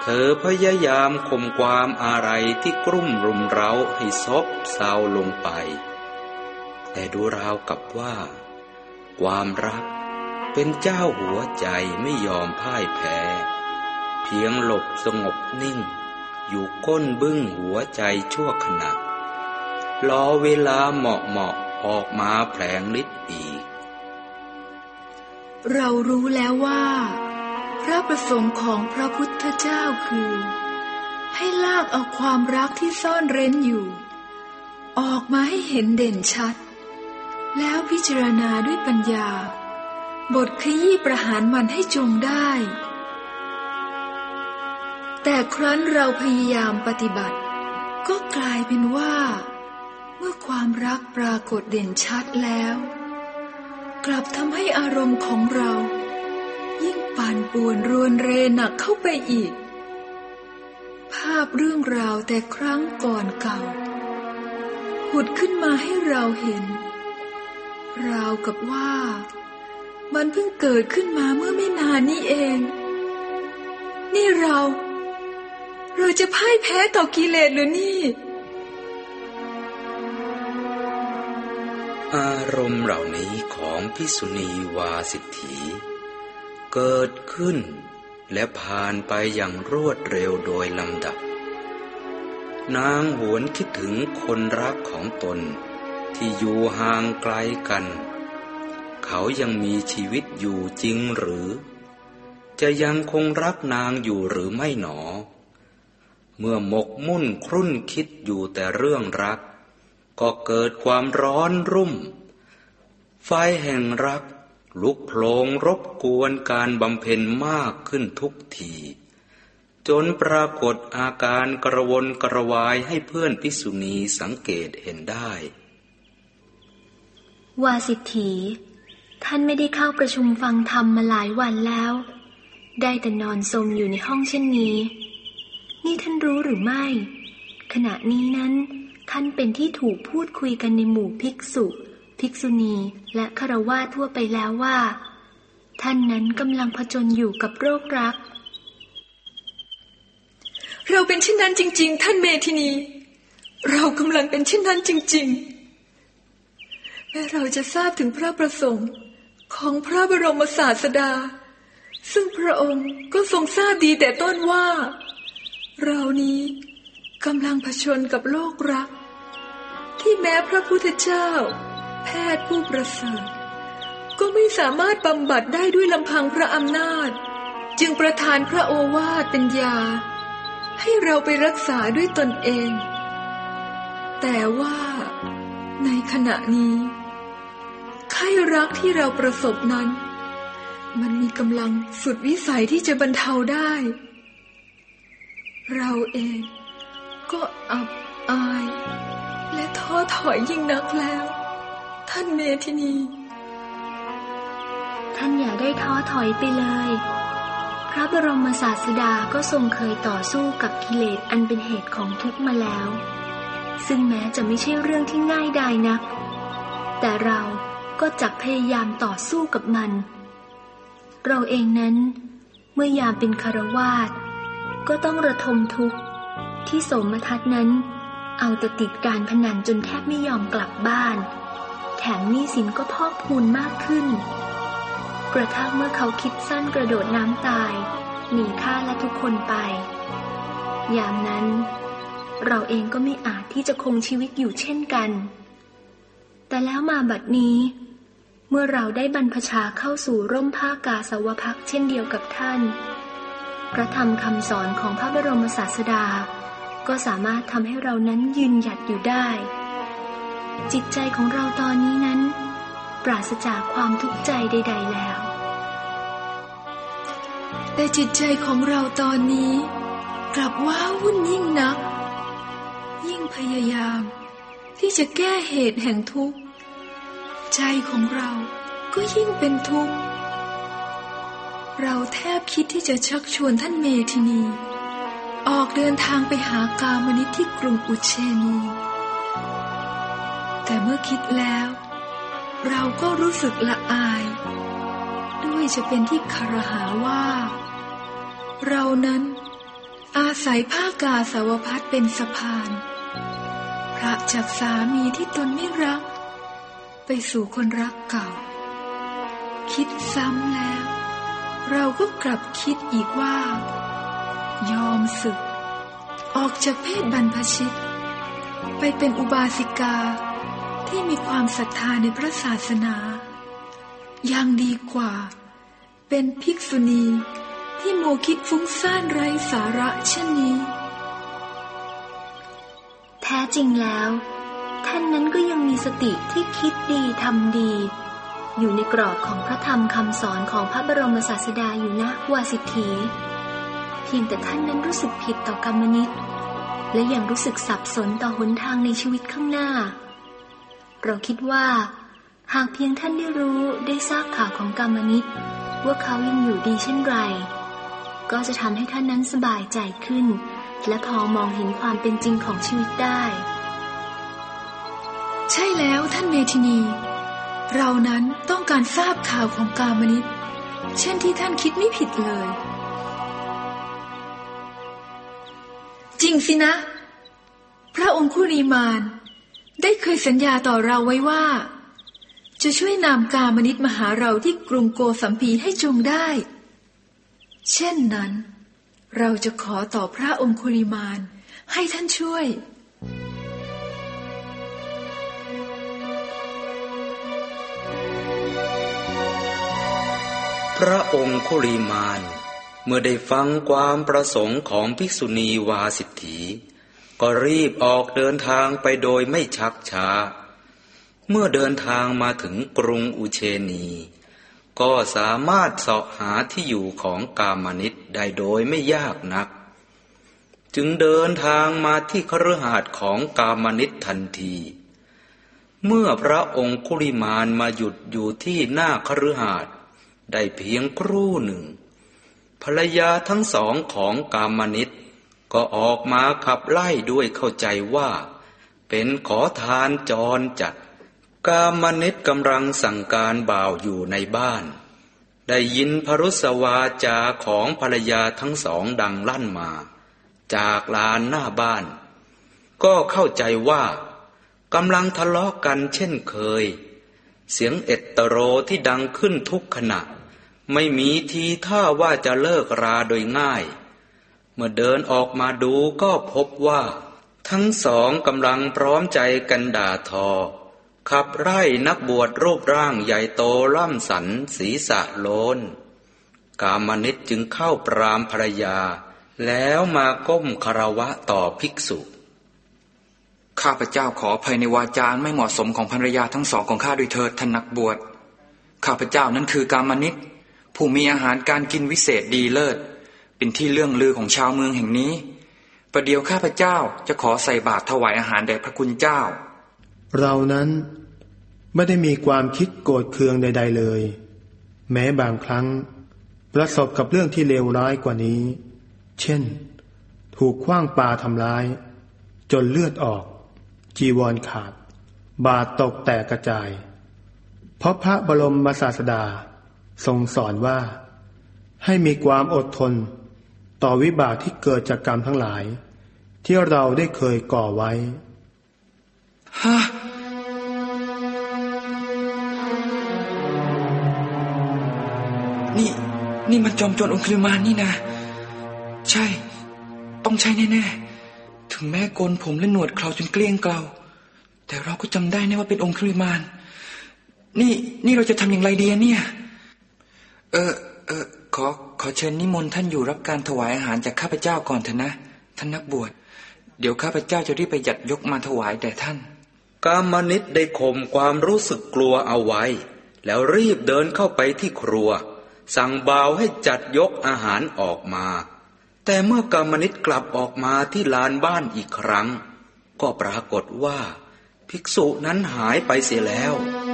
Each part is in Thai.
เธอพยายามข่มความอะไรที่กรุ่มรุมเร้าให้ซบเซาลงไปแต่ดูราวกับว่าความรักเป็นเจ้าหัวใจไม่ยอมพ่ายแพ้เพียงหลบสงบนิ่งอยู่ก้นบึ้งหัวใจชั่วขณะรอเวลาเหมาะออกมาแผลงฤทธิ์อีกเรารู้แล้วว่าพระประสงค์ของพระพุทธเจ้าคือให้ลากเอาความรักที่ซ่อนเร้นอยู่ออกมาให้เห็นเด่นชัดแล้วพิจารณาด้วยปัญญาบทขยี้ประหารมันให้จงได้แต่ครั้นเราพยายามปฏิบัติก็กลายเป็นว่าเมื่อความรักปรากฏเด่นชัดแล้วกลับทำให้อารมณ์ของเรายิ่งปั่นป่วนรวนเรหนักเข้าไปอีกภาพเรื่องราวแต่ครั้งก่อนเก่าผุดขึ้นมาให้เราเห็นราวกับว่ามันเพิ่งเกิดขึ้นมาเมื่อไม่นานนี้เองนี่เราจะพ่ายแพ้ต่อกิเลสหรือนี่อารมณ์เหล่านี้ของภิกษุณีวาสิทธีเกิดขึ้นและผ่านไปอย่างรวดเร็วโดยลำดับนางหวนคิดถึงคนรักของตนที่อยู่ห่างไกลกันเขายังมีชีวิตอยู่จริงหรือจะยังคงรักนางอยู่หรือไม่หนอเมื่อหมกมุ่นครุ่นคิดอยู่แต่เรื่องรักก็เกิดความร้อนรุ่มไฟแห่งรักลุกโผลงรบกวนการบำเพ็ญมากขึ้นทุกทีจนปรากฏอาการกระวนกระวายให้เพื่อนภิกษุณีสังเกตเห็นได้วาสิทธีท่านไม่ได้เข้าประชุมฟังธรรมมาหลายวันแล้วได้แต่นอนสมอยู่ในห้องเช่นนี้นี่ท่านรู้หรือไม่ขณะนี้นั้นท่านเป็นที่ถูกพูดคุยกันในหมู่ภิกษุภิกษุณีและฆราวาสทั่วไปแล้วว่าท่านนั้นกำลังผจญอยู่กับโรครักเราเป็นเช่นนั้นจริงๆท่านเมธินีเรากำลังเป็นเช่นนั้นจริงๆและเราจะทราบถึงพระประสงค์ของพระบรมศาสดาซึ่งพระองค์ก็ทรงทราบดีแต่ต้นว่าเรานี้กำลังเผชิญกับโรครักที่แม้พระพุทธเจ้าแพทย์ผู้ประเสริฐก็ไม่สามารถบำบัดได้ด้วยลำพังพระอำนาจจึงประทานพระโอวาทเป็นยาให้เราไปรักษาด้วยตนเองแต่ว่าในขณะนี้ไข้รักที่เราประสบนั้นมันมีกำลังสุดวิสัยที่จะบรรเทาได้เราเองก็อับอายและท้อถอยยิ่งนักแล้วท่านเมธินีท่านอย่าได้ท้อถอยไปเลยพระบรมศาสดาก็ทรงเคยต่อสู้กับกิเลสอันเป็นเหตุของทุกข์มาแล้วซึ่งแม้จะไม่ใช่เรื่องที่ง่ายดายนักแต่เราก็จักพยายามต่อสู้กับมันเราเองนั้นเมื่อยามเป็นฆราวาสก็ต้องระทมทุกข์ที่โสมทัศน์นั้นเอาแต่ติดการพนันจนแทบไม่ยอมกลับบ้านแถมหนี้สินก็พอกพูนมากขึ้นกระทั่งเมื่อเขาคิดสั้นกระโดดน้ำตายหนีข้าและทุกคนไปยามนั้นเราเองก็ไม่อาจที่จะคงชีวิตอยู่เช่นกันแต่แล้วมาบัดนี้เมื่อเราได้บรรพชาเข้าสู่ร่มผ้ากาสาวพักเช่นเดียวกับท่านพระธรรมคำสอนของพระบรมศาสดาก็สามารถทำให้เรานั้นยืนหยัดอยู่ได้จิตใจของเราตอนนี้นั้นปราศจากความทุกข์ใจใดๆแล้วแต่จิตใจของเราตอนนี้กลับว้าวุ่นยิ่งนักยิ่งพยายามที่จะแก้เหตุแห่งทุกข์ใจของเราก็ยิ่งเป็นทุกข์เราแทบคิดที่จะชักชวนท่านเมธินีออกเดินทางไปหากามนิษฐ์ที่กรุงอุเชนีแต่เมื่อคิดแล้วเราก็รู้สึกละอายด้วยจะเป็นที่คารหาว่าเรานั้นอาศัยผ้ากาสาวพัสเป็นสะพานพระจากสามีที่ตนไม่รักไปสู่คนรักเก่าคิดซ้ำแล้วเราก็กลับคิดอีกว่ายอมสึกออกจากเพศบรรพชิตไปเป็นอุบาสิกาที่มีความศรัทธาในพระศาสนายังดีกว่าเป็นภิกษุณีที่มัวคิดฟุ้งซ่านไร้สาระเช่นนี้แท้จริงแล้วท่านนั้นก็ยังมีสติที่คิดดีทำดีอยู่ในกรอบของพระธรรมคำสอนของพระบรมศาสดาอยู่นะวาสิทธีเพียงแต่ท่านนั้นรู้สึกผิดต่อกรรมนิตและยังรู้สึกสับสนต่อหนทางในชีวิตข้างหน้าเราคิดว่าหากเพียงท่านได้รู้ได้ทราบข่าวของกรรมนิตว่าเขายังอยู่ดีเช่นไรก็จะทำให้ท่านนั้นสบายใจขึ้นและพอมองเห็นความเป็นจริงของชีวิตได้ใช่แล้วท่านเมธินีเรานั้นต้องการทราบข่าวของกามนิตเช่นที่ท่านคิดไม่ผิดเลยจริงสินะพระองคุลีมานได้เคยสัญญาต่อเราไว้ว่าจะช่วยนำกามนิตมาหาเราที่กรุงโกสัมพีให้จงได้เช่นนั้นเราจะขอต่อพระองคุลีมานให้ท่านช่วยพระองคุลีมานเมื่อได้ฟังความประสงค์ของภิกษุณีวาสิทธีก็รีบออกเดินทางไปโดยไม่ชักช้าเมื่อเดินทางมาถึงกรุงอุเชนีก็สามารถเสาะหาที่อยู่ของกามนิตได้โดยไม่ยากนักจึงเดินทางมาที่คฤหาสน์ของกามนิตทันทีเมื่อพระองคุลิมานมาหยุดอยู่ที่หน้าคฤหาสน์ได้เพียงครู่หนึ่งภรรยาทั้งสองของกามนิตก็ออกมาขับไล่ด้วยเข้าใจว่าเป็นขอทานจรจัดกามนิตกำลังสั่งการบ่าวอยู่ในบ้านได้ยินพรุสวาจาของภรรยาทั้งสองดังลั่นมาจากลานหน้าบ้านก็เข้าใจว่ากำลังทะเลาะกันเช่นเคยเสียงเอตโตโรที่ดังขึ้นทุกขณะไม่มีทีท่าว่าจะเลิกราโดยง่ายเมื่อเดินออกมาดูก็พบว่าทั้งสองกำลังพร้อมใจกันด่าทอขับไล่นักบวชรูปร่างใหญ่โตล่ำสันศีรษะโลนกามนิตจึงเข้าปรามภรรยาแล้วมาก้มคารวะต่อภิกษุข้าพเจ้าขออภัยในวาจาไม่เหมาะสมของภรรยาทั้งสองของข้าด้วยเถิดท่านนักบวชข้าพเจ้านั้นคือกามนิตผู้มีอาหารการกินวิเศษดีเลิศเป็นที่เลื่องลือของชาวเมืองแห่งนี้ประเดี๋ยวข้าพเจ้าจะขอใส่บาตรถวายอาหารแด่พระคุณเจ้าเรานั้นไม่ได้มีความคิดโกรธเคืองใดๆเลยแม้บางครั้งประสบกับเรื่องที่เลวร้ายกว่านี้เช่นถูกขว้างปาทำร้ายจนเลือดออกจีวรขาดบาตรตกแตกกระจายเพราะพระบรมศาสดาทรงสอนว่าให้มีความอดทนต่อวิบากที่เกิดจากกรรมทั้งหลายที่เราได้เคยก่อไว้ฮะนี่มันจอมโจรองคุลิมานนี่นะใช่ต้องใช่แน่ๆถึงแม้โกนผมและหนวดเคราจนเกลี้ยงเกลาแต่เราก็จำได้แน่ว่าเป็นองคุลิมานนี่เราจะทำอย่างไรดีเนี่ยขอเชิญนิมนต์ท่านอยู่รับการถวายอาหารจากข้าพเจ้าก่อนเถอะนะท่านนักบวชเดี๋ยวข้าพเจ้าจะรีบไปจัดยกมาถวายแด่ท่านกามนิตได้ข่มความรู้สึกกลัวเอาไว้แล้วรีบเดินเข้าไปที่ครัวสั่งบ่าวให้จัดยกอาหารออกมาแต่เมื่อกามนิตกลับออกมาที่ลานบ้านอีกครั้งก็ปรากฏว่าภิกษุนั้นหายไปเสียแล้ว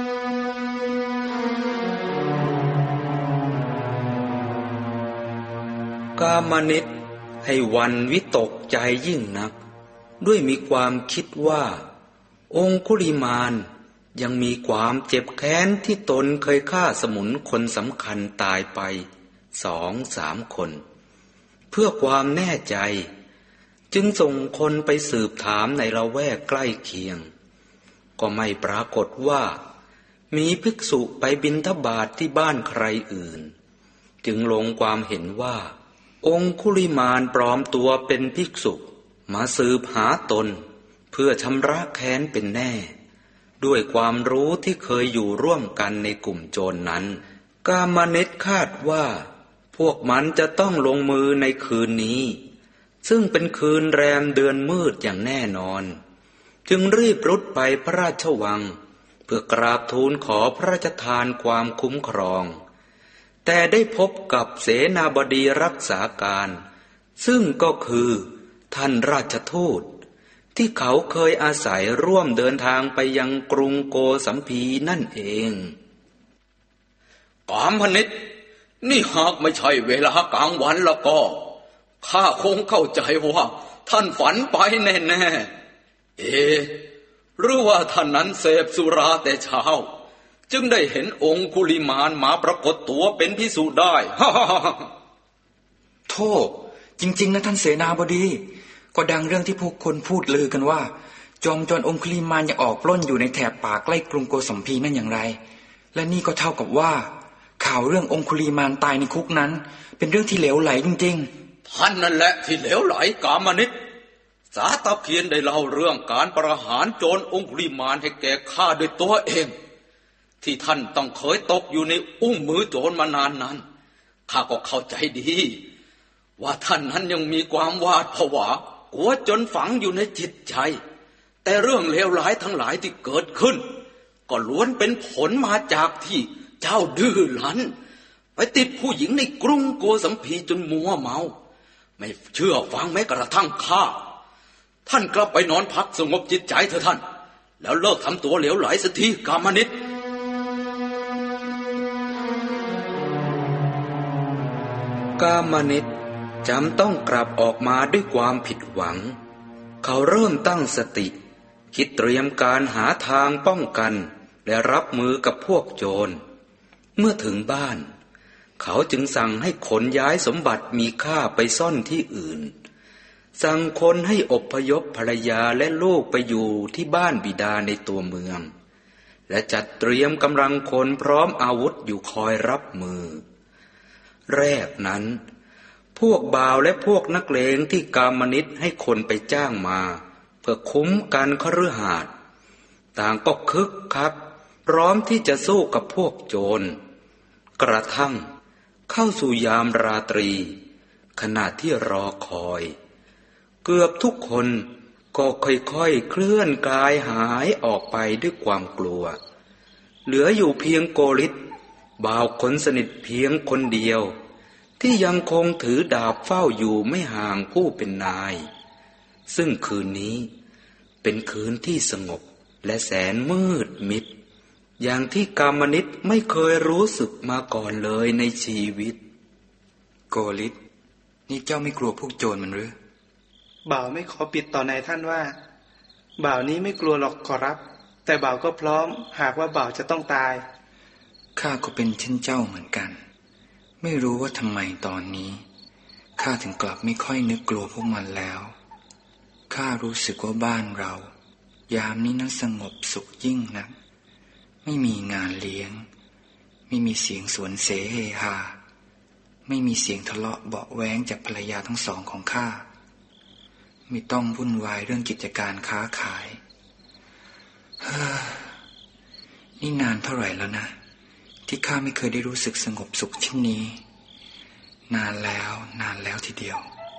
กามนิตให้หวั่นวิตกใจยิ่งนักด้วยมีความคิดว่าองคุลิมานยังมีความเจ็บแค้นที่ตนเคยฆ่าสมุนคนสำคัญตายไป2-3 คนเพื่อความแน่ใจจึงส่งคนไปสืบถามในละแวกใกล้เคียงก็ไม่ปรากฏว่ามีภิกษุไปบิณฑบาตที่บ้านใครอื่นจึงลงความเห็นว่าองคุลิมานปลอมตัวเป็นภิกษุมาสืบหาตนเพื่อชำระแค้นเป็นแน่ด้วยความรู้ที่เคยอยู่ร่วมกันในกลุ่มโจรนั้นกามนิตคาดว่าพวกมันจะต้องลงมือในคืนนี้ซึ่งเป็นคืนแรมเดือนมืดอย่างแน่นอนจึงรีบรุดไปพระราชวังเพื่อกราบทูลขอพระราชทานความคุ้มครองแต่ได้พบกับเสนาบดีรักษาการซึ่งก็คือท่านราชทูตที่เขาเคยอาศัยร่วมเดินทางไปยังกรุงโกสัมพีนั่นเองกามนิตนี่หากไม่ใช่เวลากลางวันแล้วก็ข้าคงเข้าใจว่าท่านฝันไปแน่ๆหรือว่าท่านนั้นเสพสุราแต่เช้าจึงได้เห็นองคุลิมานมาปรากฏตัวเป็นภิกษุได้โธ่จริงๆนะท่านเสนาบดีก็ดังเรื่องที่พวกคนพูดลือกันว่าจอมโจรองคุลิมานยังออกปล้นอยู่ในแถบป่าใกล้กรุงโกสัมพีนั่นอย่างไรและนี่ก็เท่ากับว่าข่าวเรื่ององคุลิมานตายในคุกนั้นเป็นเรื่องที่เหลวไหลจริงๆท่านนั่นแหละที่เหลวไหลกามนิตสาตะเพียนได้เล่าเรื่องการประหารโจรองคุลิมานให้แก่ข้าด้วยตัวเองที่ท่านต้องเคยตกอยู่ในอุ้งมือโจรมานานนั้นข้าก็เข้าใจดีว่าท่านนั้นยังมีความหวาดผวากลัวจนฝังอยู่ในจิตใจแต่เรื่องเลวร้ายทั้งหลายที่เกิดขึ้นก็ล้วนเป็นผลมาจากที่เจ้าดื้อรั้นไปติดผู้หญิงในกรุงโกสัมพีจนมัวเมาไม่เชื่อฟังแม้กระทั่งข้าท่านกลับไปนอนพักสงบจิตใจเถอะท่านแล้วเลิกทำตัวเหลวไหลสักทีกามนิตกามนิตจำต้องกลับออกมาด้วยความผิดหวังเขาเริ่มตั้งสติคิดเตรียมการหาทางป้องกันและรับมือกับพวกโจรเมื่อถึงบ้านเขาจึงสั่งให้ขนย้ายสมบัติมีค่าไปซ่อนที่อื่นสั่งคนให้อพยพภรรยาและลูกไปอยู่ที่บ้านบิดาในตัวเมืองและจัดเตรียมกำลังคนพร้อมอาวุธอยู่คอยรับมือแรกนั้นพวกบ่าวและพวกนักเลงที่กามนิตให้คนไปจ้างมาเพื่อคุ้มกันคฤหัสถ์ต่างก็คึกคักพร้อมที่จะสู้กับพวกโจรกระทั่งเข้าสู่ยามราตรีขณะที่รอคอยเกือบทุกคนก็ค่อยๆเคลื่อนกายหายออกไปด้วยความกลัวเหลืออยู่เพียงโกฤทธิ์บ่าวคนสนิทเพียงคนเดียวที่ยังคงถือดาบเฝ้าอยู่ไม่ห่างผู้เป็นนายซึ่งคืนนี้เป็นคืนที่สงบและแสนมืดมิดอย่างที่กามนิตไม่เคยรู้สึกมาก่อนเลยในชีวิตโกฤทธิ์นี่เจ้าไม่กลัวพวกโจรมันหรือบ่าวไม่ขอปิดต่อนายท่านว่าบ่าวนี้ไม่กลัวหรอกขอรับแต่บ่าวก็พร้อมหากว่าบ่าวจะต้องตายข้าก็เป็นเช่นเจ้าเหมือนกันไม่รู้ว่าทำไมตอนนี้ข้าถึงกลับไม่ค่อยนึกกลัวพวกมันแล้วข้ารู้สึกว่าบ้านเรายามนี้นั้นสงบสุขยิ่งนักไม่มีงานเลี้ยงไม่มีเสียงสวนเสเฮฮาไม่มีเสียงทะเลาะเบาะแว้งจากภรรยาทั้งสองของข้าไม่ต้องวุ่นวายเรื่องกิจการค้าขายนี่นานเท่าไหร่แล้วนะที่ข้าไม่เคยได้รู้สึกสงบสุขเช่นนี้นานแล้วทีเดียว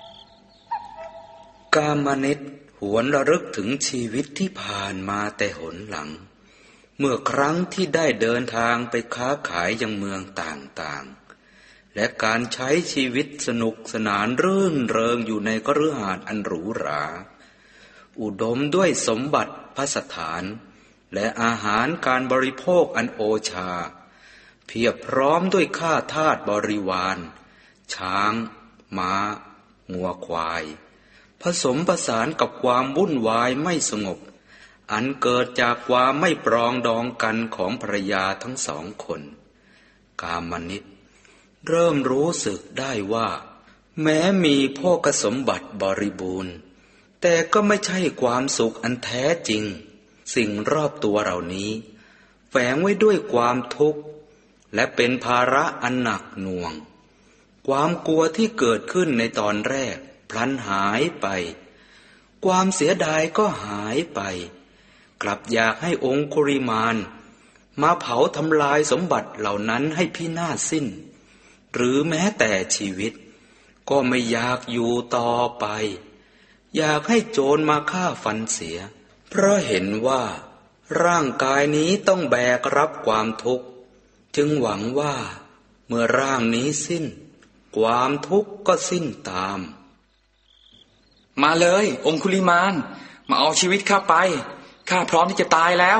กามนิตหวนระลึกถึงชีวิตที่ผ่านมาแต่หนหลังเมื่อครั้งที่ได้เดินทางไปค้าขายยังเมืองต่างๆและการใช้ชีวิตสนุกสนานรื่นเริงอยู่ในคฤหาสน์อันหรูหราอุดมด้วยสมบัติภัสถานและอาหารการบริโภคอันโอชาเพียบพร้อมด้วยข้าทาสบริวารช้างม้างัวควายผสมผสานกับความวุ่นวายไม่สงบอันเกิดจากความไม่ปรองดองกันของภรรยาทั้งสองคนกามนิตเริ่มรู้สึกได้ว่าแม้มีโภคสมบัติบริบูรณ์แต่ก็ไม่ใช่ความสุขอันแท้จริงสิ่งรอบตัวเหล่านี้แฝงไว้ด้วยความทุกข์และเป็นภาระอันหนักหน่วงความกลัวที่เกิดขึ้นในตอนแรกพลันหายไปความเสียดายก็หายไปกลับอยากให้องคุริมานมาเผาทำลายสมบัติเหล่านั้นให้พินาศสิ้นหรือแม้แต่ชีวิตก็ไม่อยากอยู่ต่อไปอยากให้โจรมาฆ่าฟันเสียเพราะเห็นว่าร่างกายนี้ต้องแบกรับความทุกข์จึงหวังว่าเมื่อร่างนี้สิ้นความทุกข์ก็สิ้นตามมาเลยองคุลิมานมาเอาชีวิตข้าไปข้าพร้อมที่จะตายแล้ว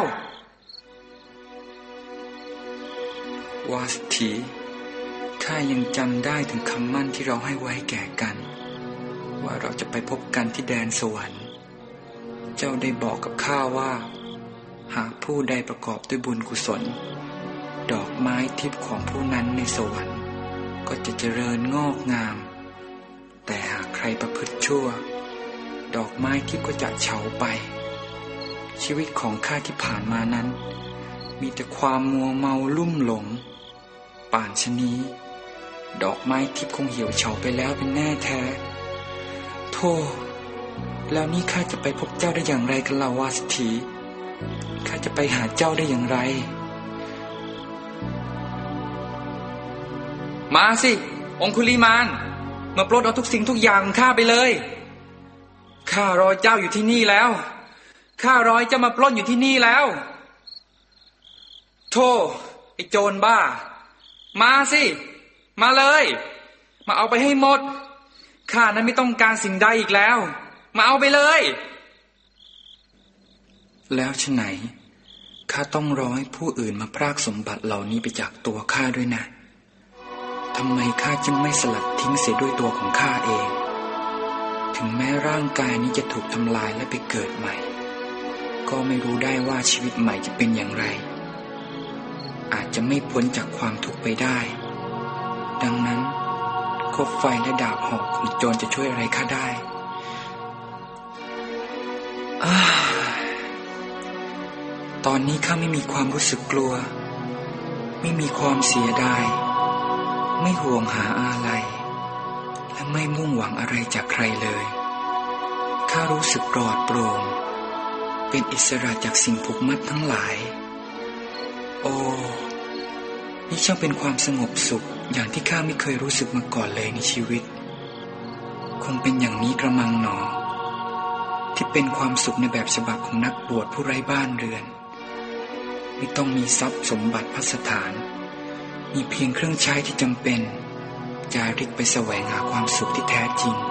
วาสถีข้ายังจำได้ถึงคำมั่นที่เราให้ไว้แก่กันว่าเราจะไปพบกันที่แดนสวรรค์เจ้าได้บอกกับข้าว่าหากผู้ใดประกอบด้วยบุญกุศลดอกไม้ทิพย์ของผู้นั้นในสวรรค์ก็จะเจริญงอกงามแต่หากใครประพฤติชั่วดอกไม้ทิพย์ก็จะเฉาไปชีวิตของข้าที่ผ่านมานั้นมีแต่ความมัวเมาลุ่มหลงป่านชะนี้ดอกไม้ทิพย์คงเหี่ยวเฉาไปแล้วเป็นแน่แท้โธ่แล้วนี่ข้าจะไปพบเจ้าได้อย่างไรกันล่ะวาสถีข้าจะไปหาเจ้าได้อย่างไรมาสิองคุลิมานมาปลดเอาทุกสิ่งทุกอย่างข้าไปเลยข้ารอเจ้าอยู่ที่นี่แล้วข้ารอเจ้ามาปล้นอยู่ที่นี่แล้วโธ่ไอ้โจรบ้ามาสิมาเลยมาเอาไปให้หมดข้านั้นไม่ต้องการสิ่งใดอีกแล้วมาเอาไปเลยแล้วฉะไหนข้าต้องรอให้ผู้อื่นมาพรากสมบัติเหล่านี้ไปจากตัวข้าด้วยนะทำไมข้าจึงไม่สลัดทิ้งเสียด้วยตัวของข้าเองถึงแม้ร่างกายนี้จะถูกทำลายและไปเกิดใหม่ก็ไม่รู้ได้ว่าชีวิตใหม่จะเป็นอย่างไรอาจจะไม่พ้นจากความทุกข์ไปได้ดังนั้นคบไฟและดาบหอกของโจรจะช่วยอะไรข้าได้ตอนนี้ข้าไม่มีความรู้สึกกลัวไม่มีความเสียดายไม่ห่วงหาอะไรและไม่มุ่งหวังอะไรจากใครเลยข้ารู้สึกปลอดโปร่งเป็นอิสระจากสิ่งผูกมัดทั้งหลายโอ้นี่ช่างเป็นความสงบสุขอย่างที่ข้าไม่เคยรู้สึกมาก่อนเลยในชีวิตคงเป็นอย่างนี้กระมังหนอที่เป็นความสุขในแบบฉบับของนักบวชผู้ไร้บ้านเรือนไม่ต้องมีทรัพย์สมบัติภัสถานมีเพียงเครื่องใช้ที่จำเป็นจาริกไปแสวงหาความสุขที่แท้จริง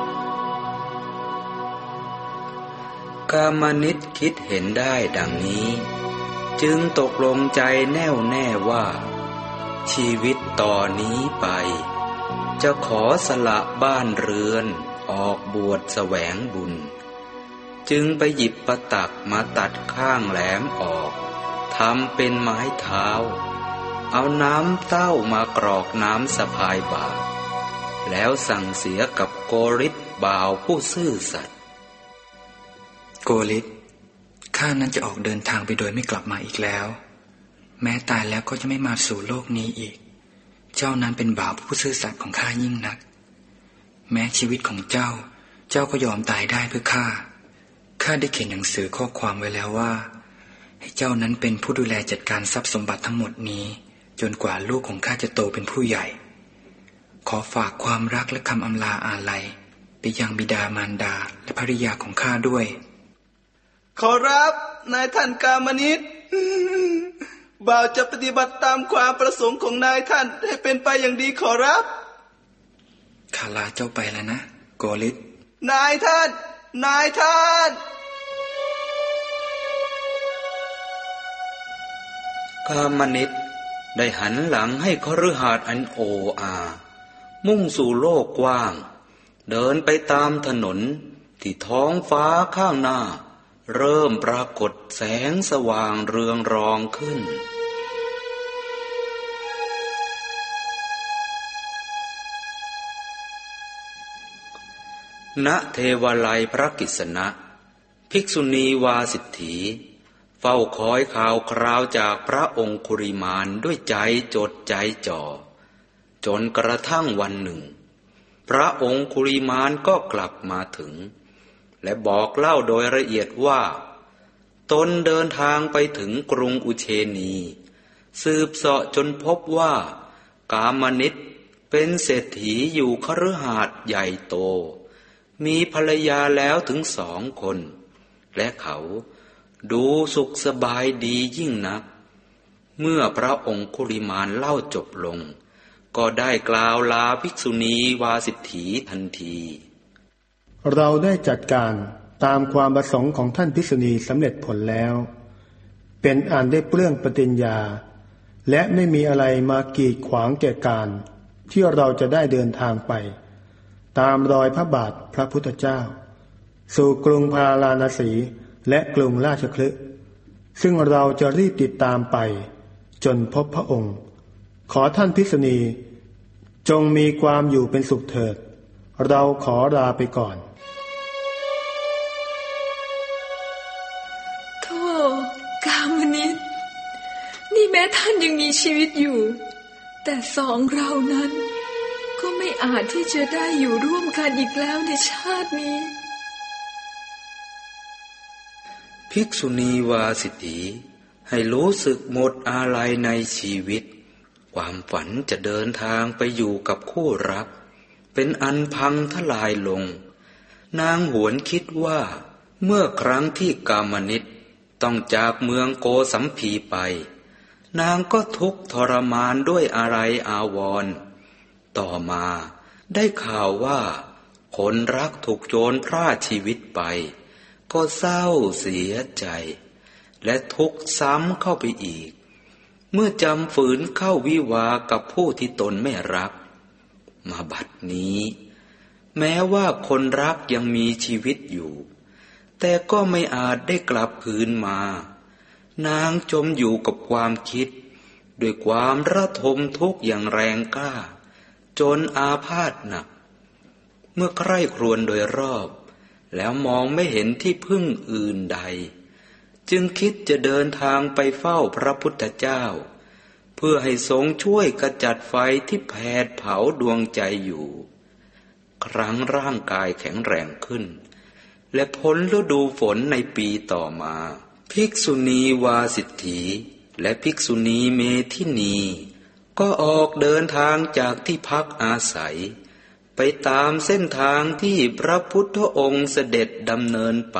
กามนิตคิดเห็นได้ดังนี้จึงตกลงใจแน่วแน่ว่าชีวิตต่อนี้ไปจะขอสละบ้านเรือนออกบวชแสวงบุญจึงไปหยิบปะตักมาตัดข้างแหลมออกทำเป็นไม้เท้าเอาน้ำเต้ามากรอกน้ำสะพายบ่าแล้วสั่งเสียกับโกริตบ่าวผู้ซื่อสัตย์โกริตข้านั้นจะออกเดินทางไปโดยไม่กลับมาอีกแล้วแม้ตายแล้วก็จะไม่มาสู่โลกนี้อีกเจ้านั้นเป็นบ่าวผู้ซื่อสัตย์ของข้ายิ่งนักแม้ชีวิตของเจ้าก็ยอมตายได้เพื่อข้าได้เขียนหนังสือข้อความไว้แล้วว่าให้เจ้านั้นเป็นผู้ดูแลจัดการทรัพย์สมบัติทั้งหมดนี้จนกว่าลูกของข้าจะโตเป็นผู้ใหญ่ขอฝากความรักและคำอำลาอาลัยไปยังบิดามารดาและภริยาของข้าด้วยขอรับนายท่านกามนิตบ่าวจะปฏิบัติตามความประสงค์ของนายท่านให้เป็นไปอย่างดีขอรับข้าลาเจ้าไปแล้วนะโกริตนายท่านกามนิตได้หันหลังให้คฤหัสถ์อันโออามุ่งสู่โลกกว้างเดินไปตามถนนที่ท้องฟ้าข้างหน้าเริ่มปรากฏแสงสว่างเรืองรองขึ้นณเทวาลัยพระกฤษณะภิกษุณีวาสิทธีเฝ้าคอยข่าวคราวจากพระองคุริมานด้วยใจจดใจจ่อจนกระทั่งวันหนึ่งพระองคุริมานก็กลับมาถึงและบอกเล่าโดยละเอียดว่าตนเดินทางไปถึงกรุงอุเชนีสืบเสาะจนพบว่ากามนิตเป็นเศรษฐีอยู่คฤหาสน์ใหญ่โตมีภรรยาแล้วถึง2 คนและเขาดูสุขสบายดียิ่งนักเมื่อพระองคุริมานเล่าจบลงก็ได้กล่าวลาภิกษุณีวาสิทธีทันทีเราได้จัดการตามความประสงค์ของท่านภิกษุณีสำเร็จผลแล้วเป็นอันได้เปลื้องปฏิญญาและไม่มีอะไรมากีดขวางแก่การที่เราจะได้เดินทางไปตามรอยพระบาทพระพุทธเจ้าสู่กรุงพาราณสีและกรุงราชคฤห์ซึ่งเราจะรีบติดตามไปจนพบพระองค์ขอท่านภิกษุณีจงมีความอยู่เป็นสุขเถิดเราขอลาไปก่อนโธ่กามนิตนี่แม้ท่านยังมีชีวิตอยู่แต่2 เรานั้นก็ไม่อาจที่จะได้อยู่ร่วมกันอีกแล้วในชาตินี้ภิกษุณีวาสิทธีให้รู้สึกหมดอาลัยในชีวิตความฝันจะเดินทางไปอยู่กับคู่รักเป็นอันพังทลายลงนางหวนคิดว่าเมื่อครั้งที่กามนิตต้องจากเมืองโกสัมพีไปนางก็ทุกข์ทรมานด้วยอะไรอาวรณ์ต่อมาได้ข่าวว่าคนรักถูกโจรพรากชีวิตไปก็เศร้าเสียใจและทุกข์ซ้ำเข้าไปอีกเมื่อจำฝืนเข้าวิวากับผู้ที่ตนไม่รักมาบัดนี้แม้ว่าคนรักยังมีชีวิตอยู่แต่ก็ไม่อาจได้กลับคืนมานางจมอยู่กับความคิดด้วยความระทมทุกข์อย่างแรงกล้าจนอาพาธหนักเมื่อใคร่ครวญโดยรอบแล้วมองไม่เห็นที่พึ่งอื่นใดจึงคิดจะเดินทางไปเฝ้าพระพุทธเจ้าเพื่อให้ทรงช่วยกระจัดไฟที่แผดเผาดวงใจอยู่ครั้งร่างกายแข็งแรงขึ้นและพ้นฤดูฝนในปีต่อมาภิกษุณีวาสิทธีและภิกษุณีเมธินีก็ออกเดินทางจากที่พักอาศัยไปตามเส้นทางที่พระพุทธองค์เสด็จดำเนินไป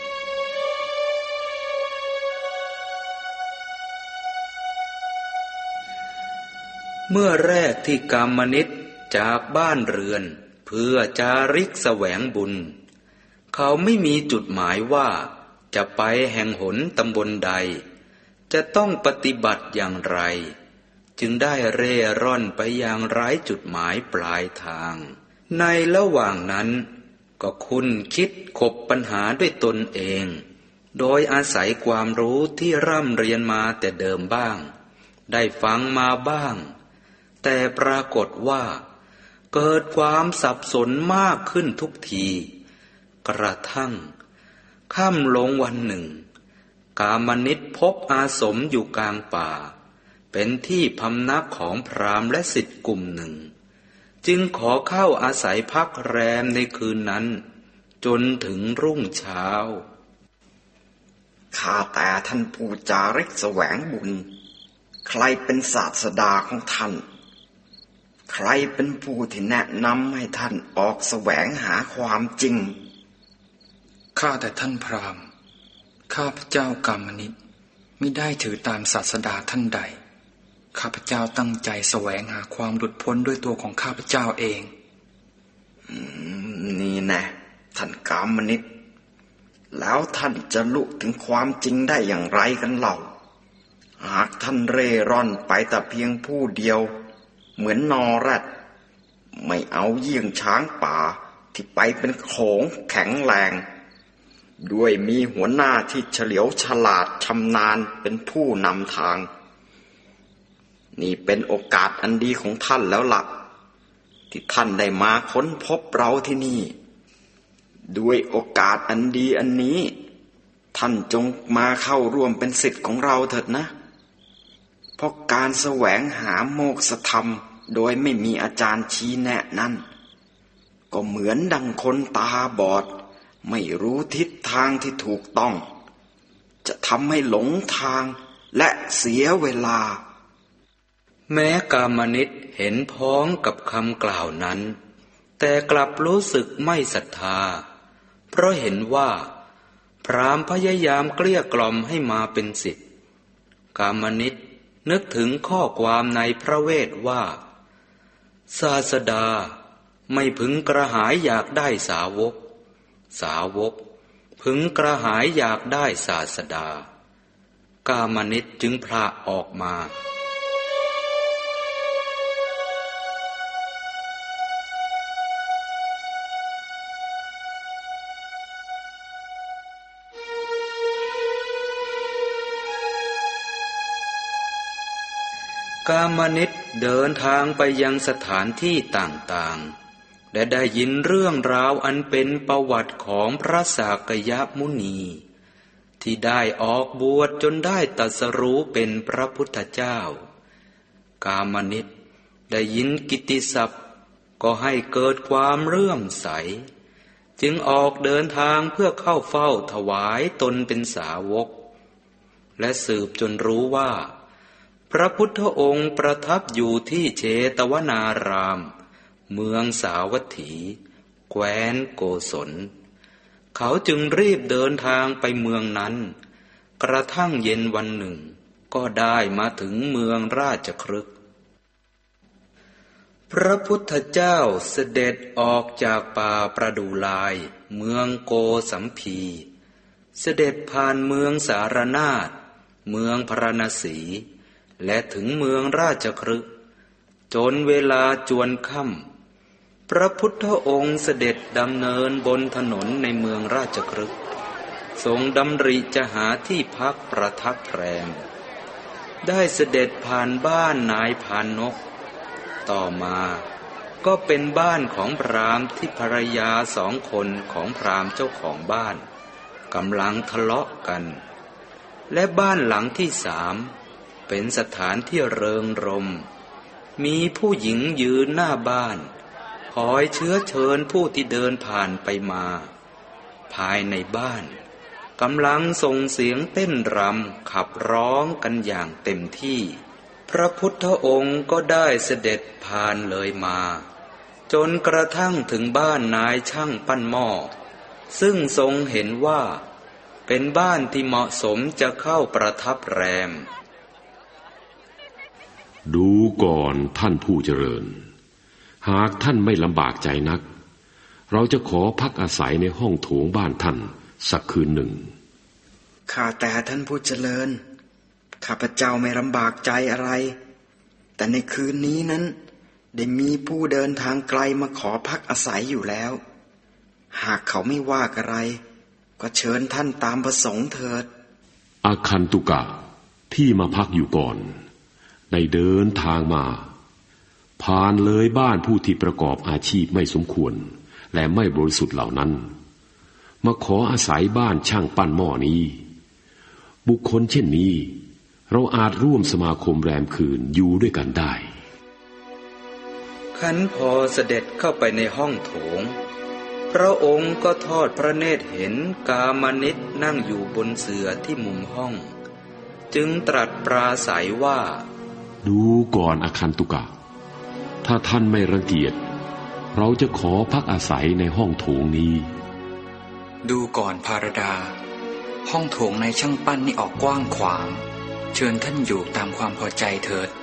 เมื่อแรกที่กามนิตจากบ้านเรือนเพื่อจาริกแสวงบุญเขาไม่มีจุดหมายว่าจะไปแห่งหนตำบลใดจะต้องปฏิบัติอย่างไรจึงได้เร่ร่อนไปอย่างไร้จุดหมายปลายทางในระหว่างนั้นก็คุ้นคิดขบปัญหาด้วยตนเองโดยอาศัยความรู้ที่ร่ำเรียนมาแต่เดิมบ้างได้ฟังมาบ้างแต่ปรากฏว่าเกิดความสับสนมากขึ้นทุกทีกระทั่งค่ำลงวันหนึ่งกามนิตพบอาสมอยู่กลางป่าเป็นที่พำนักของพราหมณ์และศิษย์กลุ่มหนึ่งจึงขอเข้าอาศัยพักแรมในคืนนั้นจนถึงรุ่งเช้าข้าแต่ท่านผู้จาริกแสวงบุญใครเป็นศาสดาของท่านใครเป็นผู้ที่แนะนำให้ท่านออกแสวงหาความจริงข้าแต่ท่านพราหมณ์ข้าพเจ้ากามนิตมิได้ถือตามศาสดาท่านใดข้าพเจ้าตั้งใจแสวงหาความหลุดพ้นด้วยตัวของข้าพเจ้าเองนี่แน่ท่านกามนิตแล้วท่านจะลุถึงความจริงได้อย่างไรกันเล่าหากท่านเร่ร่อนไปแต่เพียงผู้เดียวเหมือนนอแรดไม่เอาเยี่ยงช้างป่าที่ไปเป็นโขลงแข็งแรงด้วยมีหัวหน้าที่เฉลียวฉลาดชำนาญเป็นผู้นำทางนี่เป็นโอกาสอันดีของท่านแล้วล่ะที่ท่านได้มาค้นพบเราที่นี่ด้วยโอกาสอันดีอันนี้ท่านจงมาเข้าร่วมเป็นศิษย์ของเราเถิดนะเพราะการแสวงหาโมกษธรรมโดยไม่มีอาจารย์ชี้แนะนั้นก็เหมือนดังคนตาบอดไม่รู้ทิศทางที่ถูกต้องจะทำให้หลงทางและเสียเวลาแม้กามนิตเห็นพ้องกับคำกล่าวนั้นแต่กลับรู้สึกไม่ศรัทธาเพราะเห็นว่าพราหมณ์พยายามเกลี้ยกล่อมให้มาเป็นศิษย์กามนิตนึกถึงข้อความในพระเวทว่าศาสดาไม่พึงกระหายอยากได้สาวกสาวกพึงกระหายอยากได้ศาสดากามนิตจึงพละออกมากามนิตเดินทางไปยังสถานที่ต่างๆและได้ยินเรื่องราวอันเป็นประวัติของพระสากยมุนีที่ได้ออกบวชจนได้ตรัสรู้เป็นพระพุทธเจ้ากามนิตได้ยินกิตติศัพท์ก็ให้เกิดความเลื่อมใสจึงออกเดินทางเพื่อเข้าเฝ้าถวายตนเป็นสาวกและสืบจนรู้ว่าพระพุทธองค์ประทับอยู่ที่เชตวนารามเมืองสาวัตถีแคว้นโกศลเขาจึงรีบเดินทางไปเมืองนั้นกระทั่งเย็นวันหนึ่งก็ได้มาถึงเมืองราชคฤห์พระพุทธเจ้าเสด็จออกจากป่าประดูลายเมืองโกสัมพีเสด็จผ่านเมืองสารนาถเมืองพราณสีและถึงเมืองราชคฤห์จนเวลาจวนค่ำพระพุทธองค์เสด็จดำเนินบนถนนในเมืองราชคฤห์ทรงดำริจะหาที่พักประทับแรมได้เสด็จผ่านบ้านนายพานกต่อมาก็เป็นบ้านของพราหมณ์ที่ภรรยา2 คนของพราหมณ์เจ้าของบ้านกำลังทะเลาะกันและบ้านหลังที่3เป็นสถานที่เริงรมย์มีผู้หญิงยืนหน้าบ้านคอยเชื้อเชิญผู้ที่เดินผ่านไปมาภายในบ้านกำลังส่งเสียงเต้นรำขับร้องกันอย่างเต็มที่พระพุทธองค์ก็ได้เสด็จผ่านเลยมาจนกระทั่งถึงบ้านนายช่างปั้นหม้อซึ่งทรงเห็นว่าเป็นบ้านที่เหมาะสมจะเข้าประทับแรมดูก่อนท่านผู้เจริญหากท่านไม่ลำบากใจนักเราจะขอพักอาศัยในห้องโถงบ้านท่านสักคืนหนึ่งข้าแต่ท่านผู้เจริญข้าพเจ้าไม่ลำบากใจอะไรแต่ในคืนนี้นั้นได้มีผู้เดินทางไกลมาขอพักอาศัยอยู่แล้วหากเขาไม่ว่าอะไรก็เชิญท่านตามประสงค์เถิดอาคันตุกะที่มาพักอยู่ก่อนได้เดินทางมาผ่านเลยบ้านผู้ที่ประกอบอาชีพไม่สมควรและไม่บริสุทธิ์เหล่านั้นมาขออาศัยบ้านช่างปั้นหม้อนี้บุคคลเช่นนี้เราอาจร่วมสมาคมแรมคืนอยู่ด้วยกันได้ขันพอเสด็จเข้าไปในห้องโถงพระองค์ก็ทอดพระเนตรเห็นกามนิตนั่งอยู่บนเสื่อที่มุมห้องจึงตรัสปราศัยว่าดูก่อนอาคันตุกะถ้าท่านไม่รังเกียจเราจะขอพักอาศัยในห้องโถงนี้ดูก่อนภารดาห้องโถงในช่างปั้นนี่ออกกว้างขวางเชิญท่านอยู่ตามความพอใจเถิด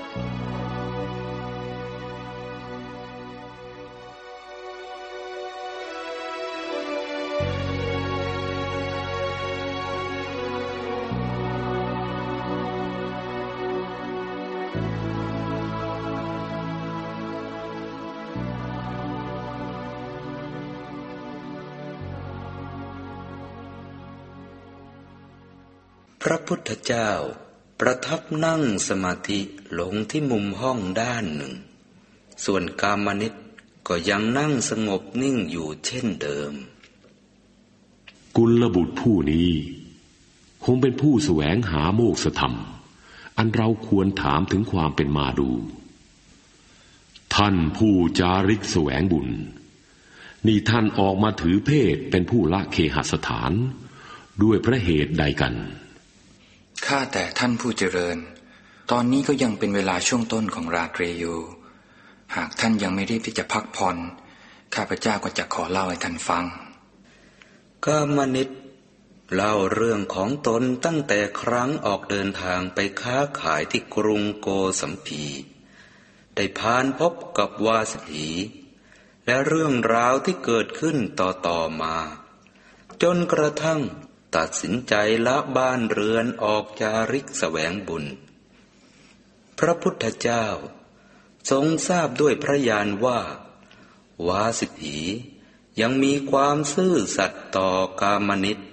พระพุทธเจ้าประทับนั่งสมาธิลงที่มุมห้องด้านหนึ่งส่วนกามนิตก็ยังนั่งสงบนิ่งอยู่เช่นเดิมกุลบุตรผู้นี้งเป็นผู้แสวงหาโมกษธรรมอันเราควรถามถึงความเป็นมาดูท่านผู้จาริกแสวงบุญนี่ท่านออกมาถือเพศเป็นผู้ละเคหสถานด้วยพระเหตุใดกันข้าแต่ท่านผู้เจริญตอนนี้ก็ยังเป็นเวลาช่วงต้นของราตรีอยู่หากท่านยังไม่รีบที่จะพักผ่อนข้าพเจ้าก็จะขอเล่าให้ท่านฟังกามนิตเล่าเรื่องของตนตั้งแต่ครั้งออกเดินทางไปค้าขายที่กรุงโกสัมพีได้ผ่านพบกับวาสถีและเรื่องราวที่เกิดขึ้นต่อมาจนกระทั่งตัดสินใจละบ้านเรือนออกจาริกแสวงบุญพระพุทธเจ้าทรงทราบด้วยพระญาณว่าวาสถียังมีความซื่อสัตย์ต่อกามนิต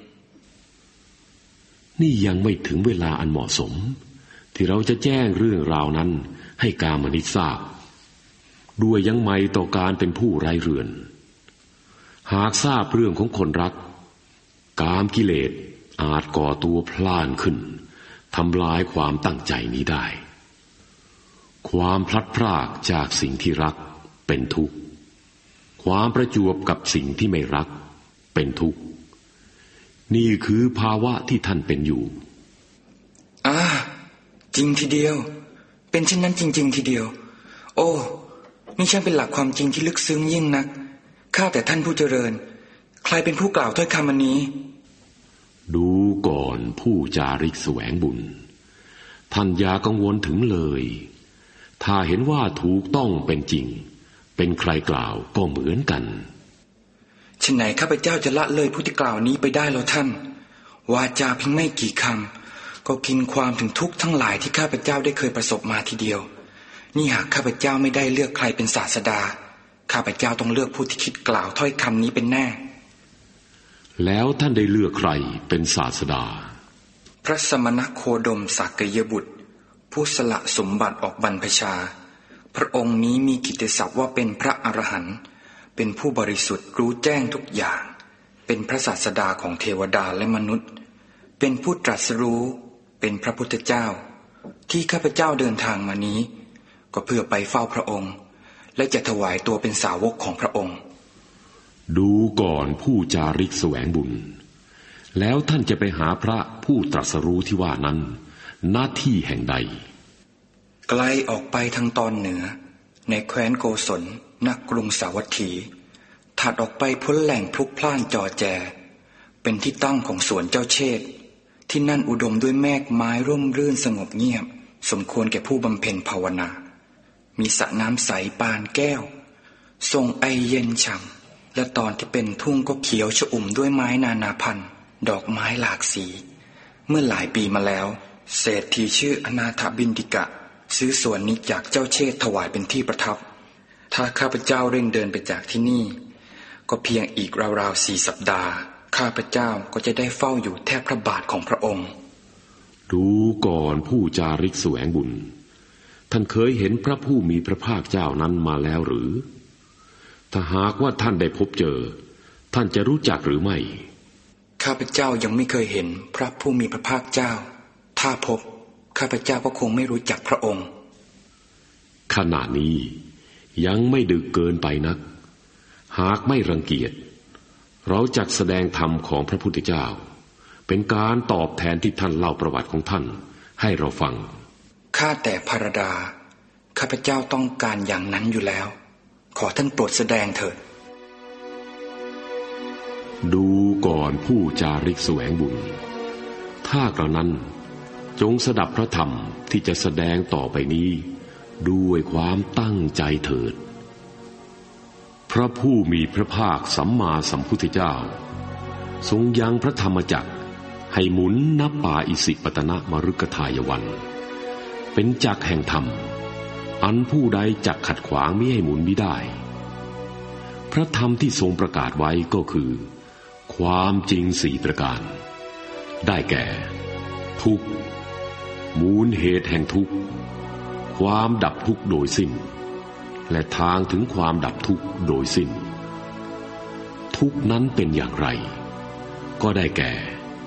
นี่ยังไม่ถึงเวลาอันเหมาะสมที่เราจะแจ้งเรื่องราวนั้นให้กามนิตทราบด้วยยังไม่ต่อการเป็นผู้ไร้เรือนหากทราบเรื่องของคนรักกามกิเลสอาจก่อตัวพล่านขึ้นทำลายความตั้งใจนี้ได้ความพลัดพรากจากสิ่งที่รักเป็นทุกข์ความประจวบกับสิ่งที่ไม่รักเป็นทุกข์นี่คือภาวะที่ท่านเป็นอยู่จริงทีเดียวเป็นเช่นนั้นจริงๆทีเดียวโอ้นี่ช่างเป็นหลักความจริงที่ลึกซึ้งยิ่งนักข้าแต่ท่านผู้เจริญใครเป็นผู้กล่าวถ้อยคำอันนี้ดูก่อนผู้จาริกแสวงบุญท่านอย่ากังวลถึงเลยถ้าเห็นว่าถูกต้องเป็นจริงเป็นใครกล่าวก็เหมือนกันฉะไหนข้าพเจ้าจะละเลยผู้ที่กล่าวนี้ไปได้แล้วท่านวาจาเพียงไม่กี่คำก็กินความถึงทุกข์ทั้งหลายที่ข้าพเจ้าได้เคยประสบมาทีเดียวนี่หากข้าพเจ้าไม่ได้เลือกใครเป็นศาสดาข้าพเจ้าต้องเลือกผู้ที่คิดกล่าวถ้อยคำนี้เป็นแน่แล้วท่านได้เลือกใครเป็นศาสดาพระสมณโคดมสักยบุตรผู้สละสมบัติออกบรรพชาพระองค์นี้มีกิตติศัพท์ว่าเป็นพระอรหันต์เป็นผู้บริสุทธิ์รู้แจ้งทุกอย่างเป็นพระศาสดาของเทวดาและมนุษย์เป็นผู้ตรัสรู้เป็นพระพุทธเจ้าที่ข้าพเจ้าเดินทางมานี้ก็เพื่อไปเฝ้าพระองค์และจะถวายตัวเป็นสาวกของพระองค์ดูก่อนผู้จาริกแสวงบุญแล้วท่านจะไปหาพระผู้ตรัสรู้ที่ว่านั้นหน้าที่แห่งใดไกลออกไปทางตอนเหนือในแคว้นโกศลณกรุงสาวัตถีถัดออกไปพ้นแหล่งพลุกพล่านจอแจเป็นที่ตั้งของสวนเจ้าเชษฐ์ที่นั่นอุดมด้วยแมกไม้ร่มรื่นสงบเงียบสมควรแก่ผู้บำเพ็ญภาวนามีสระน้ำใสปานแก้วทรงไอเย็นฉ่ำและตอนที่เป็นทุ่งก็เขียวชอุ่มด้วยไม้นานาพันธุ์ดอกไม้หลากสีเมื่อหลายปีมาแล้วเศรษฐีชื่ออนาถบิณฑิกะซื้อสวนนี้จากเจ้าเชษฐ์ถวายเป็นที่ประทับถ้าข้าพเจ้าเร่งเดินไปจากที่นี่ก็เพียงอีกราวๆ4 สัปดาห์ข้าพเจ้าก็จะได้เฝ้าอยู่แทบพระบาทของพระองค์ดูก่อนผู้จาริกแสวงบุญท่านเคยเห็นพระผู้มีพระภาคเจ้านั้นมาแล้วหรือถ้าหากว่าท่านได้พบเจอท่านจะรู้จักหรือไม่ข้าพเจ้ายังไม่เคยเห็นพระผู้มีพระภาคเจ้าถ้าพบข้าพเจ้าก็คงไม่รู้จักพระองค์ขณะนี้ยังไม่ดึกเกินไปนักหากไม่รังเกียจเราจักแสดงธรรมของพระพุทธเจ้าเป็นการตอบแทนที่ท่านเล่าประวัติของท่านให้เราฟังข้าแต่ภรดาข้าพเจ้าต้องการอย่างนั้นอยู่แล้วขอท่านโปรดแสดงเถิดดูก่อนผู้จาริกแสวงบุญถ้ากระนั้นจงสดับพระธรรมที่จะแสดงต่อไปนี้ด้วยความตั้งใจเถิดพระผู้มีพระภาคสัมมาสัมพุทธเจ้าทรงยังพระธรรมจักรให้หมุนณป่าอิสิปตนมฤคทายวันเป็นจักรแห่งธรรมอันผู้ใดจักขัดขวางมิให้หมุนมิได้พระธรรมที่ทรงประกาศไว้ก็คือความจริง4 ประการได้แก่ทุกข์มูลเหตุแห่งทุกข์ความดับทุกข์โดยสิ้นและทางถึงความดับทุกข์โดยสิ้นทุกข์นั้นเป็นอย่างไรก็ได้แก่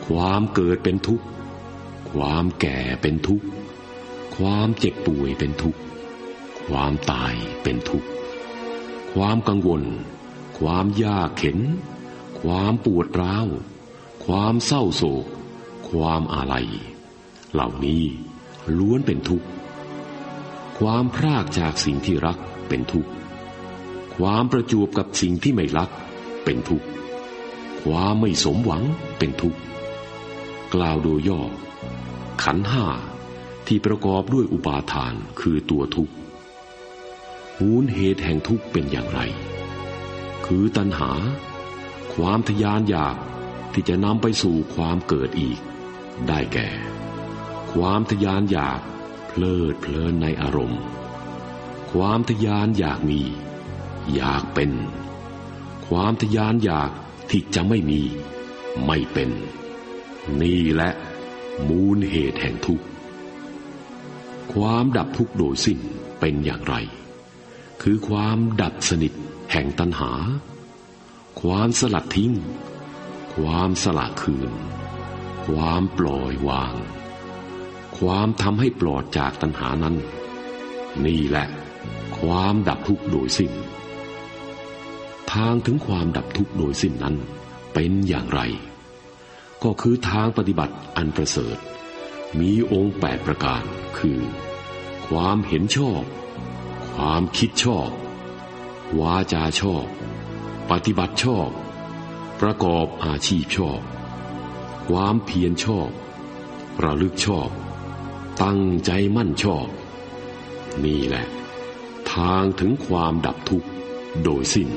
ความเกิดเป็นทุกข์ความแก่เป็นทุกข์ความเจ็บป่วยเป็นทุกข์ความตายเป็นทุกข์ความกังวลความยากเข็ญความปวดร้าวความเศร้าโศกความอาลัยเหล่านี้ล้วนเป็นทุกข์ความพรากจากสิ่งที่รักเป็นทุกข์ความประจวบกับสิ่งที่ไม่รักเป็นทุกข์ความไม่สมหวังเป็นทุกข์กล่าวโดยย่อขันธ์ห้าที่ประกอบด้วยอุปาทานคือตัวทุกข์มูลเหตุแห่งทุกข์เป็นอย่างไรคือตัณหาความทะยานอยากที่จะนำไปสู่ความเกิดอีกได้แก่ความทะยานอยากเพลิดเพลินในอารมณ์ความทะยานอยากมีอยากเป็นความทะยานอยากที่จะไม่มีไม่เป็นนี่แหละมูลเหตุแห่งทุกข์ความดับทุกข์โดยสิ้นเป็นอย่างไรคือความดับสนิทแห่งตัณหาความสลัดทิ้งความสละคืนความปล่อยวางความทำให้ปลอดจากตัณหานั้นนี่แหละความดับทุกข์โดยสิ้นทางถึงความดับทุกข์โดยสิ้นนั้นเป็นอย่างไรก็คือทางปฏิบัติอันประเสริฐมีองค์8ประการคือความเห็นชอบความคิดชอบวาจาชอบปฏิบัติชอบประกอบอาชีพชอบความเพียรชอบระลึกชอบตั้งใจมั่นชอบนี่แหละทางถึงความดับทุกข์โดยสิ้น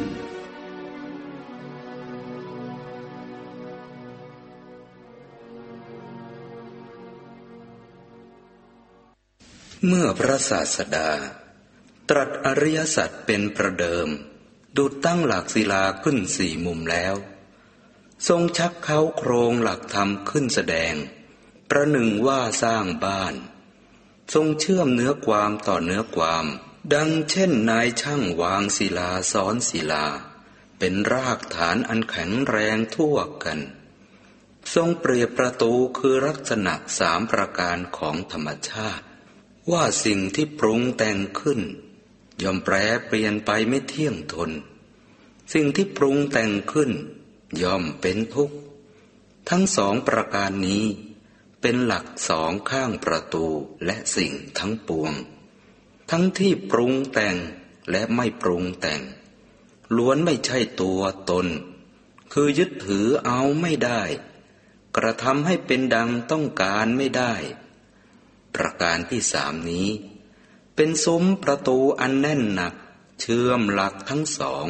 เมื่อพระศาสดาตรัสอริยสัจเป็นประเดิมดุจตั้งหลักศิลาขึ้น4 มุมแล้วทรงชักเค้าโครงหลักธรรมขึ้นแสดงประหนึ่งว่าสร้างบ้านทรงเชื่อมเนื้อความต่อเนื้อความดังเช่นนายช่างวางศิลาซ้อนศิลาเป็นรากฐานอันแข็งแรงทั่วกันทรงเปรียบประตูคือลักษณะ3 ประการของธรรมชาติว่าสิ่งที่ปรุงแต่งขึ้นย่อมแปรเปลี่ยนไปไม่เที่ยงทนสิ่งที่ปรุงแต่งขึ้นย่อมเป็นทุกข์ทั้ง2 ประการนี้เป็นหลัก2 ข้างประตูและสิ่งทั้งปวงทั้งที่ปรุงแต่งและไม่ปรุงแต่งล้วนไม่ใช่ตัวตนคือยึดถือเอาไม่ได้กระทำให้เป็นดังต้องการไม่ได้ประการที่3นี้เป็นซุ้มประตูอันแน่นหนักเชื่อมหลักทั้ง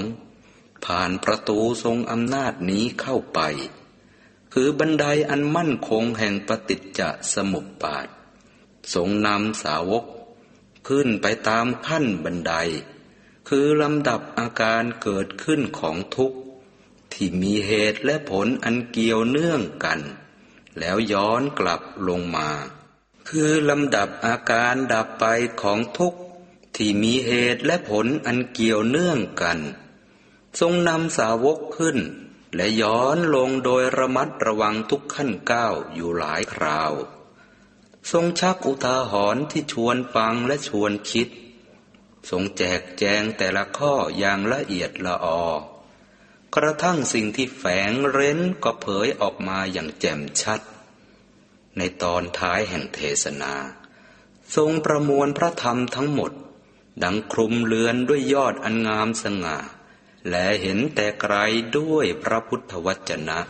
2ผ่านประตูทรงอำนาจนี้เข้าไปคือบันไดอันมั่นคงแห่งปฏิจจสมุปบาททรงนำสาวกขึ้นไปตามขั้นบันไดคือลำดับอาการเกิดขึ้นของทุกข์ที่มีเหตุและผลอันเกี่ยวเนื่องกันแล้วย้อนกลับลงมาคือลำดับอาการดับไปของทุกข์ที่มีเหตุและผลอันเกี่ยวเนื่องกันทรงนำสาวกขึ้นและย้อนลงโดยระมัดระวังทุกขั้นก้าวอยู่หลายคราวทรงชักอุทาหรณ์ที่ชวนฟังและชวนคิดทรงแจกแจงแต่ละข้ออย่างละเอียดละออกระทั่งสิ่งที่แฝงเร้นก็เผยออกมาอย่างแจ่มชัดในตอนท้ายแห่งเทศนาทรงประมวลพระธรรมทั้งหมดดังคลุมเรือนด้วยยอดอันงามสง่าและเห็นแต่ไกลด้วยพระพุทธวจนะ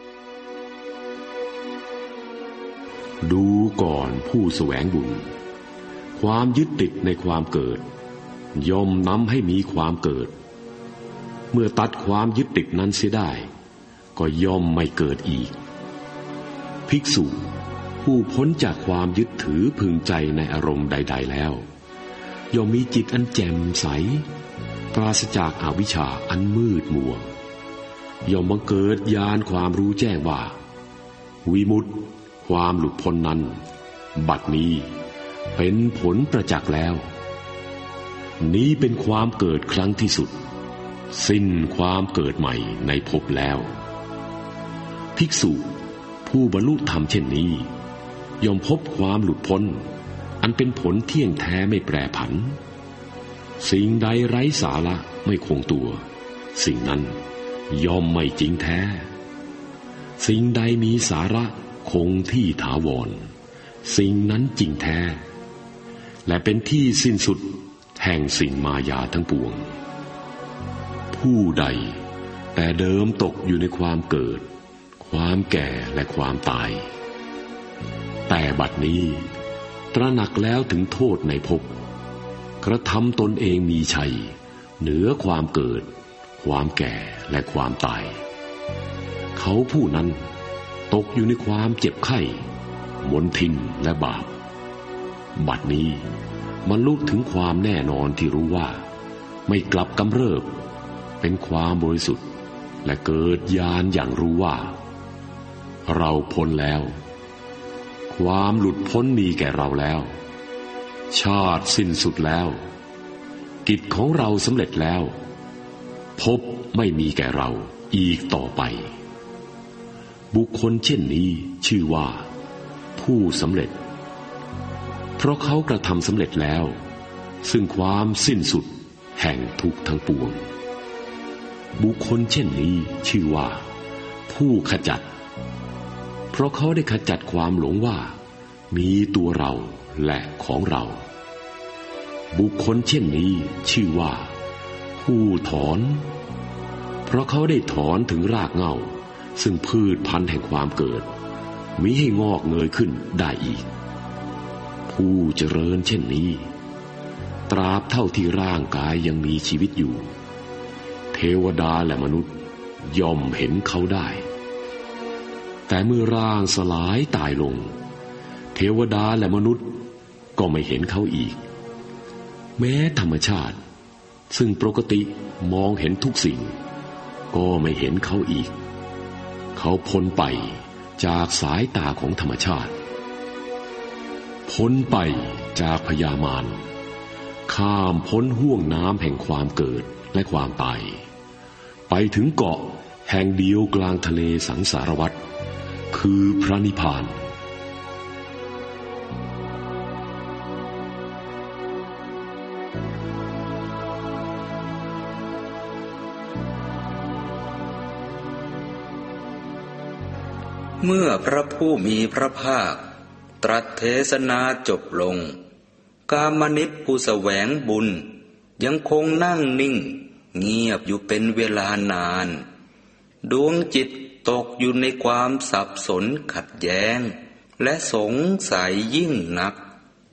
ดูก่อนผู้แสวงบุญความยึดติดในความเกิดย่อมนำให้มีความเกิดเมื่อตัดความยึดติดนั้นเสียได้ก็ย่อมไม่เกิดอีกภิกษุผู้พ้นจากความยึดถือพึงใจในอารมณ์ใดๆแล้วย่อมมีจิตอันแจ่มใสปราศจากอวิชชาอันมืดมัวย่อมบังเกิดญาณความรู้แจ้งว่าวิมุตติความหลุดพ้นนั้นบัดนี้เป็นผลประจักษ์แล้วนี้เป็นความเกิดครั้งที่สุดสิ้นความเกิดใหม่ในภพแล้วภิกษุผู้บรรลุธรรมเช่นนี้ย่อมพบความหลุดพ้นอันเป็นผลเที่ยงแท้ไม่แปรผันสิ่งใดไร้สาระไม่คงตัวสิ่งนั้นย่อมไม่จริงแท้สิ่งใดมีสาระคงที่ถาวรสิ่งนั้นจริงแท้และเป็นที่สิ้นสุดแห่งสิ่งมายาทั้งปวงผู้ใดแต่เดิมตกอยู่ในความเกิดความแก่และความตายแต่บัดนี้ตระหนักแล้วถึงโทษในภพกระทำตนเองมีชัยเหนือความเกิดความแก่และความตายเขาผู้นั้นตกอยู่ในความเจ็บไข้มลทินและบาปบัดนี้บรรลุถึงความแน่นอนที่รู้ว่าไม่กลับกำเริบเป็นความบริสุทธิ์และเกิดญาณอย่างรู้ว่าเราพ้นแล้วความหลุดพ้นมีแก่เราแล้วชาติสิ้นสุดแล้วกิจของเราสำเร็จแล้วภพไม่มีแก่เราอีกต่อไปบุคคลเช่นนี้ชื่อว่าผู้สำเร็จเพราะเขากระทำสำเร็จแล้วซึ่งความสิ้นสุดแห่งทุกข์ทั้งปวงบุคคลเช่นนี้ชื่อว่าผู้ขจัดเพราะเขาได้ขจัดความหลงว่ามีตัวเราและของเราบุคคลเช่นนี้ชื่อว่าผู้ถอนเพราะเขาได้ถอนถึงรากเหง้าซึ่งพืชพันธุ์แห่งความเกิดมิให้งอกเงยขึ้นได้อีกผู้เจริญเช่นนี้ตราบเท่าที่ร่างกายยังมีชีวิตอยู่เทวดาและมนุษย์ย่อมเห็นเขาได้แต่เมื่อร่างสลายตายลงเทวดาและมนุษย์ก็ไม่เห็นเขาอีกแม้ธรรมชาติซึ่งปกติมองเห็นทุกสิ่งก็ไม่เห็นเขาอีกเขาพ้นไปจากสายตาของธรรมชาติพ้นไปจากพยามารข้ามพ้นห่วงน้ำแห่งความเกิดและความตายไปถึงเกาะแห่งเดียวกลางทะเลสังสารวัฏคือพระนิพพานเมื่อพระผู้มีพระภาคตรัสเทศนาจบลงกามนิษฐ์ผู้แสวงบุญยังคงนั่งนิ่งเงียบอยู่เป็นเวลานานดวงจิตตกอยู่ในความสับสนขัดแย้งและสงสัยยิ่งนัก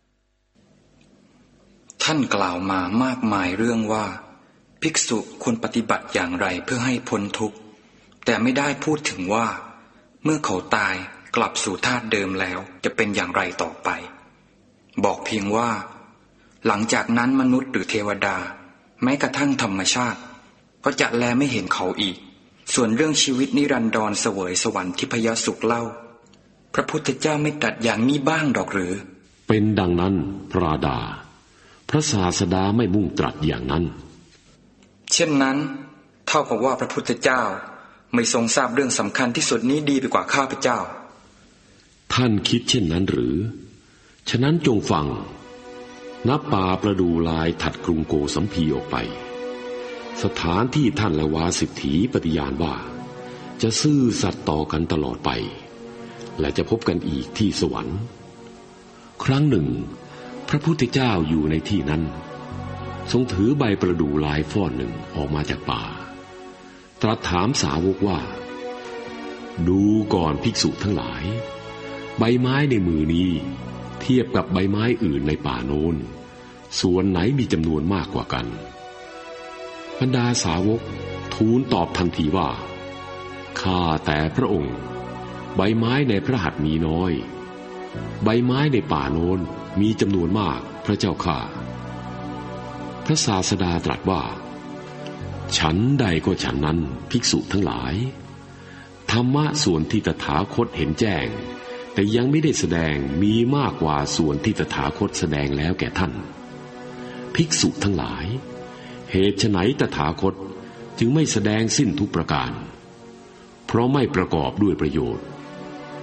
ท่านกล่าวมามากมายเรื่องว่าภิกษุควรปฏิบัติอย่างไรเพื่อให้พ้นทุกข์แต่ไม่ได้พูดถึงว่าเมื่อเขาตายกลับสู่ธาตุเดิมแล้วจะเป็นอย่างไรต่อไปบอกเพียงว่าหลังจากนั้นมนุษย์หรือเทวดาแม้กระทั่งธรรมชาติก็จะแลไม่เห็นเขาอีกส่วนเรื่องชีวิตนิรันดรเสวยสวรรค์ทิพยสุขเล่าพระพุทธเจ้าไม่ตรัสอย่างนี้บ้างดอกหรือเป็นดังนั้นพระราดาพระศาสดาไม่มุ่งตรัสอย่างนั้นเช่นนั้นเท่ากับว่าพระพุทธเจ้าไม่ทรงทราบเรื่องสำคัญที่สุดนี้ดีไปกว่าข้าพเจ้าท่านคิดเช่นนั้นหรือฉะนั้นจงฟังณ ป่าประดูลายถัดกรุงโกสัมพีออกไปสถานที่ท่านและวาสิทธีปฏิญาณว่าจะซื่อสัตย์ต่อกันตลอดไปและจะพบกันอีกที่สวรรค์ครั้งหนึ่งพระพุทธเจ้าอยู่ในที่นั้นทรงถือใบประดูลายฟ้อนหนึ่งออกมาจากป่าตรัสถามสาวกว่าดูก่อนภิกษุทั้งหลายใบไม้ในมือนี้เทียบกับใบไม้อื่นในป่าโน้นส่วนไหนมีจำนวนมากกว่ากันบรรดาสาวกทูลตอบทันทีว่าข้าแต่พระองค์ใบไม้ในพระหัตถ์มีน้อยใบไม้ในป่าโน้นมีจำนวนมากพระเจ้าข้าพระศาสดาตรัสว่าฉันใดก็ฉันนั้นภิกษุทั้งหลายธรรมะส่วนที่ตถาคตเห็นแจ้งแต่ยังไม่ได้แสดงมีมากกว่าส่วนที่ตถาคตแสดงแล้วแก่ท่านภิกษุทั้งหลายเหตุไฉนตถาคตจึงไม่แสดงสิ้นทุกประการเพราะไม่ประกอบด้วยประโยชน์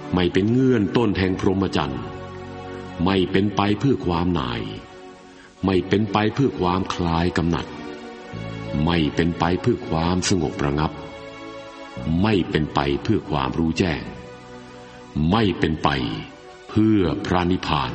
ไม่เป็นเงื่อนต้นแห่งพรหมจรรย์ไม่เป็นไปเพื่อความหน่ายไม่เป็นไปเพื่อความคลายกำหนัดไม่เป็นไปเพื่อความสงบระงับไม่เป็นไปเพื่อความรู้แจ้งไม่เป็นไปเพื่อพระนิพพาน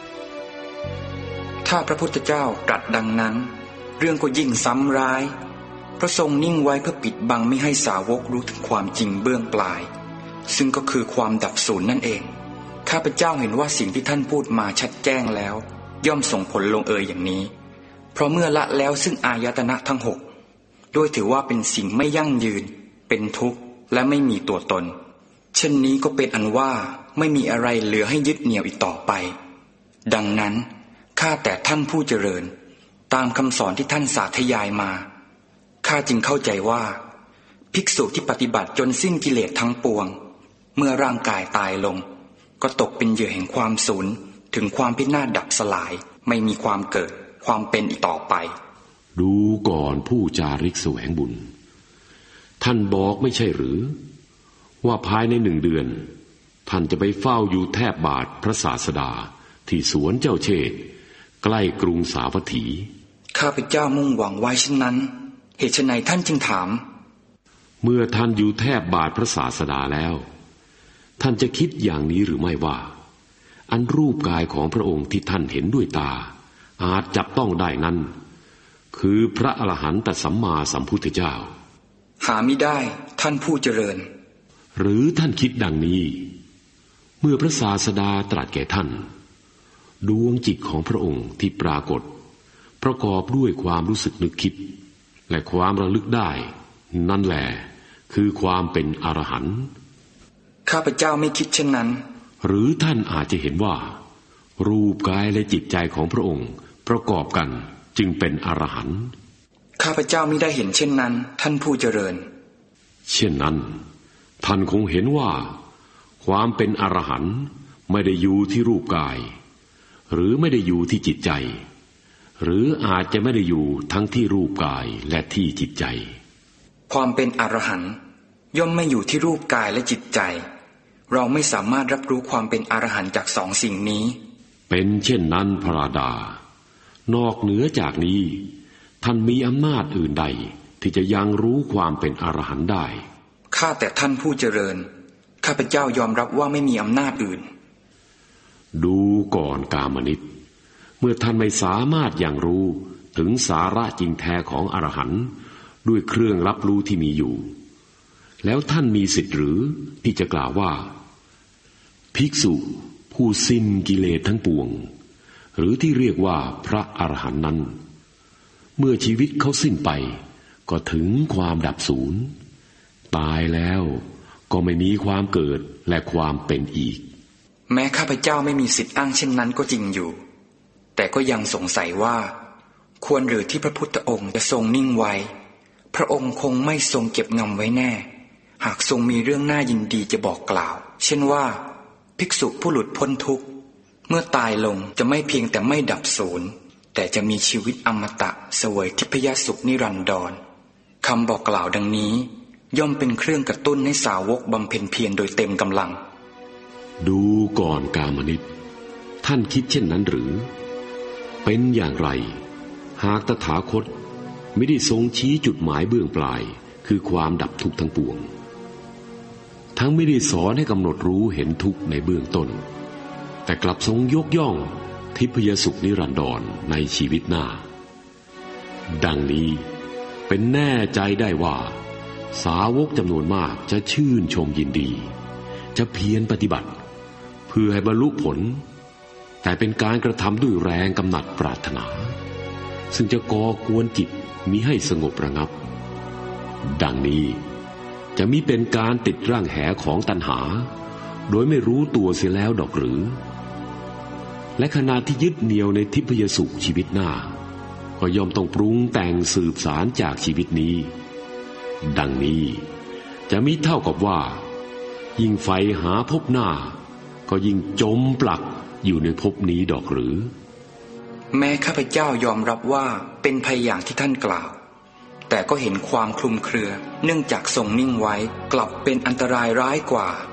ถ้าพระพุทธเจ้าตรัสดังนั้นเรื่องก็ยิ่งซ้ำร้ายพระทรงนิ่งไว้เพื่อปิดบังไม่ให้สาวกรู้ถึงความจริงเบื้องปลายซึ่งก็คือความดับสูญนั่นเองข้าพเจ้าเห็นว่าสิ่งที่ท่านพูดมาชัดแจ้งแล้วย่อมส่งผลลงเอยอย่างนี้เพราะเมื่อละแล้วซึ่งอายตนะทั้งหกโดยถือว่าเป็นสิ่งไม่ยั่งยืนเป็นทุกข์และไม่มีตัวตนเช่นนี้ก็เป็นอันว่าไม่มีอะไรเหลือให้ยึดเหนี่ยวอีกต่อไปดังนั้นข้าแต่ท่านผู้เจริญตามคำสอนที่ท่านสาธยายมาข้าจึงเข้าใจว่าภิกษุที่ปฏิบัติจนสิ้นกิเลสทั้งปวงเมื่อร่างกายตายลงก็ตกเป็นเหยื่อแห่งความสูญถึงความพินาศดับสลายไม่มีความเกิดความเป็นอีกต่อไปดูก่อนผู้จาริกแสวงบุญท่านบอกไม่ใช่หรือว่าภายใน1 เดือนท่านจะไปเฝ้าอยู่แทบบาทพระศาสดาที่สวนเจ้าเชษฐ์ใกล้กรุงสาวัตถีข้าพเจ้ามุ่งหวังไว้เช่นนั้นเหตุไฉนท่านจึงถามเมื่อท่านอยู่แทบบาทพระศาสดาแล้วท่านจะคิดอย่างนี้หรือไม่ว่าอันรูปกายของพระองค์ที่ท่านเห็นด้วยตาอาจจับต้องได้นั้นคือพระอรหันตสัมมาสัมพุทธเจ้าหามิได้ท่านผู้เจริญหรือท่านคิดดังนี้เมื่อพระศาสดาตรัสแก่ท่านดวงจิตของพระองค์ที่ปรากฏประกอบด้วยความรู้สึกนึกคิดและความระลึกได้นั่นแหละคือความเป็นอรหันต์ข้าพเจ้าไม่คิดเช่นนั้นหรือท่านอาจจะเห็นว่ารูปกายและจิตใจของพระองค์ประกอบกันจึงเป็นอรหันต์ข้าพเจ้ามิได้เห็นเช่นนั้นท่านผู้เจริญเช่นนั้นท่านคงเห็นว่าความเป็นอรหันต์ไม่ได้อยู่ที่รูปกายหรือไม่ได้อยู่ที่จิตใจหรืออาจจะไม่ได้อยู่ทั้งที่รูปกายและที่จิตใจความเป็นอรหันต์ย่อมไม่อยู่ที่รูปกายและจิตใจเราไม่สามารถรับรู้ความเป็นอรหันต์จากสองสิ่งนี้เป็นเช่นนั้นพระราดานอกเหนือจากนี้ท่านมีอำนาจอื่นใดที่จะยังรู้ความเป็นอรหันต์ได้ข้าแต่ท่านผู้เจริญข้าพเจ้ายอมรับว่าไม่มีอำนาจอื่นดูก่อนกามนิตเมื่อท่านไม่สามารถยังรู้ถึงสาระจริงแท้ของอรหันต์ด้วยเครื่องรับรู้ที่มีอยู่แล้วท่านมีสิทธิ์หรือที่จะกล่าวว่าภิกษุผู้สิ้นกิเลสทั้งปวงหรือที่เรียกว่าพระอรหันต์นั้นเมื่อชีวิตเขาสิ้นไปก็ถึงความดับสูญตายแล้วก็ไม่มีความเกิดและความเป็นอีกแม้ข้าพเจ้าไม่มีสิทธิ์อ้างเช่นนั้นก็จริงอยู่แต่ก็ยังสงสัยว่าควรหรือที่พระพุทธองค์จะทรงนิ่งไว้พระองค์คงไม่ทรงเก็บงำไว้แน่หากทรงมีเรื่องน่ายินดีจะบอกกล่าวเช่นว่าภิกษุผู้หลุดพ้นทุกข์เมื่อตายลงจะไม่เพียงแต่ไม่ดับสูญแต่จะมีชีวิตอมตะเสวยทิพยสุขนิรันดรคำบอกกล่าวดังนี้ย่อมเป็นเครื่องกระตุ้นให้สาวกบำเพ็ญเพียรโดยเต็มกำลังดูก่อนกามนิตท่านคิดเช่นนั้นหรือเป็นอย่างไรหากตถาคตไม่ได้ทรงชี้จุดหมายเบื้องปลายคือความดับทุกข์ทั้งปวงทั้งไม่ได้สอนให้กำหนดรู้เห็นทุกข์ในเบื้องต้นแต่กลับทรงยกย่องทิพยสุขนิรันดรในชีวิตหน้าดังนี้เป็นแน่ใจได้ว่าสาวกจำนวนมากจะชื่นชมยินดีจะเพียรปฏิบัติเพื่อให้บรรลุผลแต่เป็นการกระทำด้วยแรงกำหนัดปรารถนาซึ่งจะก่อกวนจิตมิให้สงบระงับดังนี้จะมิเป็นการติดร่างแหของตัณหาโดยไม่รู้ตัวเสียแล้วดอกหรือและขณะที่ยึดเหนี่ยวในทิพยสุขชีวิตหน้าก็ย่อมต้องปรุงแต่งสืบสารจากชีวิตนี้ดังนี้จะมิเท่ากับว่ายิ่งใฝ่หาภพหน้าก็ยิ่งจมปลักอยู่ในภพนี้ดอกหรือแม้ข้าพเจ้ายอมรับว่าเป็นภัยอย่างที่ท่านกล่าวแต่ก็เห็นความคลุมเครือเนื่องจากทรงนิ่งไว้กลับเป็นอันตรายร้ายกว่า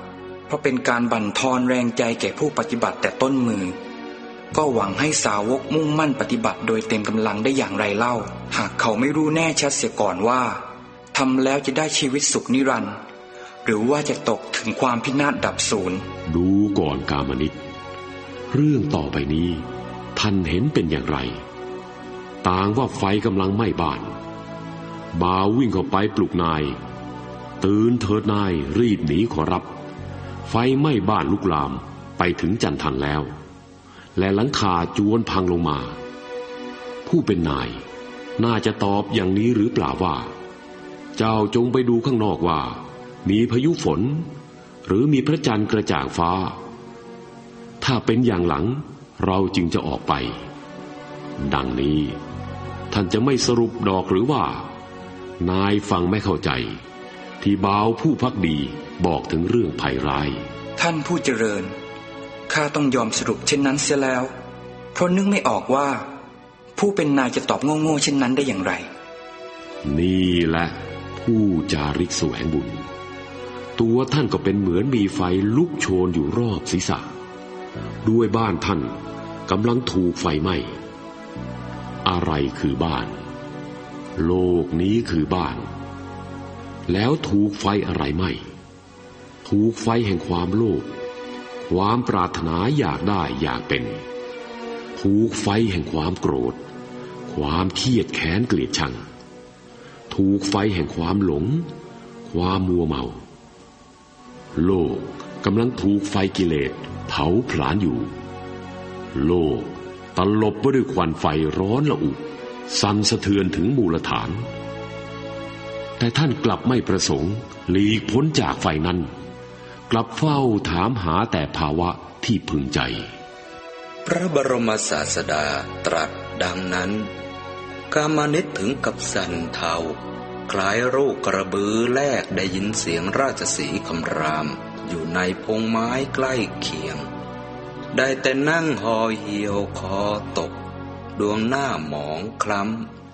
เพราะเป็นการบั่นทอนแรงใจแก่ผู้ปฏิบัติแต่ต้นมือก็หวังให้สาวกมุ่งมั่นปฏิบัติโดยเต็มกำลังได้อย่างไรเล่าหากเขาไม่รู้แน่ชัดเสียก่อนว่าทำแล้วจะได้ชีวิตสุขนิรันดร์หรือว่าจะตกถึงความพินาศดับสูญดูก่อนกามนิกเรื่องต่อไปนี้ท่านเห็นเป็นอย่างไรต่างว่าไฟกำลังไหม้บ้านบ่าววิ่งเข้าไปปลุกนายตื่นเถิดนายรีบหนีขอรับไฟไหม้บ้านลุกลามไปถึงจันทันแล้วและหลังคาจวนพังลงมาผู้เป็นนายน่าจะตอบอย่างนี้หรือเปล่าว่าเจ้าจงไปดูข้างนอกว่ามีพายุฝนหรือมีพระจันทร์กระจ่างฟ้าถ้าเป็นอย่างหลังเราจึงจะออกไปดังนี้ท่านจะไม่สรุปดอกหรือว่านายฟังไม่เข้าใจที่บ่าวผู้ภักดีบอกถึงเรื่องภัยร้ายท่านผู้เจริญข้าต้องยอมสรุปเช่นนั้นเสียแล้วเพราะนึกไม่ออกว่าผู้เป็นนายจะตอบโง่ๆเช่นนั้นได้อย่างไรนี่แหละผู้จาริกแสวงบุญตัวท่านก็เป็นเหมือนมีไฟลุกโชนอยู่รอบศีรษะด้วยบ้านท่านกำลังถูกไฟไหม้อะไรคือบ้านโลกนี้คือบ้านแล้วถูกไฟอะไรไหม้ถูกไฟแห่งความโลภความปรารถนาอยากได้อยากเป็นถูกไฟแห่งความโกรธความเครียดแค้นเกลียดชังถูกไฟแห่งความหลงความมัวเมาโลกกำลังถูกไฟกิเลสเผาผลาญอยู่โลกตลบไปด้วยควันไฟร้อนระอุสั่นสะเทือนถึงมูลฐานแต่ท่านกลับไม่ประสงค์หลีกพ้นจากไฟนั้นกลับเฝ้าถามหาแต่ภาวะที่พึงใจพระบรมศาสดาตรัสดังนั้นกามนิตถึงกับสั่นเทาคล้ายลูกกระบือแลกได้ยินเสียงราชสีห์คำรามอยู่ในพงไม้ใกล้เคียงได้แต่นั่งห่อเหี่ยวคอตกดวงหน้าหมองคล้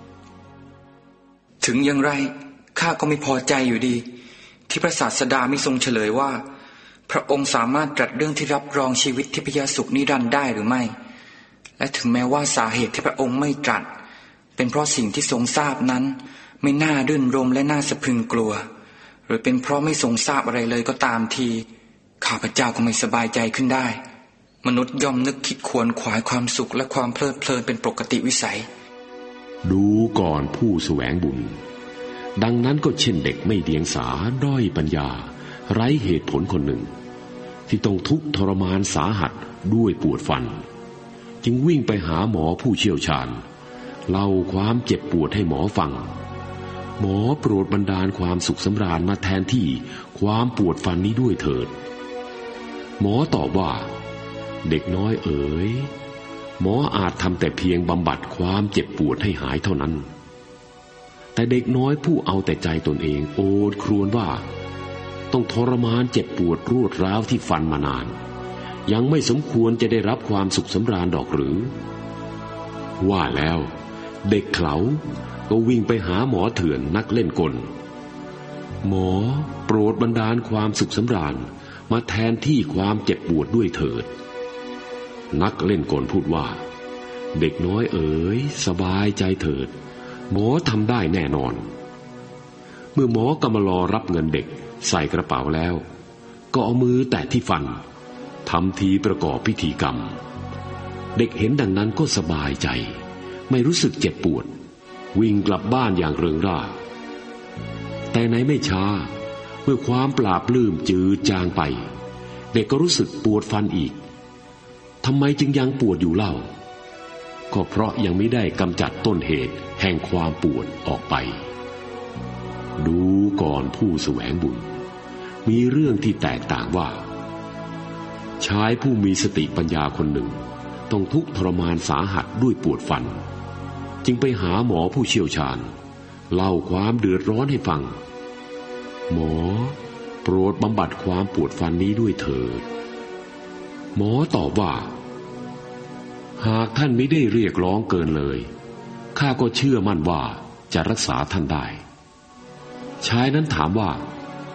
ำถึงอย่างไรข้าก็ไม่พอใจอยู่ดีที่พระศาสดาไม่ทรงเฉลยว่าพระองค์สามารถตรัสเรื่องที่รับรองชีวิตทิพยสุขนิรันดร์ได้หรือไม่และถึงแม้ว่าสาเหตุที่พระองค์ไม่ตรัสเป็นเพราะสิ่งที่ทรงทราบนั้นไม่น่ารื่นรมและน่าสะพรึงกลัวหรือเป็นเพราะไม่ทรงทราบอะไรเลยก็ตามทีข้าพเจ้าก็ไม่สบายใจขึ้นได้มนุษย์ย่อมนึกคิดขวนขวายความสุขและความเพลิดเพลินเป็นปกติวิสัยดูก่อนผู้แสวงบุญดังนั้นก็เช่นเด็กไม่เดียงสาด้อยปัญญาไร้เหตุผลคนหนึ่งที่ต้องทุกข์ทรมานสาหัสด้วยปวดฟันจึงวิ่งไปหาหมอผู้เชี่ยวชาญเล่าความเจ็บปวดให้หมอฟังหมอโปรดบันดาลความสุขสำราญมาแทนที่ความปวดฟันนี้ด้วยเถิดหมอตอบว่าเด็กน้อยเอ๋ยหมออาจทำแต่เพียงบำบัดความเจ็บปวดให้หายเท่านั้นแต่เด็กน้อยผู้เอาแต่ใจตนเองโอดครวญว่าต้องทรมานเจ็บปวดรวดร้าวที่ฟันมานานยังไม่สมควรจะได้รับความสุขสำราญดอกหรือว่าแล้วเด็กเขาก็วิ่งไปหาหมอเถื่อนนักเล่นกลหมอโปรดบันดาลความสุขสำราญมาแทนที่ความเจ็บปวดด้วยเถิดนักเล่นกลพูดว่าเด็กน้อยเอ๋ยสบายใจเถิดหมอทำได้แน่นอนเมื่อหมอกำลังรอรับเงินเด็กใส่กระเป๋าแล้วก็เอามือแตะที่ฟันทำทีประกอบพิธีกรรมเด็กเห็นดังนั้นก็สบายใจไม่รู้สึกเจ็บปวดวิ่งกลับบ้านอย่างเริงร่าแต่ไหนไม่ช้าเมื่อความปราบปลื้มจืดจางไปเด็กก็รู้สึกปวดฟันอีกทำไมจึงยังปวดอยู่เล่าก็เพราะยังไม่ได้กำจัดต้นเหตุแห่งความปวดออกไปดูก่อนผู้แสวงบุญมีเรื่องที่แตกต่างว่าชายผู้มีสติปัญญาคนหนึ่งต้องทุกข์ทรมานสาหัสด้วยปวดฟันจึงไปหาหมอผู้เชี่ยวชาญเล่าความเดือดร้อนให้ฟังหมอโปรดบำบัดความปวดฟันนี้ด้วยเถิดหมอตอบว่าหากท่านไม่ได้เรียกร้องเกินเลยข้าก็เชื่อมั่นว่าจะรักษาท่านได้ชายนั้นถามว่า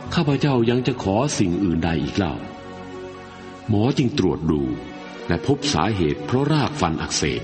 ข้าพเจ้ายังจะขอสิ่งอื่นใดอีกเล่าหมอจึงตรวจดูและพบสาเหตุเพราะรากฟันอักเสบ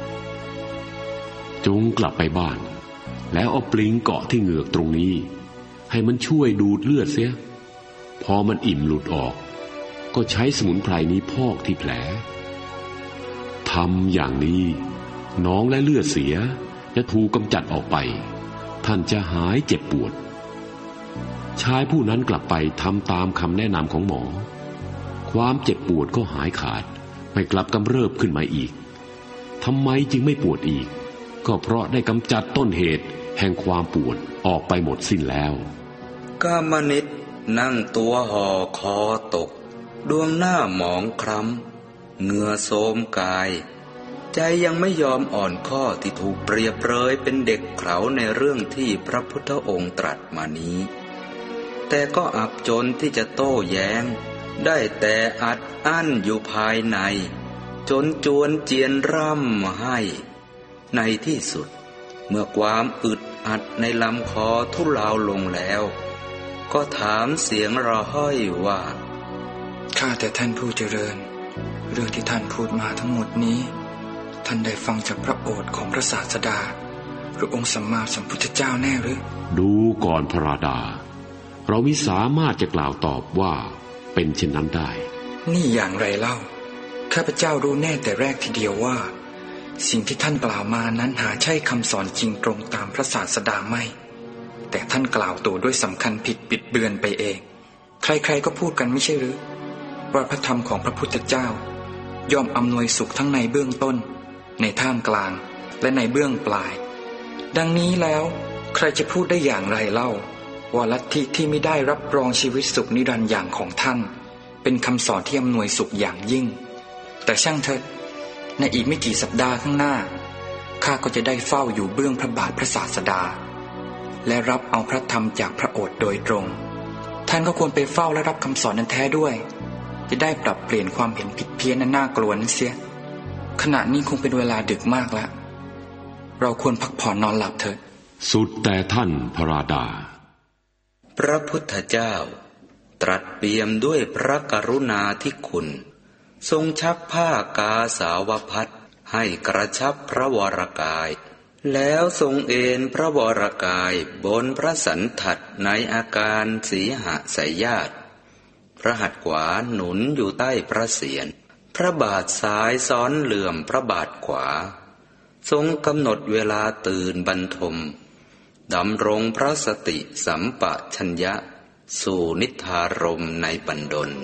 จงกลับไปบ้านแล้วเอาปลิงเกาะที่เหงือกตรงนี้ให้มันช่วยดูดเลือดเสียพอมันอิ่มหลุดออกก็ใช้สมุนไพรนี้พอกที่แผลทำอย่างนี้หนองและเลือดเสียจะถูกกำจัดออกไปท่านจะหายเจ็บปวดชายผู้นั้นกลับไปทำตามคำแนะนำของหมอความเจ็บปวดก็หายขาดไม่กลับกำเริบขึ้นมาอีกทำไมจึงไม่ปวดอีกก็เพราะได้กำจัดต้นเหตุแห่งความปวดออกไปหมดสิ้นแล้วกามนิตนั่งตัวห่อคอตกดวงหน้าหมองคล้ำเหงื่อโทรมกายใจยังไม่ยอมอ่อนข้อที่ถูกเปรียบเปรยเป็นเด็กเขลาในเรื่องที่พระพุทธองค์ตรัสมานี้แต่ก็อับจนที่จะโต้แย้งได้แต่อัดอั้นอยู่ภายในจนจวนเจียนร่ำให้ในที่สุดเมื่อความอึดอัดในลำคอทุเลาลงแล้วก็ถามเสียงระห้อยว่าข้าแต่ท่านผู้เจริญเรื่องที่ท่านพูดมาทั้งหมดนี้ท่านได้ฟังจากพระโอษฐ์ของพระศาสดาหรือองค์สัมมาสัมพุทธเจ้าแน่หรือดูก่อนพระราดาเรามิสามารถจะกล่าวตอบว่าเป็นเช่นนั้นได้นี่อย่างไรเล่าข้าพเจ้ารู้แน่แต่แรกทีเดียวว่าสิ่งที่ท่านกล่าวมานั้นหาใช่คำสอนจริงตรงตามพระศาสดาไม่แต่ท่านกล่าวตัวด้วยสำคัญผิดบิดเบือนไปเองใครๆก็พูดกันไม่ใช่หรือว่าพระธรรมของพระพุทธเจ้าย่อมอำนวยสุขทั้งในเบื้องต้นในท่ามกลางและในเบื้องปลายดังนี้แล้วใครจะพูดได้อย่างไรเล่าว่าลัทธิที่ไม่ได้รับรองชีวิตสุขนิรันดร์อย่างของท่านเป็นคำสอนที่อำนวยสุขอย่างยิ่งแต่ช่างเถิดในอีกไม่กี่สัปดาห์ข้างหน้าข้าก็จะได้เฝ้าอยู่เบื้องพระบาทพระศาสดาและรับเอาพระธรรมจากพระโอษฐ์โดยตรงท่านก็ควรไปเฝ้าและรับคำสอนนั้นแท้ด้วยจะได้ปรับเปลี่ยนความเห็นผิดเพี้ยนนั้นน่ากลัวนั้นเสียขณะนี้คงเป็นเวลาดึกมากแล้วเราควรพักผ่อนนอนหลับเถิดสุดแต่ท่านพระราดาพระพุทธเจ้าตรัสเปี่ยมด้วยพระกรุณาธิคุณทรงชักผ้ากาสาวพัสให้กระชับพระวรกายแล้วทรงเอนพระวรกายบนพระสันทัดในอาการสีหสายญาติพระหัตถ์ขวาหนุนอยู่ใต้พระเศียรพระบาทซ้ายซ้อนเหลื่อมพระบาทขวาทรงกำหนดเวลาตื่นบรรทมดำรงพระสติสัมปชัญญะสู่นิทธารมในบันดล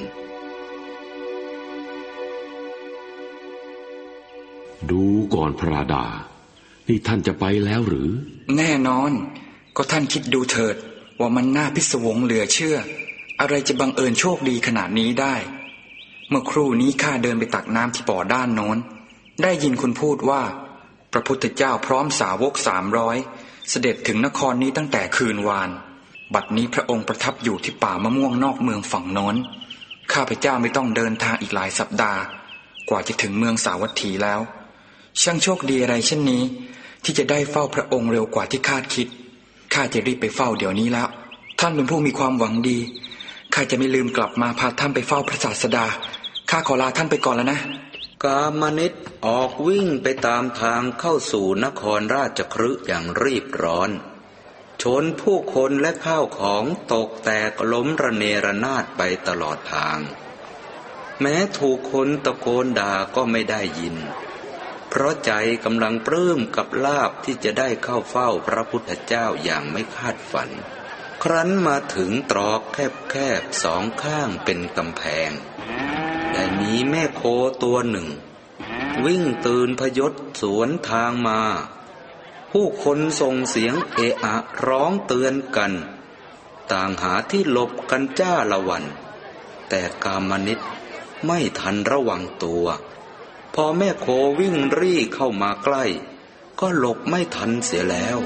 ดูก่อนพระราดานี่ท่านจะไปแล้วหรือแน่นอนก็ท่านคิดดูเถิดว่ามันน่าพิศวงเหลือเชื่ออะไรจะบังเอิญโชคดีขนาดนี้ได้เมื่อครู่นี้ข้าเดินไปตักน้ำที่บ่อด้านโน้นได้ยินคุณพูดว่าพระพุทธเจ้าพร้อมสาวก300เสด็จถึงนครนี้ตั้งแต่คืนวานบัดนี้พระองค์ประทับอยู่ที่ป่ามะม่วงนอกเมืองฝั่งโน้นข้าพเจ้าไม่ต้องเดินทางอีกหลายสัปดาห์กว่าจะถึงเมืองสาวัตถีแล้วช่างโชคดีอะไรเช่นนี้ที่จะได้เฝ้าพระองค์เร็วกว่าที่คาดคิดข้าจะรีบไปเฝ้าเดี๋ยวนี้แล้วท่านเป็นผู้มีความหวังดีข้าจะไม่ลืมกลับมาพาท่านไปเฝ้าพระศาสดาข้าขอลาท่านไปก่อนแล้วนะกามนิตออกวิ่งไปตามทางเข้าสู่นครราชคฤห์อย่างรีบร้อนชนผู้คนและข้าวของตกแตกล้มระเนระนาดไปตลอดทางแม้ถูกคนตะโกนด่าก็ไม่ได้ยินเพราะใจกำลังปลื้มกับลาภที่จะได้เข้าเฝ้าพระพุทธเจ้าอย่างไม่คาดฝันครั้นมาถึงตรอกแคบๆสองข้างเป็นกำแพงได้มีแม่โคตัวหนึ่งวิ่งตื่นพยศสวนทางมาผู้คนส่งเสียงเอะอะร้องเตือนกันต่างหาที่หลบกันจ้าละวันแต่กามนิตไม่ทันระวังตัวพอแม่โควิ่งรี่เข้ามาใกล้ก็หลบไม่ทันเสียแล้ว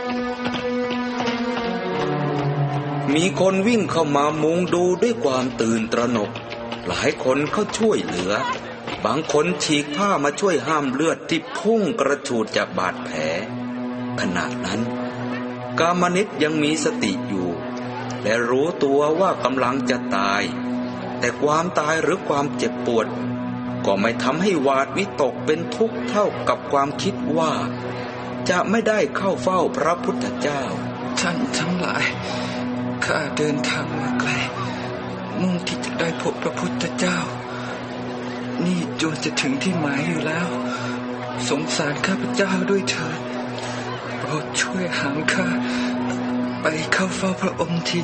มีคนวิ่งเข้ามามุงดูด้วยความตื่นตระหนกหลายคนเข้าช่วยเหลือบางคนฉีกผ้ามาช่วยห้ามเลือดที่พุ่งกระฉูดจากบาดแผลขณะนั้นกามนิตยังมีสติอยู่และรู้ตัวว่ากำลังจะตายแต่ความตายหรือความเจ็บปวดก็ไม่ทำให้หวาดวิตกเป็นทุกข์เท่ากับความคิดว่าจะไม่ได้เข้าเฝ้าพระพุทธเจ้าท่านทั้งหลายข้าเดินทางมาไกลมุ่งที่จะได้พบพระพุทธเจ้านี่จวนจะถึงที่หมายอยู่แล้วสงสารข้าพเจ้าด้วยเถิดโปรดช่วยหามข้าไปเข้าเฝ้าพระองค์ที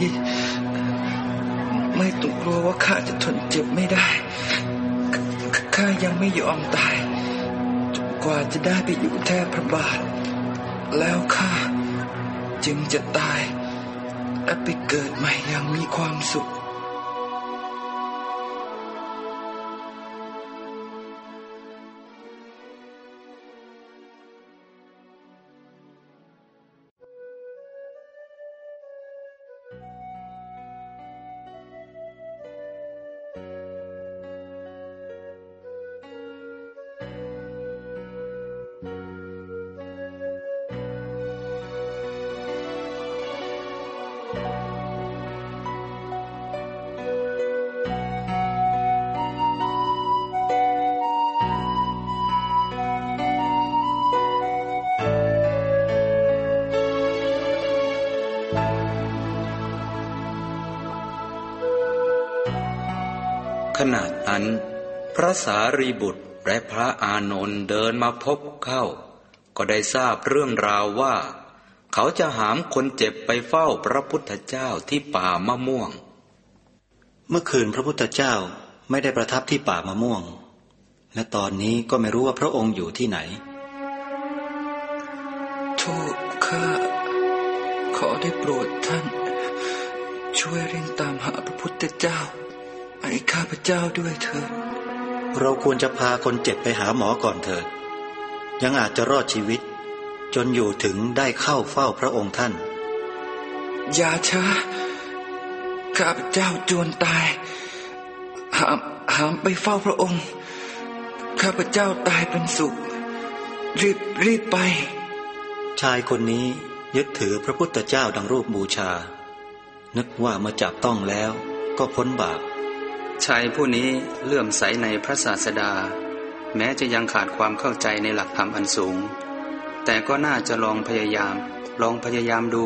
ไม่ต้องกลัวว่าข้าจะทนเจ็บไม่ได้ข้ายังไม่ยอมตายจนกว่าจะได้ไปอยู่แทบพระบาทแล้วข้าจึงจะตายและไปเกิดใหม่อย่างมีความสุขขณะนั้นพระสารีบุตรและพระอานนท์เดินมาพบเข้าก็ได้ทราบเรื่องราวว่าเขาจะหามคนเจ็บไปเฝ้าพระพุทธเจ้าที่ป่ามะม่วงเมื่อคืนพระพุทธเจ้าไม่ได้ประทับที่ป่ามะม่วงและตอนนี้ก็ไม่รู้ว่าพระองค์อยู่ที่ไหนทูลข้าขอได้โปรดท่านช่วยเร่งตามหาพระพุทธเจ้าให้ข้าพเจ้าด้วยเถิดเราควรจะพาคนเจ็บไปหาหมอก่อนเถิดยังอาจจะรอดชีวิตจนอยู่ถึงได้เข้าเฝ้าพระองค์ท่านอย่าช้าข้าพเจ้าจวนตายหามไปเฝ้าพระองค์ข้าพเจ้าตายเป็นสุขรีบไปชายคนนี้ยึดถือพระพุทธเจ้าดังรูปบูชานึกว่าเมื่อจับต้องแล้วก็พ้นบาปชายผู้นี้เลื่อมใสในพระศาสดาแม้จะยังขาดความเข้าใจในหลักธรรมอันสูงแต่ก็น่าจะลองพยายามดู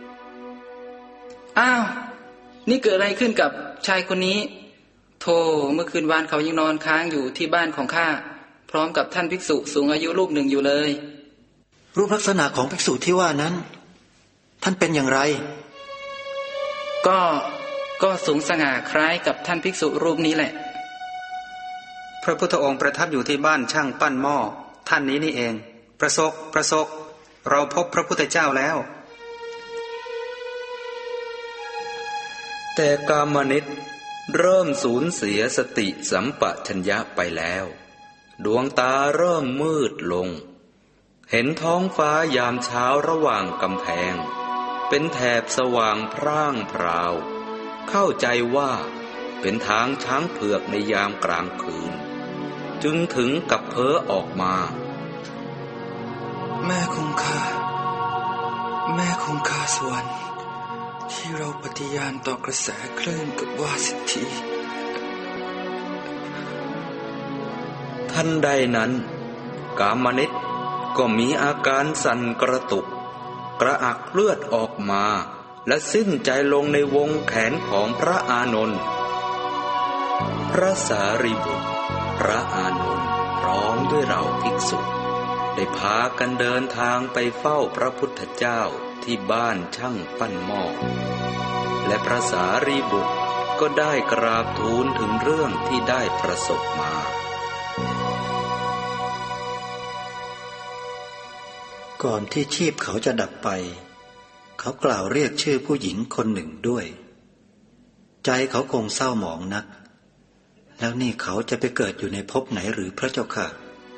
อ้าวนี่เกิดอะไรขึ้นกับชายคนนี้โธ่เมื่อคืนวานเขายังนอนค้างอยู่ที่บ้านของข้าพร้อมกับท่านภิกษุสูงอายุรูปหนึ่งอยู่เลยรูปลักษณะของภิกษุที่ว่านั้นท่านเป็นอย่างไรก็สูงสง่าคล้ายกับท่านภิกษุรูปนี้แหละพระพุทธองค์ประทับอยู่ที่บ้านช่างปั้นหม้อท่านนี้นี่เองประสบเราพบพระพุทธเจ้าแล้วแต่กามนิตเริ่มสูญเสียสติสัมปชัญญะไปแล้วดวงตาเริ่มมืดลงเห็นท้องฟ้ายามเช้าระหว่างกำแพงเป็นแถบสว่างพร่างพราวเข้าใจว่าเป็นทางช้างเผือกในยามกลางคืนจึงถึงกับเพ้อออกมาแม่คงคาสวรรค์ที่เราปฏิญาณต่อกระแสคลื่นกับวาสิทธีทันใดนั้นกามนิตก็มีอาการสั่นกระตุกกระอักเลือดออกมาและสิ้นใจลงในวงแขนของพระอานนท์พระสารีบุตรพระอานนท์พร้อมด้วยเหล่าภิกษุได้พากันเดินทางไปเฝ้าพระพุทธเจ้าที่บ้านช่างปั้นหม้อและพระสารีบุตรก็ได้กราบทูลถึงเรื่องที่ได้ประสบมาก่อนที่ชีพเขาจะดับไปเขากล่าวเรียกชื่อผู้หญิงคนหนึ่งด้วยใจเขาคงเศร้าหมองนักแล้วนี่เขาจะไปเกิดอยู่ในภพไหนหรือพระเจ้าค่ะ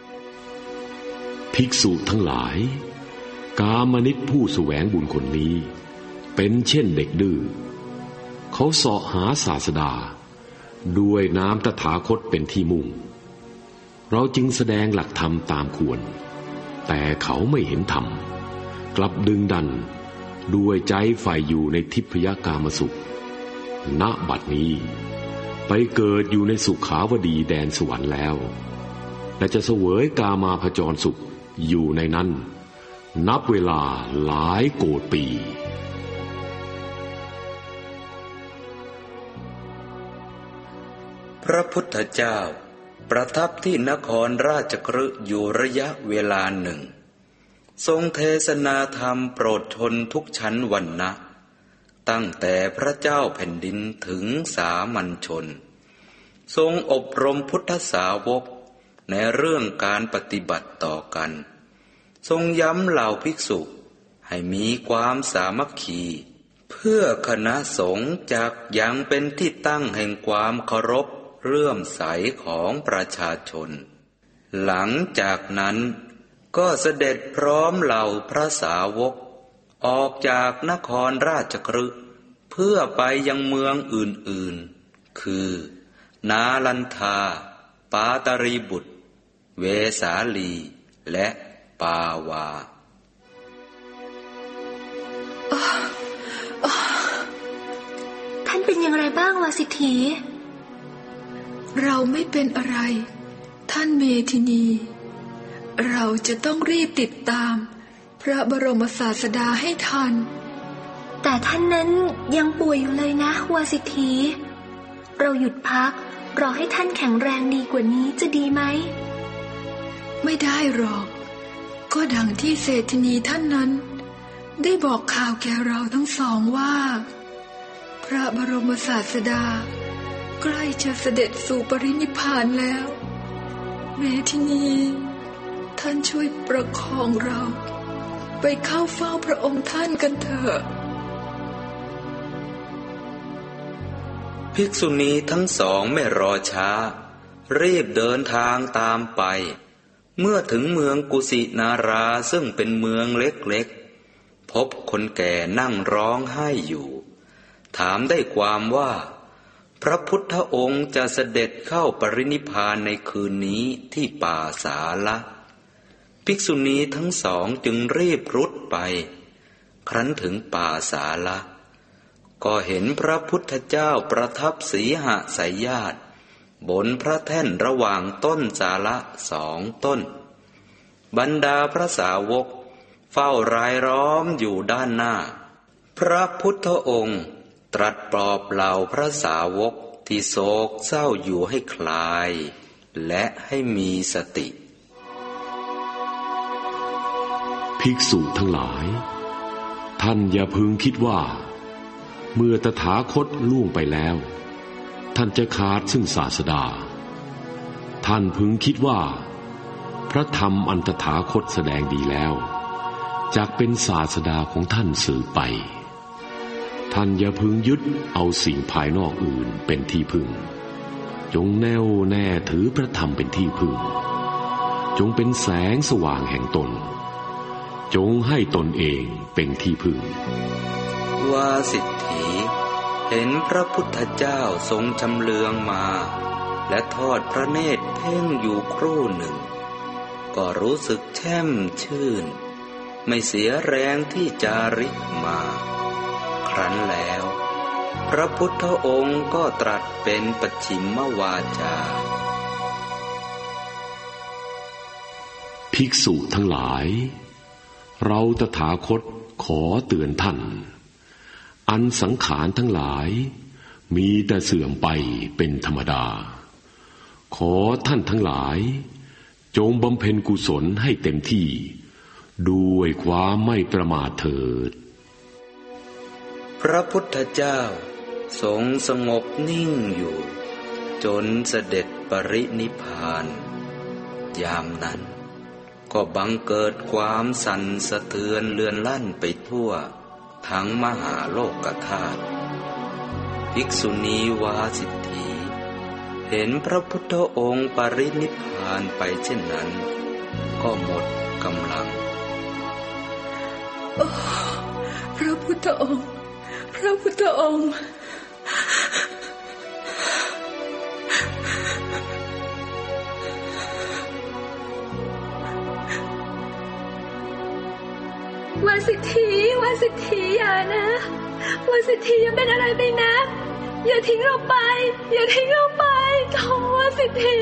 ภิกษุทั้งหลายกามนิตผู้แสวงบุญคนนี้เป็นเช่นเด็กดื้อเขาเสาะหาศาสดาด้วยน้ำตถาคตเป็นที่มุ่งเราจึงแสดงหลักธรรมตามควรแต่เขาไม่เห็นธรรมกลับดึงดันด้วยใจใฝ่อยู่ในทิพยกามสุขณบัดนี้ไปเกิดอยู่ในสุขาวดีแดนสวรรค์แล้วและจะเสวยกามาพจรสุขอยู่ในนั้นนับเวลาหลายโกฏปีพระพุทธเจ้าประทับที่นครราชคฤห์อยู่ระยะเวลาหนึ่งทรงเทศนาธรรมโปรดชนทุกชั้นวรรณะตั้งแต่พระเจ้าแผ่นดินถึงสามัญชนทรงอบรมพุทธสาวกในเรื่องการปฏิบัติต่อกันทรงย้ำเหล่าภิกษุให้มีความสามัคคีเพื่อคณะสงฆ์จักยังเป็นที่ตั้งแห่งความเคารพเลื่อมใสของประชาชนหลังจากนั้นก็เสด็จพร้อมเหล่าพระสาวกออกจากนครราชคฤห์เพื่อไปยังเมืองอื่นๆคือนาลันทาปาตรีบุตรเวสาลีและปาวาท่านเป็นอย่างไรบ้างวาสิทธีเราไม่เป็นอะไรท่านเมธินีเราจะต้องรีบติดตามพระบรมศาสดาให้ทันแต่ท่านนั้นยังป่วยอยู่เลยนะวาสิทธีเราหยุดพักรอให้ท่านแข็งแรงดีกว่านี้จะดีไหมไม่ได้หรอกก็ดังที่เศรษฐินีท่านนั้นได้บอกข่าวแก่เราทั้งสองว่าพระบรมศาสดาใกล้จะเสด็จสู่ปรินิพพานแล้วเมธินีท่านช่วยประคองเราไปเข้าเฝ้าพระองค์ท่านกันเถอะภิกษุณีทั้งสองไม่รอช้ารีบเดินทางตามไปเมื่อถึงเมืองกุสินาราซึ่งเป็นเมืองเล็กๆพบคนแก่นั่งร้องไห้อยู่ถามได้ความว่าพระพุทธองค์จะเสด็จเข้าปรินิพพานในคืนนี้ที่ป่าสาละภิกษุณีทั้งสองจึงรีบรุดไปครั้นถึงป่าสาละก็เห็นพระพุทธเจ้าประทับสีหสายญาติบนพระแท่นระหว่างต้นสาละ2 ต้นบรรดาพระสาวกเฝ้ารายล้อมอยู่ด้านหน้าพระพุทธองค์ตรัสปลอบเหล่าพระสาวกที่โศกเศร้าอยู่ให้คลายและให้มีสติภิกษุทั้งหลายท่านอย่าพึงคิดว่าเมื่อตถาคตล่วงไปแล้วท่านจะขาดซึ่งศาสดาท่านพึงคิดว่าพระธรรมอันตถาคตแสดงดีแล้วจักเป็นศาสดาของท่านสืบไปท่านอย่าพึงยึดเอาสิ่งภายนอกอื่นเป็นที่พึ่งจงแน่วแน่ถือพระธรรมเป็นที่พึ่งจงเป็นแสงสว่างแห่งตนจงให้ตนเองเป็นที่พึ่งวาสิทธีเห็นพระพุทธเจ้าทรงชำเลืองมาและทอดพระเนตรเพ่งอยู่ครู่หนึ่งก็รู้สึกแช่มชื่นไม่เสียแรงที่จาริกมาครั้นแล้วพระพุทธองค์ก็ตรัสเป็นปัจฉิมวาจาภิกษุทั้งหลายเราตถาคตขอเตือนท่านอันสังขารทั้งหลายมีแต่เสื่อมไปเป็นธรรมดาขอท่านทั้งหลายจงบำเพ็ญกุศลให้เต็มที่ด้วยความไม่ประมาทเถิดพระพุทธเจ้าทรงสงบนิ่งอยู่จนเสด็จปรินิพพานยามนั้นก็บังเกิดความสั่นสะเทือนเลือนลั่นไปทั่วทั้งมหาโลกธาตุภิกษุณีวาสิทธีเห็นพระพุทธองค์ปรินิพพานไปเช่นนั้นก็หมดกำลังพระพุทธองค์พระพุทธองค์วาสิทธีวาสิทธีอย่านะวาสิทธีอย่าเป็นอะไรไปนะอย่าทิ้งเราไปอย่าทิ้งเราไปโธ่วาสิทธี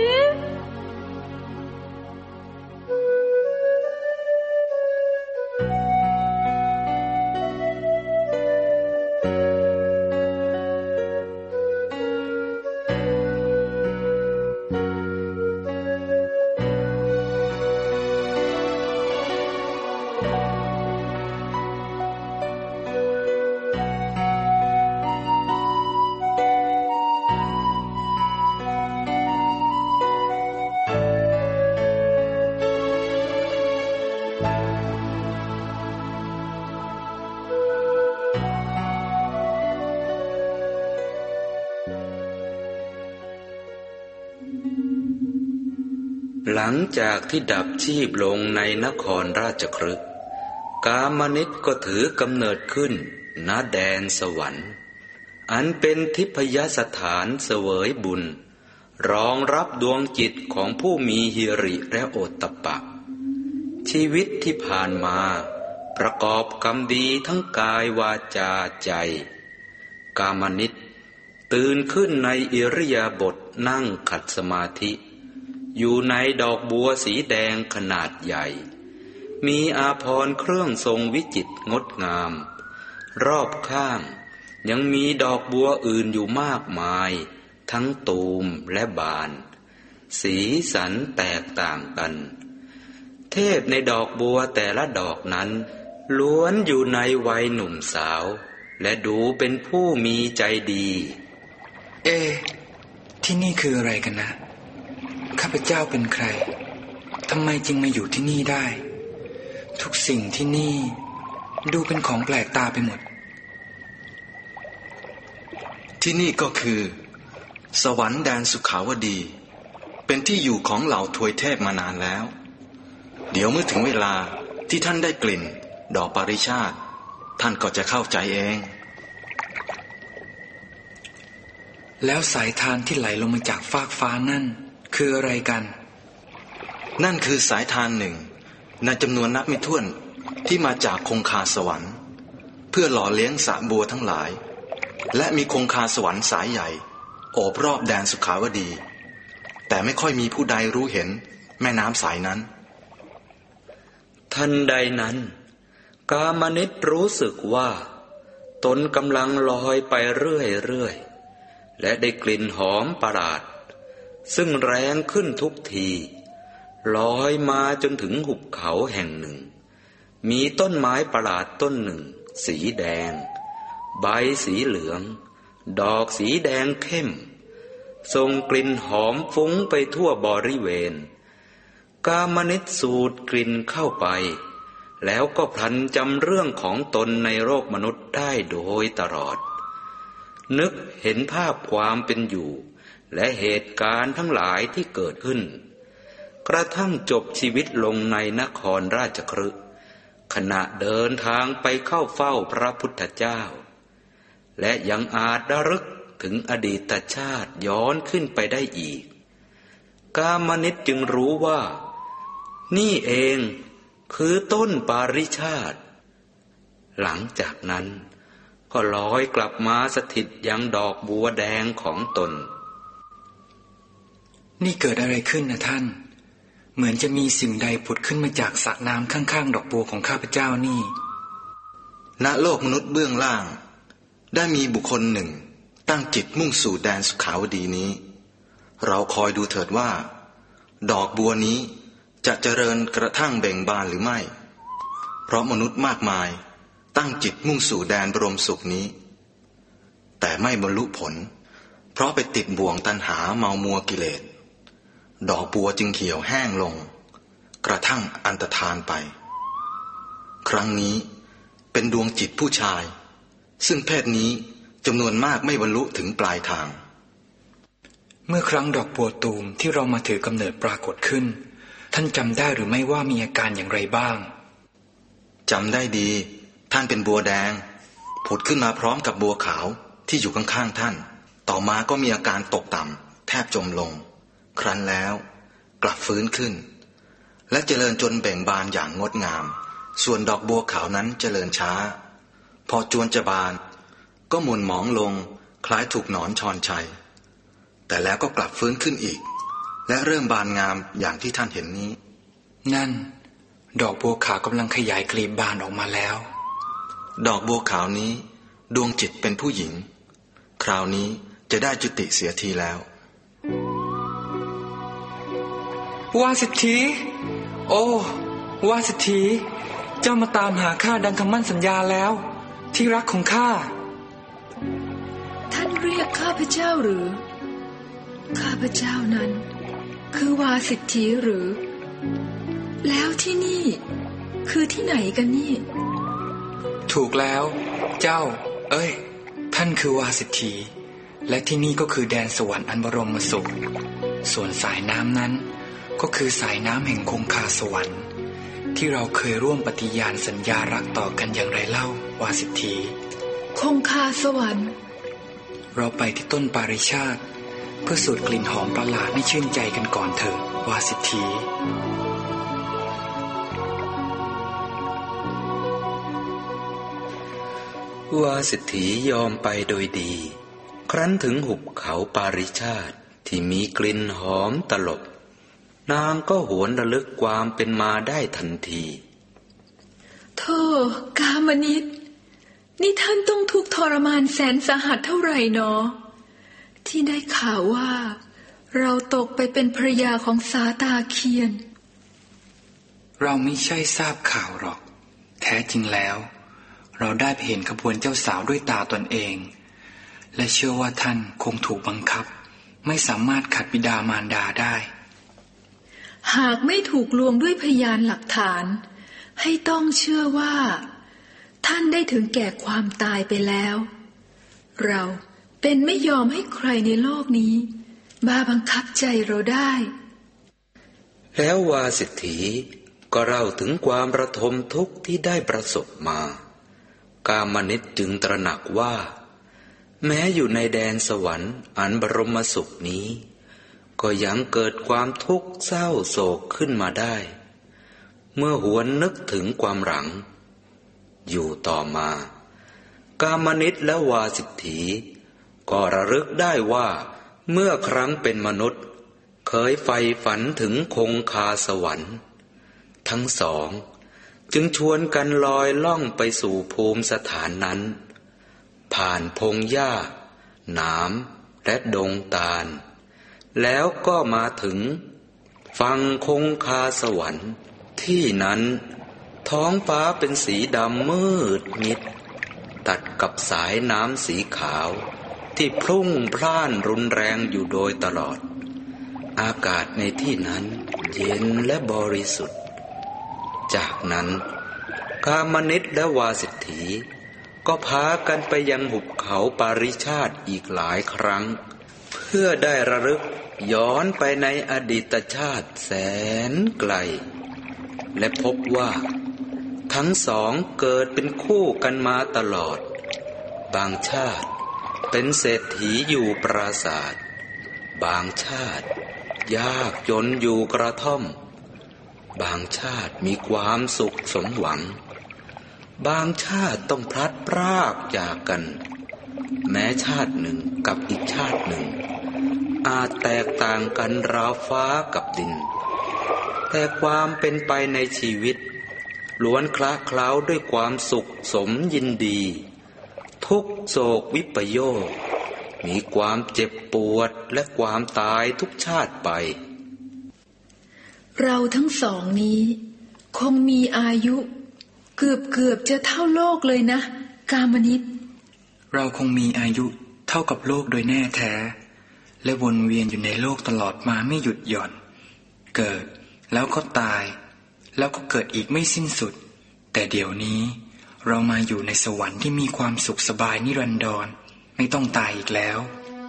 หลังจากที่ดับชีพลงในนครราชคฤห์กามนิตก็ถือกำเนิดขึ้นณแดนสวรรค์อันเป็นทิพยสถานเสวยบุญรองรับดวงจิตของผู้มีหิริและโอตตัปปะชีวิตที่ผ่านมาประกอบกรรมดีทั้งกายวาจาใจกามนิตตื่นขึ้นในอิริยาบถนั่งขัดสมาธิอยู่ในดอกบัวสีแดงขนาดใหญ่มีอาภรณ์เครื่องทรงวิจิตรงดงามรอบข้างยังมีดอกบัวอื่นอยู่มากมายทั้งตูมและบานสีสันแตกต่างกันเทพในดอกบัวแต่ละดอกนั้นล้วนอยู่ในวัยหนุ่มสาวและดูเป็นผู้มีใจดีที่นี่คืออะไรกันนะข้าพเจ้าเป็นใครทำไมจึงมาอยู่ที่นี่ได้ทุกสิ่งที่นี่ดูเป็นของแปลกตาไปหมดที่นี่ก็คือสวรรค์แดนสุขาวดีเป็นที่อยู่ของเหล่าทวยเทพมานานแล้วเดี๋ยวเมื่อถึงเวลาที่ท่านได้กลิ่นดอกปาริชาติท่านก็จะเข้าใจเองแล้วสายทานที่ไหลลงมาจากฟากฟ้านั่นคืออะไรกันนั่นคือสายทานหนึ่งในจำนวนนับไม่ถ้วนที่มาจากคงคาสวรรค์เพื่อหล่อเลี้ยงสระบัวทั้งหลายและมีคงคาสวรรค์สายใหญ่โอบรอบแดนสุขาวดีแต่ไม่ค่อยมีผู้ใดรู้เห็นแม่น้ำสายนั้นทันใดนั้นกามนิตรู้สึกว่าตนกำลังลอยไปเรื่อยๆและได้กลิ่นหอมประหลาดซึ่งแรงขึ้นทุกทีลอยมาจนถึงหุบเขาแห่งหนึ่งมีต้นไม้ประหลาดต้นหนึ่งสีแดงใบสีเหลืองดอกสีแดงเข้มส่งกลิ่นหอมฟุ้งไปทั่วบริเวณกามนิตสูดกลิ่นเข้าไปแล้วก็พลันจำเรื่องของตนในโลกมนุษย์ได้โดยตลอดนึกเห็นภาพความเป็นอยู่และเหตุการณ์ทั้งหลายที่เกิดขึ้นกระทั่งจบชีวิตลงในนครราชคฤห์ขณะเดินทางไปเข้าเฝ้าพระพุทธเจ้าและยังอาจระลึกถึงอดีตชาติย้อนขึ้นไปได้อีกกามนิตจึงรู้ว่านี่เองคือต้นปาริชาติหลังจากนั้นก็ลอยกลับมาสถิตยังดอกบัวแดงของตนนี่เกิดอะไรขึ้นนะท่านเหมือนจะมีสิ่งใดผุดขึ้นมาจากสระน้ำข้างๆดอกบัวของข้าพเจ้านี่ณโลกมนุษย์เบื้องล่างได้มีบุคคลหนึ่งตั้งจิตมุ่งสู่แดนสุขาวดีนี้เราคอยดูเถิดว่าดอกบัวนี้จะเจริญกระทั่งเบ่งบานหรือไม่เพราะมนุษย์มากมายตั้งจิตมุ่งสู่แดนบรมสุขนี้แต่ไม่บรรลุผลเพราะไปติดบ่วงตัณหาเมามัวกิเลสดอกบัวจึงเหี่ยวแห้งลงกระทั่งอันตรธานไปครั้งนี้เป็นดวงจิตผู้ชายซึ่งเพศนี้จำนวนมากไม่บรรลุถึงปลายทางเมื่อครั้งดอกบัวตูมที่เรามาถือกำเนิดปรากฏขึ้นท่านจำได้หรือไม่ว่ามีอาการอย่างไรบ้างจำได้ดีท่านเป็นบัวแดงผุดขึ้นมาพร้อมกับบัวขาวที่อยู่ข้างๆท่านต่อมาก็มีอาการตกต่ำแทบจมลงครั้นแล้วกลับฟื้นขึ้นและเจริญจนเบ่งบานอย่างงดงามส่วนดอกบัวขาวนั้นเจริญช้าพอจวนจะบานก็หม่นหมองลงคล้ายถูกหนอนชอนชัยแต่แล้วก็กลับฟื้นขึ้นอีกและเริ่มบานงามอย่างที่ท่านเห็นนี้นั่นดอกบัวขาวกำลังขยายกลีบบานออกมาแล้วดอกบัวขาวนี้ดวงจิตเป็นผู้หญิงคราวนี้จะได้จุติเสียทีแล้ววาสิทธีโอ้วาสิทธีเจ้ามาตามหาข้าดังคำมั่นสัญญาแล้วที่รักของข้าท่านเรียกข้าพเจ้าหรือข้าพเจ้านั้นคือวาสิทธีหรือแล้วที่นี่คือที่ไหนกันนี่ถูกแล้วเจ้าท่านคือวาสิทธีและที่นี่ก็คือแดนสวรรค์อันบรมสุขส่วนสายน้ำนั้นก็คือสายน้ำแห่งคงคาสวรรค์ที่เราเคยร่วมปฏิญาณสัญญารักต่อกันอย่างไรเล่าวาสิทธีคงคาสวรรค์เราไปที่ต้นปาริชาติเพื่อสูดกลิ่นหอมประหลาดให้ชื่นใจกันก่อนเถอะวาสิทธีวาสิทธียอมไปโดยดีครั้นถึงหุบเขาปาริชาติที่มีกลิ่นหอมตลบนางก็หวนระลึกความเป็นมาได้ทันทีโธ่กามนิษฐ์นี่ท่านต้องทุกข์ทรมานแสนสาหัสเท่าไหร่เนาะที่ได้ข่าวว่าเราตกไปเป็นภรรยาของสาตาเคียนเราไม่ใช่ทราบข่าวหรอกแท้จริงแล้วเราได้ไปเห็นขบวนเจ้าสาวด้วยตาตนเองและเชื่อว่าท่านคงถูกบังคับไม่สามารถขัดบิดามารดาได้หากไม่ถูกลวงด้วยพยานหลักฐานให้ต้องเชื่อว่าท่านได้ถึงแก่ความตายไปแล้วเราเป็นไม่ยอมให้ใครในโลกนี้มาบังคับใจเราได้แล้ววาสิทธีก็เล่าถึงความระทมทุกข์ที่ได้ประสบมากามนิษฐ์จึงตระหนักว่าแม้อยู่ในแดนสวรรค์อันบรมสุขนี้ก็ยังเกิดความทุกข์เศร้าโศกขึ้นมาได้เมื่อหวนนึกถึงความหลังอยู่ต่อมากามนิษฐ์และวาสิทธีก็ระลึกได้ว่าเมื่อครั้งเป็นมนุษย์เคยใฝ่ฝันถึงคงคาสวรรค์ทั้งสองจึงชวนกันลอยล่องไปสู่ภูมิสถานนั้นผ่านพงหญ้าหนามและดงตาลแล้วก็มาถึงฝั่งคงคาสวรรค์ที่นั้นท้องฟ้าเป็นสีดำมืดมิดตัดกับสายน้ำสีขาวที่พรุ่งพล่านรุนแรงอยู่โดยตลอดอากาศในที่นั้นเย็นและบริสุทธิ์จากนั้นกามนิษฐ์และวาสิทธีก็พากันไปยังหุบเขาปาริชาติอีกหลายครั้งเพื่อได้ระลึกย้อนไปในอดีตชาติแสนไกลและพบว่าทั้งสองเกิดเป็นคู่กันมาตลอดบางชาติเป็นเศรษฐีอยู่ปราสาทบางชาติยากจนอยู่กระท่อมบางชาติมีความสุขสมหวังบางชาติต้องพลัดพรากจากกันแม้ชาติหนึ่งกับอีกชาติหนึ่งอาจแตกต่างกันราวฟ้ากับดินแต่ความเป็นไปในชีวิตล้วนคละเคล้าด้วยความสุขสมยินดีทุกโศกวิปโยคมีความเจ็บปวดและความตายทุกชาติไปเราทั้งสองนี้คงมีอายุเกือบจะเท่าโลกเลยนะกามนิษฐ์เราคงมีอายุเท่ากับโลกโดยแน่แท้และวนเวียนอยู่ในโลกตลอดมาไม่หยุดหย่อนเกิดแล้วก็ตายแล้วก็เกิดอีกไม่สิ้นสุดแต่เดี๋ยวนี้เรามาอยู่ในสวรรค์ที่มีความสุขสบายนิรันดรไม่ต้องตายอีกแล้ว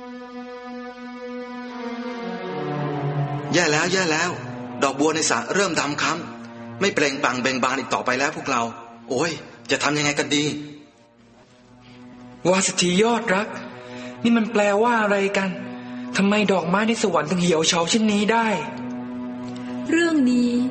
แย่แล้วดอกบัวในสระเริ่มดำค้ำไม่เปล่งปลั่งเบ่งบานอีกต่อไปแล้วพวกเราโอ้ยจะทำยังไงกันดีวาสิทธียอดรักนี่มันแปลว่าอะไรกันทำไมดอกไม้ในสวรรค์ถึงเหี่ยวเฉาเช่นนี้ได้เรื่องนี้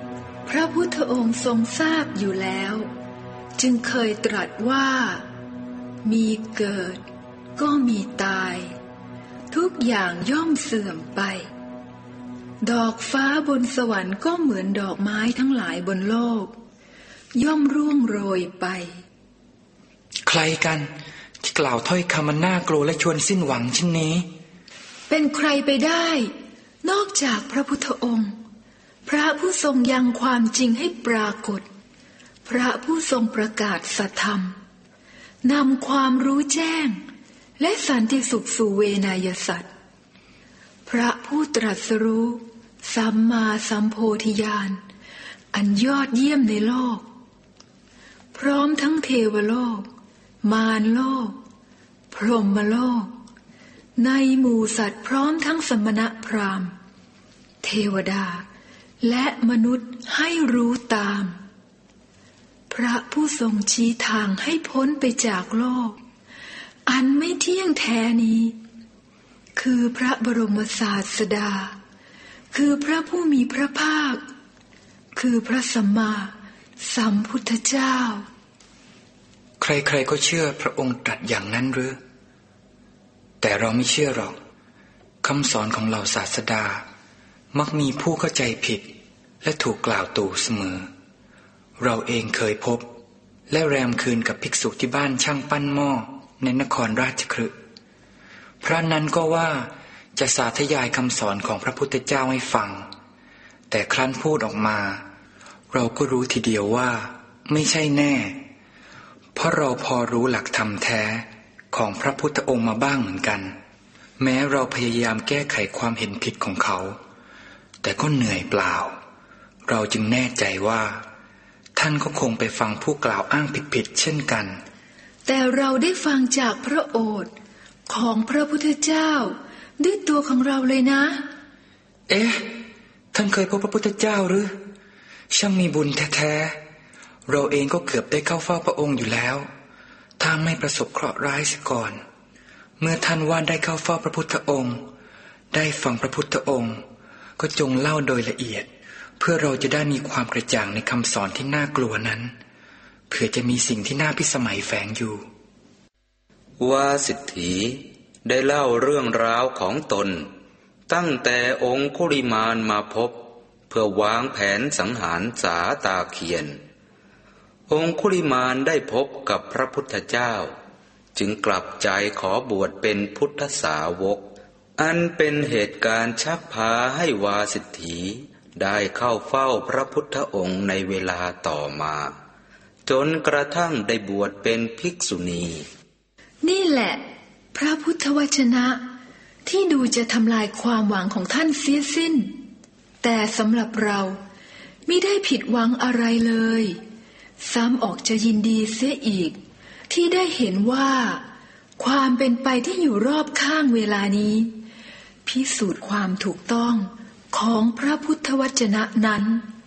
พระพุทธองค์ทรงทราบอยู่แล้วจึงเคยตรัสว่ามีเกิดก็มีตายทุกอย่างย่อมเสื่อมไปดอกฟ้าบนสวรรค์ก็เหมือนดอกไม้ทั้งหลายบนโลกย่อมร่วงโรยไปใครกันที่กล่าวถ้อยคำมันน่ากลัวและชวนสิ้นหวังเช่นนี้เป็นใครไปได้นอกจากพระพุทธองค์พระผู้ทรงยังความจริงให้ปรากฏพระผู้ทรงประกาศสัทธรรมนำความรู้แจ้งและสันติสุขสู่เวนยสัตว์พระผู้ตรัสรู้สัมมาสัมโพธิญาณอันยอดเยี่ยมในโลกพร้อมทั้งเทวโลกมารโลกพรหมโลกในหมู่สัตว์พร้อมทั้งสมณพราหมณ์เทวดาและมนุษย์ให้รู้ตามพระผู้ทรงชี้ทางให้พ้นไปจากโลกอันไม่เที่ยงแท้นี้คือพระบรมศาสดาคือพระผู้มีพระภาคคือพระสัมมาสัมพุทธเจ้าใครๆก็เชื่อพระองค์ตรัสอย่างนั้นหรือแต่เราไม่เชื่อหรอกคำสอนของเหล่าศาสดามักมีผู้เข้าใจผิดและถูกกล่าวตู่เสมอเราเองเคยพบและแรมคืนกับภิกษุที่บ้านช่างปั้นหม้อในนครราชคฤห์พระนั้นก็ว่าจะสาธยายคำสอนของพระพุทธเจ้าให้ฟังแต่ครั้นพูดออกมาเราก็รู้ทีเดียวว่าไม่ใช่แน่เพราะเราพอรู้หลักธรรมแท้ของพระพุทธองค์มาบ้างเหมือนกันแม้เราพยายามแก้ไขความเห็นผิดของเขาแต่ก็เหนื่อยเปล่าเราจึงแน่ใจว่าท่านก็คงไปฟังผู้กล่าวอ้างผิดๆเช่นกันแต่เราได้ฟังจากพระโอษฐ์ของพระพุทธเจ้าด้วยตัวของเราเลยนะเอ๊ะท่านเคยพบพระพุทธเจ้าหรือช่างมีบุญแท้ๆเราเองก็เกือบได้เข้าเฝ้าพระองค์อยู่แล้วถ้าไม่ประสบเคราะห์ร้ายเสียก่อนเมื่อท่านว่าได้เข้าเฝ้าพระพุทธองค์ได้ฟังพระพุทธองค์ก็จงเล่าโดยละเอียดเพื่อเราจะได้มีความกระจ่างในคำสอนที่น่ากลัวนั้นเผื่อจะมีสิ่งที่น่าพิสมัยแฝงอยู่วาสิทธีได้เล่าเรื่องราวของตนตั้งแต่องคุลิมานมาพบเพื่อวางแผนสังหารสาตาเคียนองคุลิมานได้พบกับพระพุทธเจ้าจึงกลับใจขอบวชเป็นพุทธสาวกอันเป็นเหตุการณ์ชักพาให้วาสิทธีได้เข้าเฝ้าพระพุทธองค์ในเวลาต่อมาจนกระทั่งได้บวชเป็นภิกษุณีนี่แหละพระพุทธวจนะที่ดูจะทำลายความหวังของท่านเสียสิ้นแต่สำหรับเรามิได้ผิดหวังอะไรเลยซ้ำออกจะยินดีเสียอีกที่ได้เห็นว่าความเป็นไปที่อยู่รอบข้างเวลานี้พิสูจน์ความถูกต้องของพระพุทธวจนะนั้น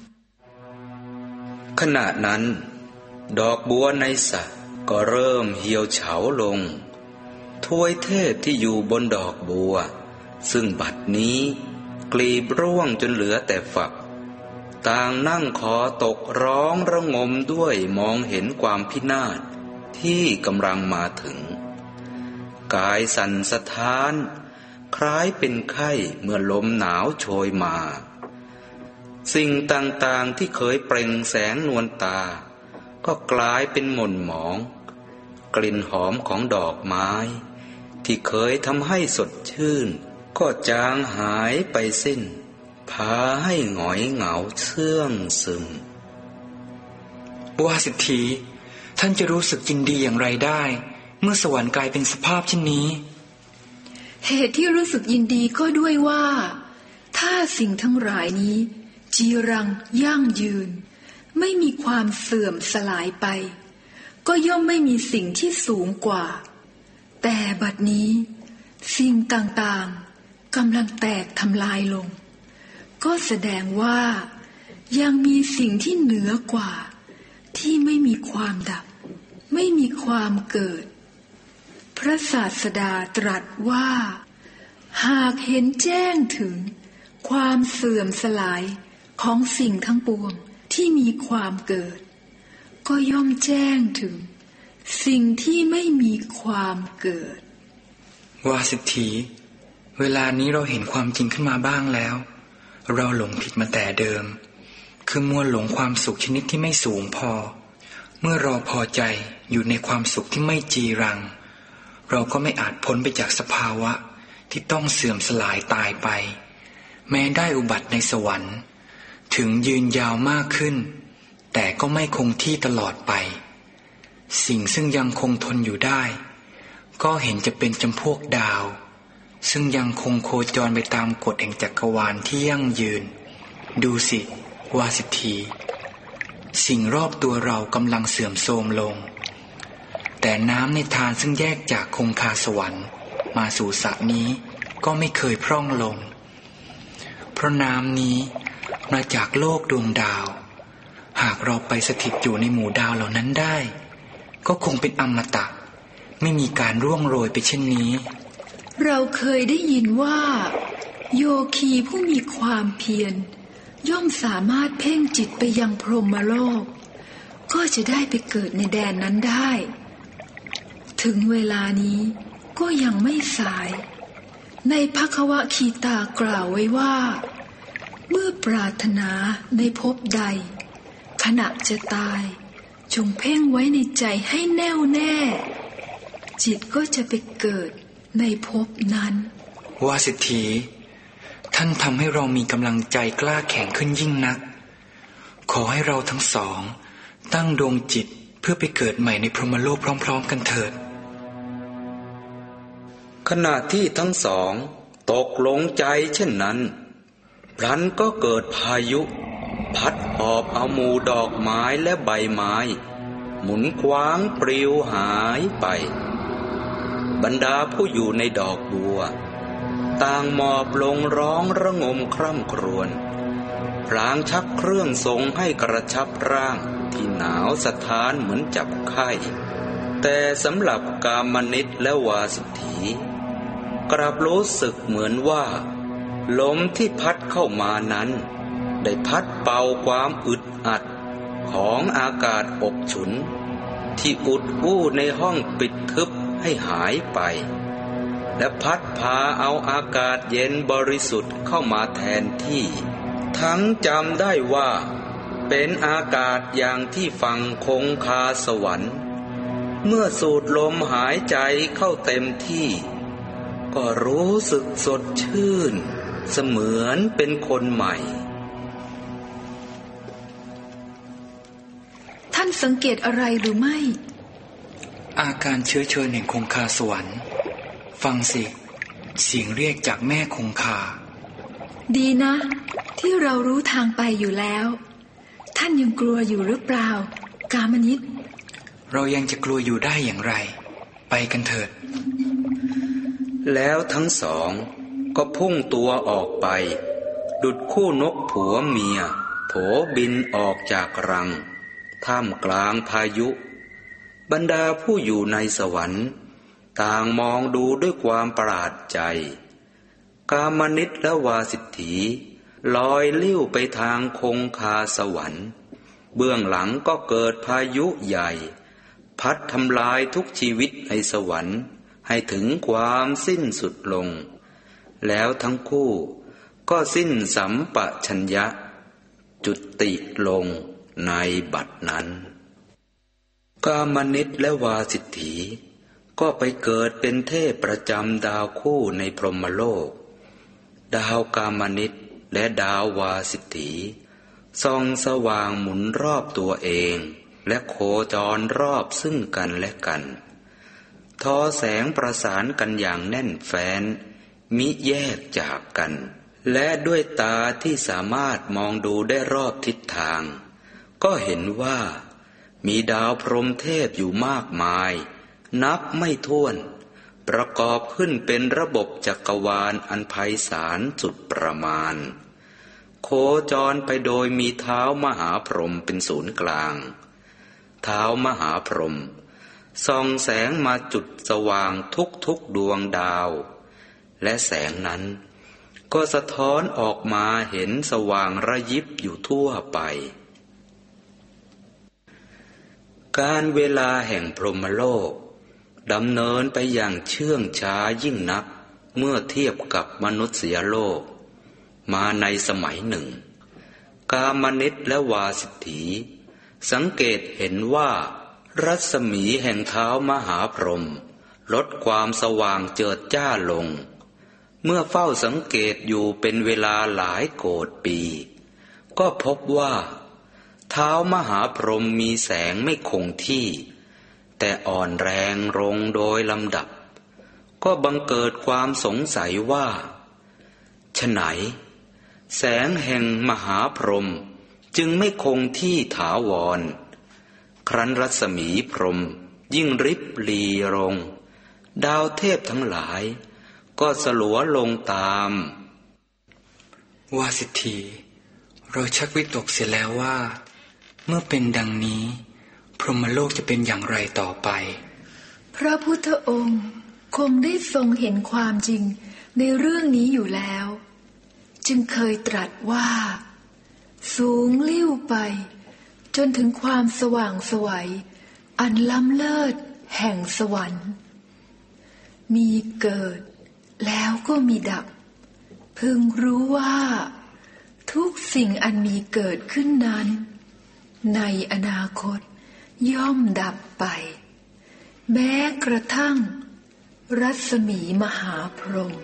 ขณะนั้นดอกบัวในสระก็เริ่มเหี่ยวเฉาลงทวยเทพที่อยู่บนดอกบัวซึ่งบัดนี้กลีบร่วงจนเหลือแต่ฝักต่างนั่งคอตกร้องระงมด้วยมองเห็นความพินาศที่กำลังมาถึงกายสั่นสะท้านคล้ายเป็นไข้เมื่อลมหนาวโชยมาสิ่งต่างๆที่เคยเปล่งแสงนวลตาก็กลายเป็นหม่นหมองกลิ่นหอมของดอกไม้ที่เคยทำให้สดชื่นก็จางหายไปสิ้นพาให้หงอยเหงาเสื่องซึมวาสิทธีท่านจะรู้สึกยินดีอย่างไรได้เมื่อสวรรค์กลายเป็นสภาพเช่นนี้เหตุที่รู้สึกยินดีก็ด้วยว่าถ้าสิ่งทั้งหลายนี้จีรังยั่งยืนไม่มีความเสื่อมสลายไปก็ย่อมไม่มีสิ่งที่สูงกว่าแต่บัดนี้สิ่งต่างๆกำลังแตกทำลายลงก็แสดงว่ายังมีสิ่งที่เหนือกว่าที่ไม่มีความดับไม่มีความเกิดพระศาสดาตรัสว่าหากเห็นแจ้งถึงความเสื่อมสลายของสิ่งทั้งปวงที่มีความเกิดก็ย่อมแจ้งถึงสิ่งที่ไม่มีความเกิดวาสิทธีเวลานี้เราเห็นความจริงขึ้นมาบ้างแล้วเราหลงผิดมาแต่เดิมคือมัวหลงความสุขชนิดที่ไม่สูงพอเมื่อเราพอใจอยู่ในความสุขที่ไม่จีรังเราก็ไม่อาจพ้นไปจากสภาวะที่ต้องเสื่อมสลายตายไปแม้ได้อุบัติในสวรรค์ถึงยืนยาวมากขึ้นแต่ก็ไม่คงที่ตลอดไปสิ่งซึ่งยังคงทนอยู่ได้ก็เห็นจะเป็นจำพวกดาวซึ่งยังคงโคจรไปตามกฎแห่งจักรวาลที่ยั่งยืนดูสิวาสิทธีสิ่งรอบตัวเรากำลังเสื่อมโทรมลงแต่น้ำในทานซึ่งแยกจากคงคาสวรรค์มาสู่สระนี้ก็ไม่เคยพร่องลงเพราะน้ำนี้มาจากโลกดวงดาวหากเราไปสถิตอยู่ในหมู่ดาวเหล่านั้นได้ก็คงเป็นอมตะไม่มีการร่วงโรยไปเช่นนี้เราเคยได้ยินว่าโยคีผู้มีความเพียรย่อมสามารถเพ่งจิตไปยังพรหมโลกก็จะได้ไปเกิดในแดนนั้นได้ถึงเวลานี้ก็ยังไม่สายในภควคีตากล่าวไว้ว่าเมื่อปรารถนาในภพใดขณะจะตายจงเพ่งไว้ในใจให้แน่วแน่จิตก็จะไปเกิดในภพนั้นวาสิทธีท่านทำให้เรามีกำลังใจกล้าแข็งขึ้นยิ่งนักขอให้เราทั้งสองตั้งดวงจิตเพื่อไปเกิดใหม่ในพรหมโลกพร้อมๆกันเถิดขณะที่ทั้งสองตกลงใจเช่นนั้นพลันก็เกิดพายุพัดหอบเอาหมู่ดอกไม้และใบไม้หมุนคว้างปลิวหายไปบรรดาผู้อยู่ในดอกบัวต่างหมอบลงร้องระงมคร่ำครวญพลางชักเครื่องทรงให้กระชับร่างที่หนาวสะท้านเหมือนจับไข้แต่สำหรับกามนิษฐ์และวาสิทธีกลับรู้สึกเหมือนว่าลมที่พัดเข้ามานั้นได้พัดเป่าความอึดอัดของอากาศอบฉุนที่อุดอู้ในห้องปิดทึบให้หายไปและพัดพาเอาอากาศเย็นบริสุทธิ์เข้ามาแทนที่ทั้งจำได้ว่าเป็นอากาศอย่างที่ฝั่งคงคาสวรรค์เมื่อสูดลมหายใจเข้าเต็มที่ก็รู้สึกสดชื่นเสมือนเป็นคนใหม่ท่านสังเกตอะไรหรือไม่อาการเชื้อเชิญแห่งคงคาสวรรค์ฟังสิเสียงเรียกจากแม่คงคาดีนะที่เรารู้ทางไปอยู่แล้วท่านยังกลัวอยู่หรือเปล่ากามนิษฐ์เรายังจะกลัวอยู่ได้อย่างไรไปกันเถิดแล้วทั้งสองก็พุ่งตัวออกไปดุจคู่นกผัวเมียโผบินออกจากรังท่ามกลางพายุบรรดาผู้อยู่ในสวรรค์ต่างมองดูด้วยความประหลาดใจกามนิษฐ์และวาสิทธีลอยลิ้วไปทางคงคาสวรรค์เบื้องหลังก็เกิดพายุใหญ่พัดทำลายทุกชีวิตในสวรรค์ให้ถึงความสิ้นสุดลงแล้วทั้งคู่ก็สิ้นสัมปชัญญะจุติลงในบัดนั้นกามนิษฐ์และวาสิทธีก็ไปเกิดเป็นเทพประจำดาวคู่ในพรหมโลกดาวกามนิษฐ์และดาววาสิทธีส่องสว่างหมุนรอบตัวเองและโคจรรอบซึ่งกันและกันทอแสงประสานกันอย่างแน่นแฟ้นมิแยกจากกันและด้วยตาที่สามารถมองดูได้รอบทิศทางก็เห็นว่ามีดาวพรหมเทพอยู่มากมายนับไม่ถ้วนประกอบขึ้นเป็นระบบจักรวาลอันไพศาลสุดประมาณโคจรไปโดยมีเท้ามหาพรหมเป็นศูนย์กลางเท้ามหาพรหมส่องแสงมาจุดสว่างทุกดวงดาวและแสงนั้นก็สะท้อนออกมาเห็นสว่างระยิบอยู่ทั่วไปการเวลาแห่งพรหมโลกดำเนินไปอย่างเชื่องช้ายิ่งนักเมื่อเทียบกับมนุษยโลกมาในสมัยหนึ่งกามนิตและวาสิทธีสังเกตเห็นว่ารัศมีแห่งเท้ามหาพรหมลดความสว่างเจิดจ้าลงเมื่อเฝ้าสังเกตอยู่เป็นเวลาหลายโกฏปีก็พบว่าเท้ามหาพรหมมีแสงไม่คงที่แต่อ่อนแรงลงโดยลำดับก็บังเกิดความสงสัยว่าฉไนแสงแห่งมหาพรหมจึงไม่คงที่ถาวรครั้นรัศมีพรหมยิ่งริบหรี่ลงดาวเทพทั้งหลายก็สลัวลงตามวาสิทธีเราชักวิตกเสียแล้วว่าเมื่อเป็นดังนี้พรหมโลกจะเป็นอย่างไรต่อไปพระพุทธองค์คงได้ทรงเห็นความจริงในเรื่องนี้อยู่แล้วจึงเคยตรัสว่าสูงลิ่วไปจนถึงความสว่างไสวอันล้ำเลิศแห่งสวรรค์มีเกิดแล้วก็มีดับพึงรู้ว่าทุกสิ่งอันมีเกิดขึ้นนั้นในอนาคตย่อมดับไปแม้กระทั่งรัศมีมหาพรหม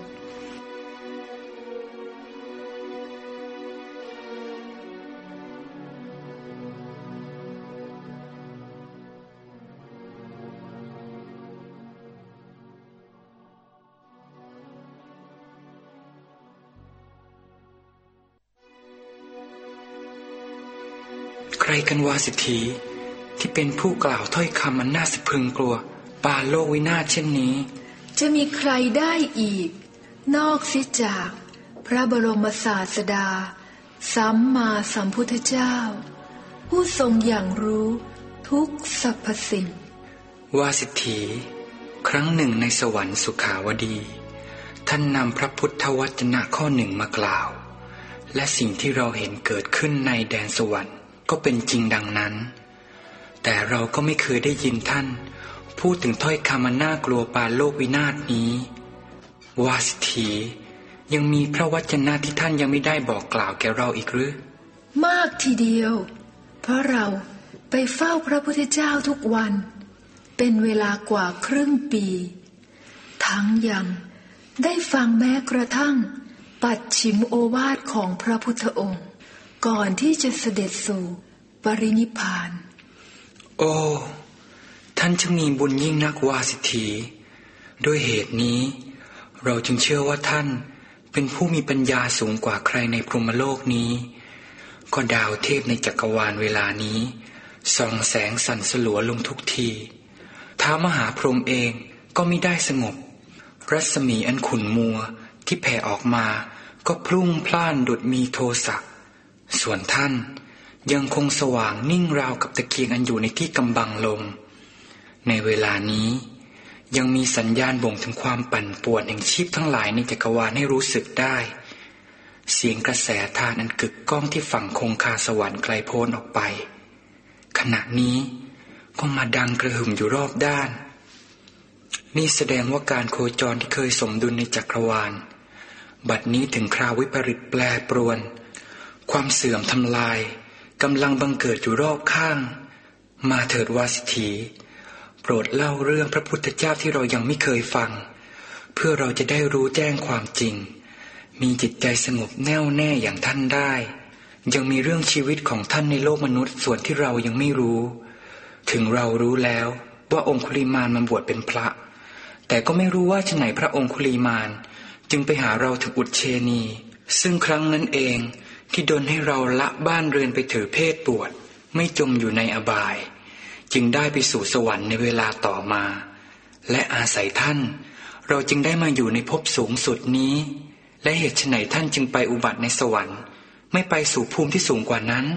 ใครกันวาสิทธีที่เป็นผู้กล่าวถ้อยคำอันน่าสะพรึงกลัวปาโลกวินาศเช่นนี้จะมีใครได้อีกนอกเสียจากพระบรมศาสดาสัมมาสัมพุทธเจ้าผู้ทรงอย่างรู้ทุกสรรพสิ่งวาสิทธีครั้งหนึ่งในสวรรค์สุขาวดีท่านนำพระพุทธวจนะข้อหนึ่งมากล่าวและสิ่งที่เราเห็นเกิดขึ้นในแดนสวรรค์ก็เป็นจริงดังนั้นแต่เราก็ไม่เคยได้ยินท่านพูดถึงถ้อยคำอันน่ากลัวปาโลกวินาศนี้วาสิทธียังมีพระวจนะที่ท่านยังไม่ได้บอกกล่าวแก่เราอีกหรือมากทีเดียวเพราะเราไปเฝ้าพระพุทธเจ้าทุกวันเป็นเวลากว่าครึ่งปีทั้งยังได้ฟังแม้กระทั่งปัจฉิมโอวาทของพระพุทธองค์ก่อนที่จะเสด็จสู่ปรินิพพานโอ้ท่านช่างมีบุญยิ่งนักวาสิทธีด้วยเหตุนี้เราจึงเชื่อว่าท่านเป็นผู้มีปัญญาสูงกว่าใครในพรหมโลกนี้ก็ดาวเทพในจักรวาลเวลานี้ส่องแสงสั่นสลัวลงทุกทีท้าวมหาพรหมเองก็มิได้สงบรัศมีอันขุ่นมัวที่แผ่ออกมาก็พรุ่งพล่านดุจมีโทสะส่วนท่านยังคงสว่างนิ่งราวกับตะเกียงอันอยู่ในที่กำบังลมในเวลานี้ยังมีสัญญาณบ่งถึงความปั่นป่วนแห่งชีพทั้งหลายในจักรวาลให้รู้สึกได้เสียงกระแสทานอันกึกก้องที่ฝั่งคงคาสวรรค์ไกลโพ้นออกไปขณะนี้ก็มาดังกระหึ่มอยู่รอบด้านนี่แสดงว่าการโคจรที่เคยสมดุลในจักรวาลบัดนี้ถึงคราววิปริตแปรปรวนความเสื่อมทำลายกำลังบังเกิดอยู่รอบข้างมาเถิดวาสิทธีโปรดเล่าเรื่องพระพุทธเจ้าที่เรายังไม่เคยฟังเพื่อเราจะได้รู้แจ้งความจริงมีจิตใจสงบแน่วแน่อย่างท่านได้ยังมีเรื่องชีวิตของท่านในโลกมนุษย์ส่วนที่เรายังไม่รู้ถึงเรารู้แล้วว่าองคุลิมานมาบวชเป็นพระแต่ก็ไม่รู้ว่าฉะไหนพระองคุลิมานจึงไปหาเราถึงอุเชนีซึ่งครั้งนั้นเองที่ดลให้เราละบ้านเรือนไปถือเพศบวชไม่จมอยู่ในอบายจึงได้ไปสู่สวรรค์ในเวลาต่อมาและอาศัยท่านเราจึงได้มาอยู่ในภพสูงสุดนี้และเหตุไฉนท่านจึงไปอุบัติในสวรรค์ไม่ไปสู่ภูมิที่สูงกว่านั้น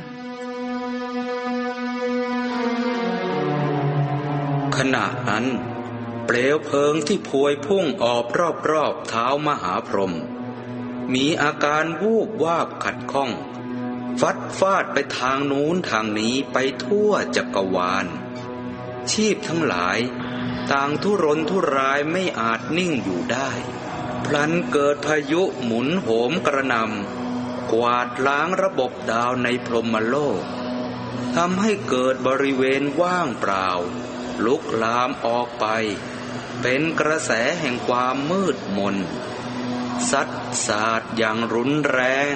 ขณะนั้นเปลวเพลิงที่พวยพุ่งออกรอบๆเท้ามหาพรหมมีอาการวูบวาบขัดข้องฟัดฟาดไปทางนู้นทางนี้ไปทั่วจักรวาลชีพทั้งหลายต่างทุรนทุรายไม่อาจนิ่งอยู่ได้พลันเกิดพายุหมุนโหมกระหน่ำกวาดล้างระบบดาวในพรหมโลกทำให้เกิดบริเวณว่างเปล่าลุกลามออกไปเป็นกระแสแห่งความมืดมนซัดสาดอย่างรุนแรง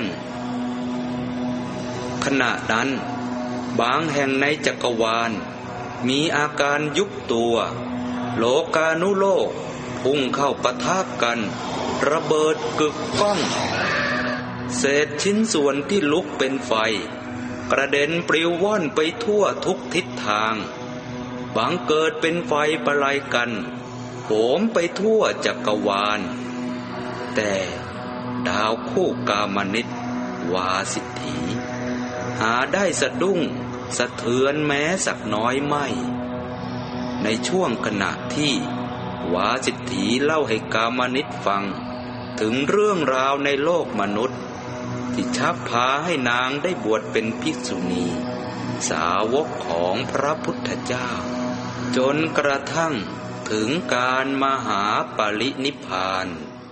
ขณะนั้นบางแห่งในจักรวาลมีอาการยุบตัวโลกานุโลกพุ่งเข้าปะทะกันระเบิดกึกก้องเศษชิ้นส่วนที่ลุกเป็นไฟกระเด็นปลิวว่อนไปทั่วทุกทิศทางบางเกิดเป็นไฟประไลกันโหมไปทั่วจักรวาลแต่ดาวคู่กามนิตวาสิทธีหาได้สะดุ้งสะเทือนแม้สักน้อยไม่ในช่วงขณะที่วาสิทธีเล่าให้กามนิตฟังถึงเรื่องราวในโลกมนุษย์ที่ชักพาให้นางได้บวชเป็นภิกษุณีสาวกของพระพุทธเจ้าจนกระทั่งถึงการมหาปรินิพพาน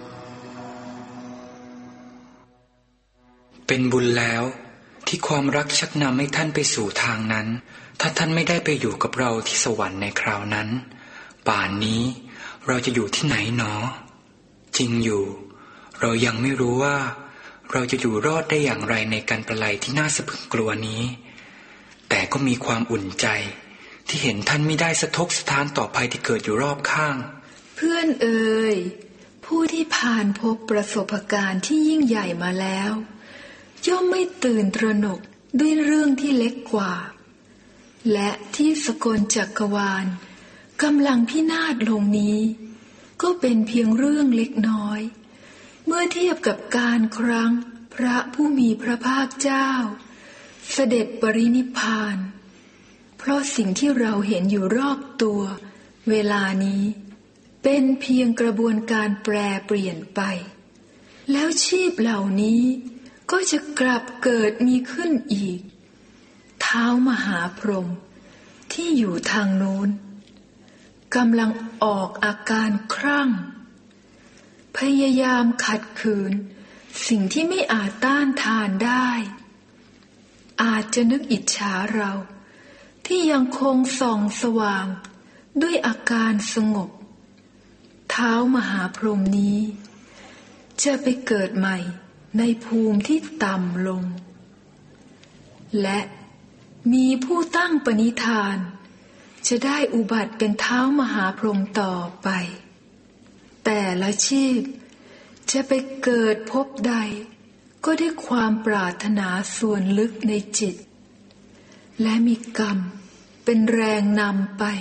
เป็นบุญแล้วที่ความรักชักนำให้ท่านไปสู่ทางนั้นถ้าท่านไม่ได้ไปอยู่กับเราที่สวรรค์ในคราวนั้นป่านนี้เราจะอยู่ที่ไหนหนอจริงอยู่เรายังไม่รู้ว่าเราจะอยู่รอดได้อย่างไรในการประไลที่น่าสะพรึงกลัวนี้แต่ก็มีความอุ่นใจที่เห็นท่านไม่ได้สะทกสะท้านต่อภัยที่เกิดอยู่รอบข้างเพื่อนเอ่ยผู้ที่ผ่านพบประสบการณ์ที่ยิ่งใหญ่มาแล้วย่อมไม่ตื่นตระหนกด้วยเรื่องที่เล็กกว่าและที่สกลจักรวาลกำลังพินาศลงนี้ก็เป็นเพียงเรื่องเล็กน้อยเมื่อเทียบกับการครั้งพระผู้มีพระภาคเจ้าเสด็จปรินิพพานเพราะสิ่งที่เราเห็นอยู่รอบตัวเวลานี้เป็นเพียงกระบวนการแปรเปลี่ยนไปแล้วชีพเหล่านี้ก็จะกลับเกิดมีขึ้นอีกท้าวมหาพรหมที่อยู่ทางโน้นกำลังออกอาการครั่งพยายามขัดขืนสิ่งที่ไม่อาจต้านทานได้อาจจะนึกอิจฉาเราที่ยังคงส่องสว่างด้วยอาการสงบท้าวมหาพรหมนี้จะไปเกิดใหม่ในภูมิที่ต่ำลงและมีผู้ตั้งปณิธานจะได้อุบัติเป็นท้าวมหาพรหมต่อไปแต่ละชีพจะไปเกิดพบใดก็ได้ความปรารถนาส่วนลึกในจิตและมีกรรมเป็นแรงนำไป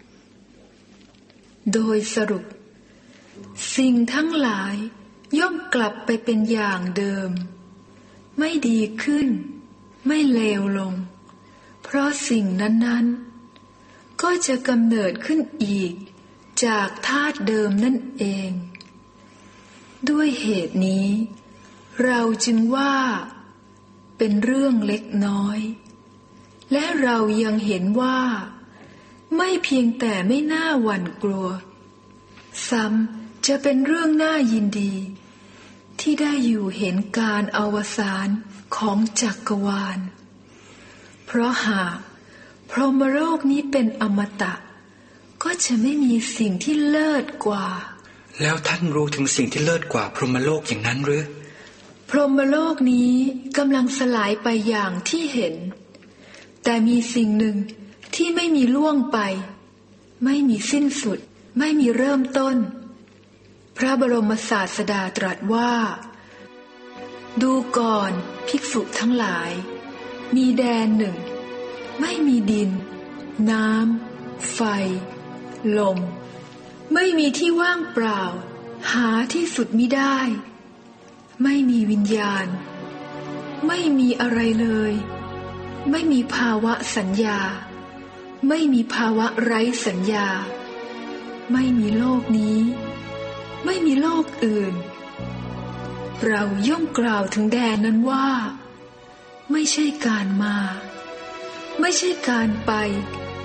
โดยสรุปสิ่งทั้งหลายย่อมกลับไปเป็นอย่างเดิมไม่ดีขึ้นไม่เลวลงเพราะสิ่งนั้นๆก็จะกำเนิดขึ้นอีกจากธาตุเดิมนั่นเองด้วยเหตุนี้เราจึงว่าเป็นเรื่องเล็กน้อยและเรายังเห็นว่าไม่เพียงแต่ไม่น่าหวั่นกลัวซ้ำจะเป็นเรื่องน่ายินดีที่ได้อยู่เห็นการอวสานของจักรวาลเพราะหากพรหมโลกนี้เป็นอมตะก็จะไม่มีสิ่งที่เลิศกว่าแล้วท่านรู้ถึงสิ่งที่เลิศกว่าพรหมโลกอย่างนั้นหรือพรหมโลกนี้กำลังสลายไปอย่างที่เห็นแต่มีสิ่งหนึ่งที่ไม่มีล่วงไปไม่มีสิ้นสุดไม่มีเริ่มต้นพระบรมศาสดาตรัสว่าดูก่อนภิกษุทั้งหลายมีแดนหนึ่งไม่มีดินน้ำไฟลมไม่มีที่ว่างเปล่าหาที่สุดมิได้ไม่มีวิญญาณไม่มีอะไรเลยไม่มีภาวะสัญญาไม่มีภาวะไร้สัญญาไม่มีโลกนี้ไม่มีโลกอื่นเราย่อมกล่าวถึงแดนนั้นว่าไม่ใช่การมาไม่ใช่การไป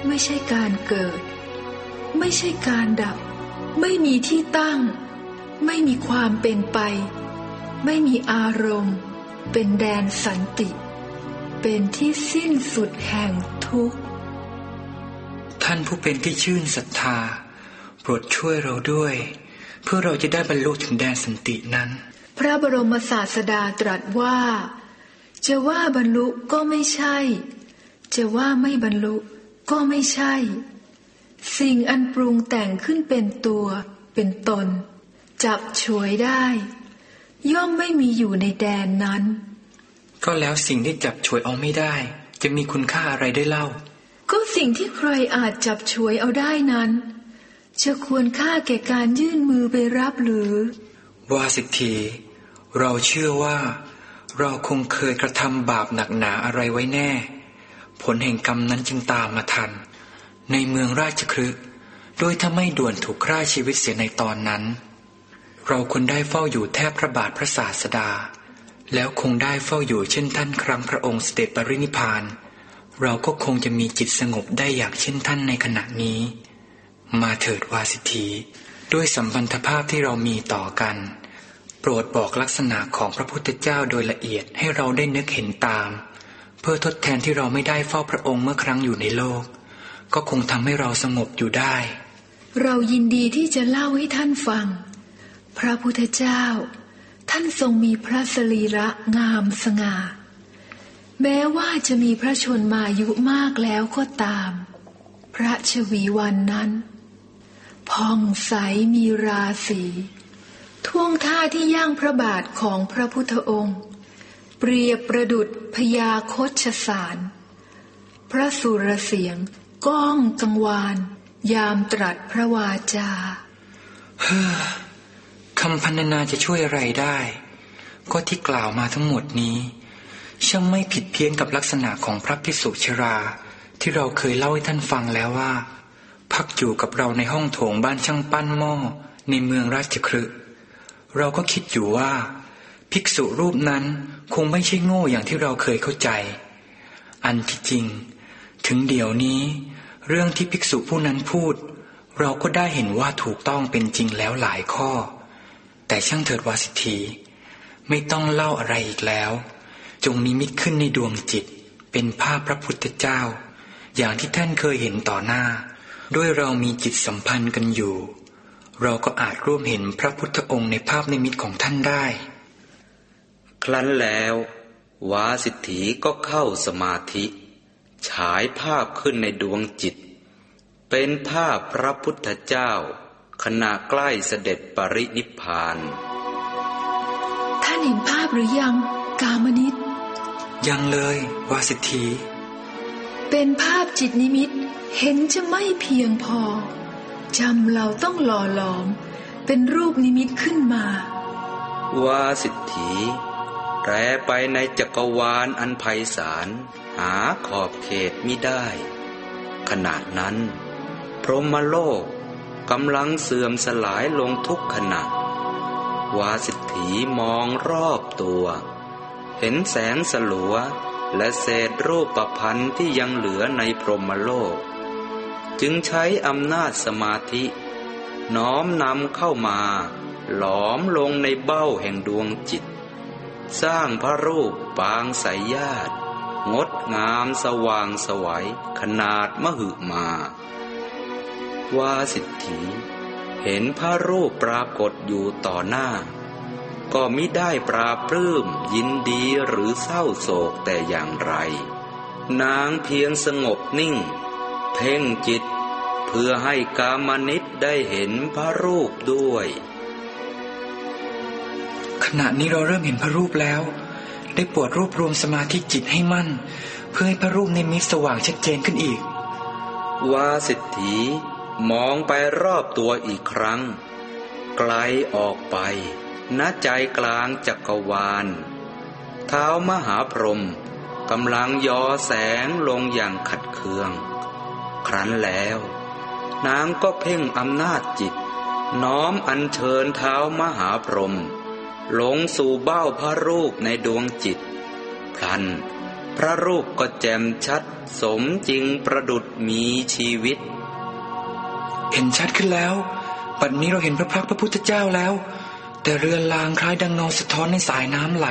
ไม่ใช่การเกิดไม่ใช่การดับไม่มีที่ตั้งไม่มีความเป็นไปไม่มีอารมณ์เป็นแดนสันติเป็นที่สิ้นสุดแห่งทุกข์ท่านผู้เป็นที่ชื่นศรัทธาโปรดช่วยเราด้วยเพื่อเราจะได้บรรลุถึงแดนสันตินั้นพระบรมศาสดาตรัสว่าจะว่าบรรลุก็ไม่ใช่จะว่าไม่บรรลุก็ไม่ใช่สิ่งอันปรุงแต่งขึ้นเป็นตัวเป็นตนจับฉวยได้ย่อมไม่มีอยู่ในแดนนั้นก็แล้วสิ่งที่จับฉวยเอาไม่ได้จะมีคุณค่าอะไรได้เล่าก็สิ่งที่ใครอาจจับฉวยเอาได้นั้นจะควรค่าแก่การยื่นมือไปรับหรือวาสิทธีเราเชื่อว่าเราคงเคยกระทำบาปหนักหนาอะไรไว้แน่ผลแห่งกรรมนั้นจึงตามมาทันในเมืองราชคฤห์โดยถ้าไม่ด่วนถูกฆ่าชีวิตเสียในตอนนั้นเราควรได้เฝ้าอยู่แทบพระบาทพระศาสดาแล้วคงได้เฝ้าอยู่เช่นท่านครั้งพระองค์เสด็จปรินิพพานเราก็คงจะมีจิตสงบได้อย่างเช่นท่านในขณะนี้มาเถิดวาสิทธีด้วยสัมพันธภาพที่เรามีต่อกันโปรดบอกลักษณะของพระพุทธเจ้าโดยละเอียดให้เราได้นึกเห็นตามเพื่อทดแทนที่เราไม่ได้เฝ้าพระองค์เมื่อครั้งอยู่ในโลกก็คงทำให้เราสงบอยู่ได้เรายินดีที่จะเล่าให้ท่านฟังพระพุทธเจ้าท่านทรงมีพระสรีระงามสง่าแม้ว่าจะมีพระชนมายุมากแล้วก็ตามพระชวีวันนั้นผ่องใสมีราศีท่วงท่าที่ย่างพระบาทของพระพุทธองค์เปรียบประดุจพญาโคชสารพระสุรเสียงก้องกังวานยามตรัสพระวาจาคำพรรณนาจะช่วยอะไรได้ก็ที่กล่าวมาทั้งหมดนี้ช่างไม่ผิดเพี้ยนกับลักษณะของพระภิกษุชราที่เราเคยเล่าให้ท่านฟังแล้วว่าพักอยู่กับเราในห้องโถงบ้านช่างปั้นหม้อในเมืองราชคฤห์เราก็คิดอยู่ว่าภิกษุรูปนั้นคงไม่ใช่โง่อย่างที่เราเคยเข้าใจอันที่จริงถึงเดี๋ยวนี้เรื่องที่ภิกษุผู้นั้นพูดเราก็ได้เห็นว่าถูกต้องเป็นจริงแล้วหลายข้อแต่ช่างเถิดวาสิทธีไม่ต้องเล่าอะไรอีกแล้วจงนิมิตขึ้นในดวงจิตเป็นภาพพระพุทธเจ้าอย่างที่ท่านเคยเห็นต่อหน้าด้วยเรามีจิตสัมพันธ์กันอยู่เราก็อาจร่วมเห็นพระพุทธองค์ในภาพนิมิตของท่านได้ครั้นแล้ววาสิทธีก็เข้าสมาธิฉายภาพขึ้นในดวงจิตเป็นภาพพระพุทธเจ้าขณะใกล้เสด็จปรินิพพานท่านเห็นภาพหรือยังกามนิตยังเลยวาสิทธีเป็นภาพจิตนิมิตเห็นจะไม่เพียงพอจำเราต้องหล่อหลอมเป็นรูปนิมิตขึ้นมาวาสิทธีแปรไปในจักรวาลอันไพศาลหาขอบเขตมิได้ขณะนั้นพรหมโลกกำลังเสื่อมสลายลงทุกขณะวาสิทธีมองรอบตัวเห็นแสงสลัวและเศษรูปพันธ์ที่ยังเหลือในพรหมโลกจึงใช้อำนาจสมาธิน้อมนำเข้ามาหลอมลงในเบ้าแห่งดวงจิตสร้างพระรูปปางสายญาติงดงามสว่างไสวขนาดมหึมาวาสิทธีเห็นพระรูปปรากฏอยู่ต่อหน้าก็มิได้ปราบปลื้มยินดีหรือเศร้าโศกแต่อย่างไรนางเพียงสงบนิ่งเพ่งจิตเพื่อให้กามนิตได้เห็นพระรูปด้วยขณะนี้เราเริ่มเห็นพระรูปแล้วได้โปรดรวบรวมสมาธิจิตให้มั่นเพื่อให้พระรูปนิมิตสว่างชัดเจนขึ้นอีกวาสิทธีมองไปรอบตัวอีกครั้งไกลออกไปณใจกลางจักรวาลท้าวมหาพรหมกำลังย่อแสงลงอย่างขัดเคืองครั้นแล้วนางก็เพ่งอำนาจจิตน้อมอัญเชิญท้าวมหาพรหมลงสู่เบ้าพระรูปในดวงจิตพลันพระรูปก็แจ่มชัดสมจริงประดุจมีชีวิตเห็นชัดขึ้นแล้วบัดนี้เราเห็นพระพักตร์พระพุทธเจ้าแล้วแต่เรือนรางคล้ายดังเงาสะท้อนในสายน้ำไหล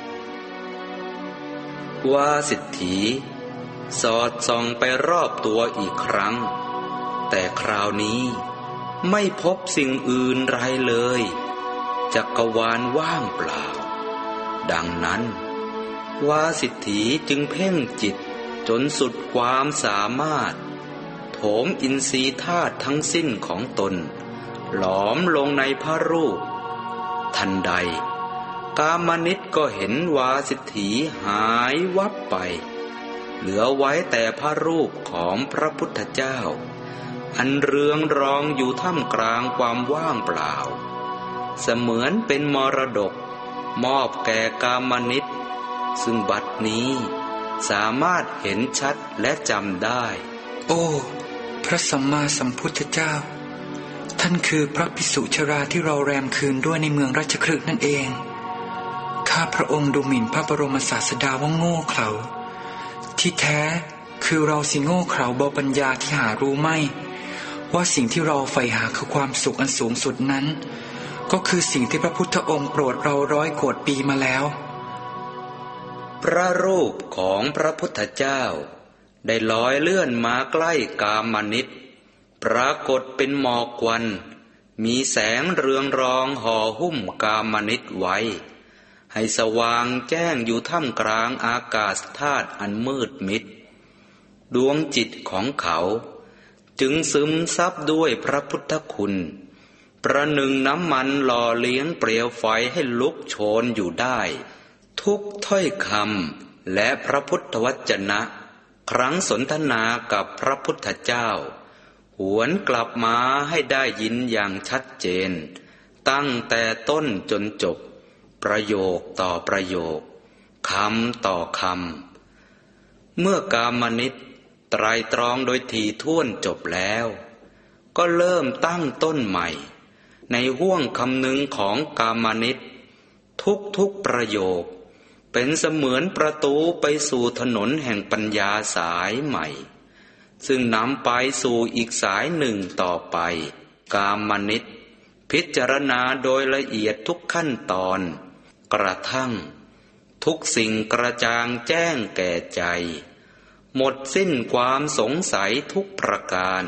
วาสิทธีสอดส่องไปรอบตัวอีกครั้งแต่คราวนี้ไม่พบสิ่งอื่นไรเลยจักรวาลว่างเปล่าดังนั้นวาสิทธีจึงเพ่งจิตจนสุดความสามารถโถมอินทรีย์ธาตุทั้งสิ้นของตนหลอมลงในพระรูปทันใดกามนิตก็เห็นวาสิทธีหายวับไปเหลือไว้แต่พระรูปของพระพุทธเจ้าอันเรืองรองอยู่ท่ามกลางความว่างเปล่าเสมือนเป็นมรดกมอบแก่กามนิตซึ่งบัดนี้สามารถเห็นชัดและจำได้โอ้พระสัมมาสัมพุทธเจ้าท่านคือพระภิกษุชราที่เราแรมคืนด้วยในเมืองราชคฤห์นั่นเองข้าพระองค์ดูหมิ่นพระบรมศาสดาว่าโง่เขลาที่แท้คือเราสิโง่เขลาเบาปัญญาที่หารู้ไม่ว่าสิ่งที่เราใฝ่หาคือความสุขอันสูงสุดนั้นก็คือสิ่งที่พระพุทธองค์โปรดเรา100 โกฏปีมาแล้วพระรูปของพระพุทธเจ้าได้ลอยเลื่อนมาใกล้กามนิตปรากฏเป็นหมอกควันมีแสงเรืองรองห่อหุ้มกามนิตไว้ให้สว่างแจ้งอยู่ท่ามกลางอากาศธาตุอันมืดมิดดวงจิตของเขาจึงซึมซับด้วยพระพุทธคุณประหนึ่งน้ำมันหล่อเลี้ยงเปลวไฟให้ลุกโชนอยู่ได้ทุกถ้อยคำและพระพุทธวจนะครั้งสนทนากับพระพุทธเจ้าหวนกลับมาให้ได้ยินอย่างชัดเจนตั้งแต่ต้นจนจบประโยคต่อประโยคคำต่อคำเมื่อกามนิตไตรตรองโดยถี่ถ้วนจบแล้วก็เริ่มตั้งต้นใหม่ในห้วงคำนึงของกามนิตทุกประโยคเป็นเสมือนประตูไปสู่ถนนแห่งปัญญาสายใหม่ซึ่งนำไปสู่อีกสายหนึ่งต่อไปกามนิตพิจารณาโดยละเอียดทุกขั้นตอนกระทั่งทุกสิ่งกระจ่างแจ้งแก่ใจหมดสิ้นความสงสัยทุกประการ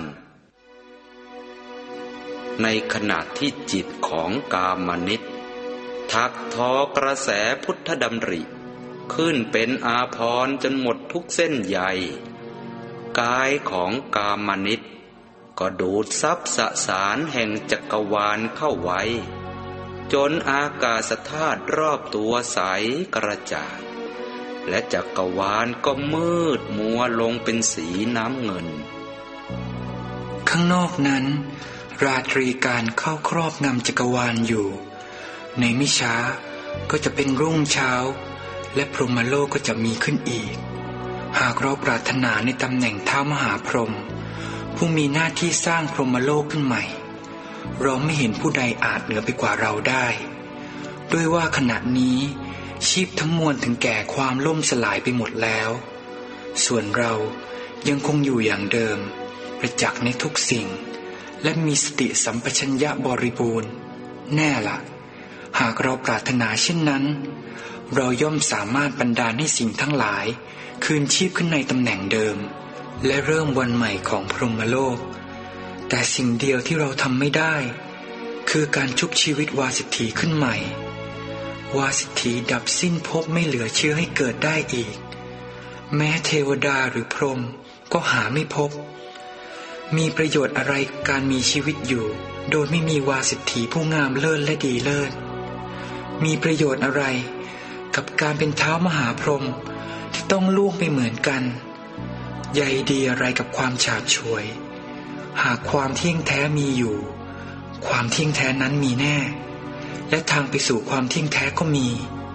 ในขณะที่จิตของกามนิตถักทอกระแสพุทธดำริขึ้นเป็นอาภรณ์จนหมดทุกเส้นใยกายของกามนิตก็ดูดซับสสารแห่งจักรวาลเข้าไว้จนอากาศธาตุรอบตัวใสกระจ่างและจักรวาลก็มืดมัวลงเป็นสีน้ำเงินข้างนอกนั้นราตรีการเข้าครอบงำจักรวาลอยู่ในไม่ช้าก็จะเป็นรุ่งเช้าและพรหมโลกก็จะมีขึ้นอีกหากเราปรารถนาในตำแหน่งท้าวมหาพรหมผู้มีหน้าที่สร้างพรหมโลกขึ้นใหม่เราไม่เห็นผู้ใดอาจเหนือไปกว่าเราได้ด้วยว่าขณะนี้ชีพทั้งมวลถึงแก่ความล่มสลายไปหมดแล้วส่วนเรายังคงอยู่อย่างเดิมประจักษ์ในทุกสิ่งและมีสติสัมปชัญญะบริบูรณ์แน่ละหากเราปรารถนาเช่นนั้นเราย่อมสามารถบันดาลให้สิ่งทั้งหลายคืนชีพขึ้นในตำแหน่งเดิมและเริ่มวันใหม่ของพรหมโลกแต่สิ่งเดียวที่เราทำไม่ได้คือการชุบชีวิตวาสิทธีขึ้นใหม่วาสิทธีดับสิ้นภพไม่เหลือเชื้อให้เกิดได้อีกแม้เทวดาหรือพรหมก็หาไม่พบมีประโยชน์อะไรการมีชีวิตอยู่โดยไม่มีวาสิทธีผู้งามเลิศและดีเลิศมีประโยชน์อะไรกับการเป็นท้าวมหาพรหมที่ต้องล่วงไปเหมือนกันใยดีอะไรกับความฉาบฉวยหากความเที่ยงแท้มีอยู่ความเที่ยงแท้นั้นมีแน่และทางไปสู่ความเที่ยงแท้ก็มี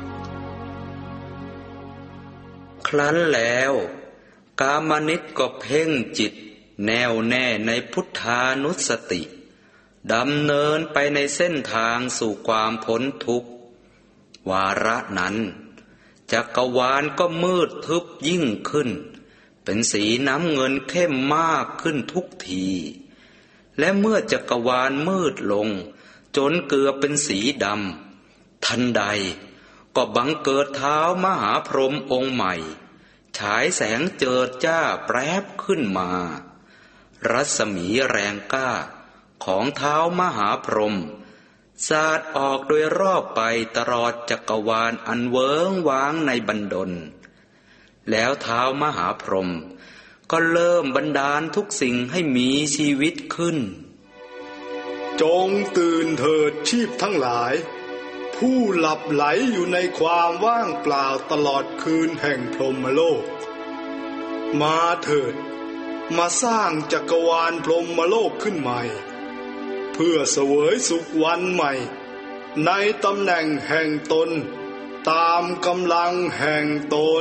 ครั้นแล้วกามนิตก็เพ่งจิตแน่วแน่ในพุทธานุสติดำเนินไปในเส้นทางสู่ความพ้นทุกข์วาระนั้นจักรวาลก็มืดทึบยิ่งขึ้นเป็นสีน้ำเงินเข้มมากขึ้นทุกทีและเมื่อจักรวาลมืดลงจนเกือบเป็นสีดำทันใดก็บังเกิดเท้ามหาพรหมองค์ใหม่ฉายแสงเจิดจ้าแปรบขึ้นมารัศมีแรงกล้าของเท้ามหาพรหมสาดออกโดยรอบไปตลอดจักรวาลอันเวิ้งว้างในบันดลแล้วเท้ามหาพรหมก็เริ่มบันดาลทุกสิ่งให้มีชีวิตขึ้นจงตื่นเถิดชีพทั้งหลายผู้หลับไหลอยู่ในความว่างเปล่าตลอดคืนแห่งพรหมโลกมาเถิดมาสร้างจักรวาลพรหมโลกขึ้นใหม่เพื่อเสวยสุขวันใหม่ในตำแหน่งแห่งตนตามกำลังแห่งตน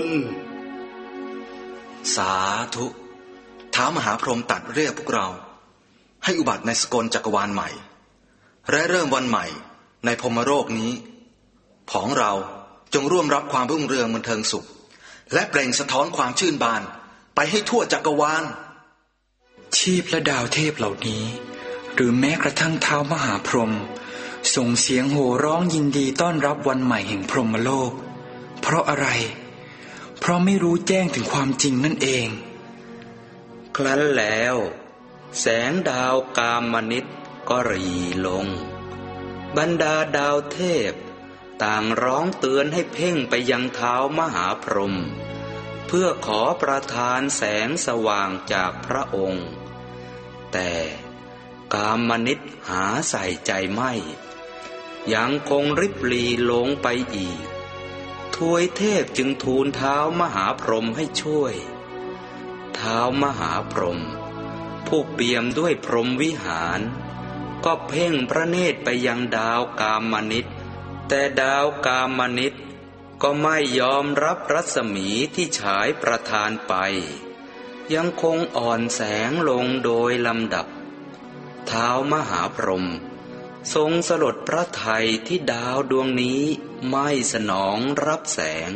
สาธุท้าวมหาพรหมตรัสเรียกพวกเราให้อุบัติในสกลจักรวาลใหม่และเริ่มวันใหม่ในพรหมโลกนี้ของเราจงร่วมรับความรุ่งเรืองบันเทิงสุขและเปล่งสะท้อนความชื่นบานไปให้ทั่วจักรวาลชีพและดาวเทพเหล่านี้หรือแม้กระทั่งท้าวมหาพรหมส่งเสียงโห่ร้องยินดีต้อนรับวันใหม่แห่งพรหมโลกเพราะอะไรเพราะไม่รู้แจ้งถึงความจริงนั่นเองครั้นแล้วแสงดาวกามนิตก็หรี่ลงบรรดาดาวเทพต่างร้องเตือนให้เพ่งไปยังเท้ามหาพรหมเพื่อขอประทานแสงสว่างจากพระองค์แต่กามนิตหาใส่ใจไม่ยังคงริบหรี่ลงไปอีกทวยเทพจึงทูลเท้ามหาพรหมให้ช่วยเท้ามหาพรหมผู้เปี่ยมด้วยพรหมวิหารก็เพ่งพระเนตรไปยังดาวกามนิตแต่ดาวกามนิตก็ไม่ยอมรับรัศมีที่ฉายประทานไปยังคงอ่อนแสงลงโดยลำดับท้าวมหาพรหมทรงสลดพระทัยที่ดาวดวงนี้ไม่สนองรับแสง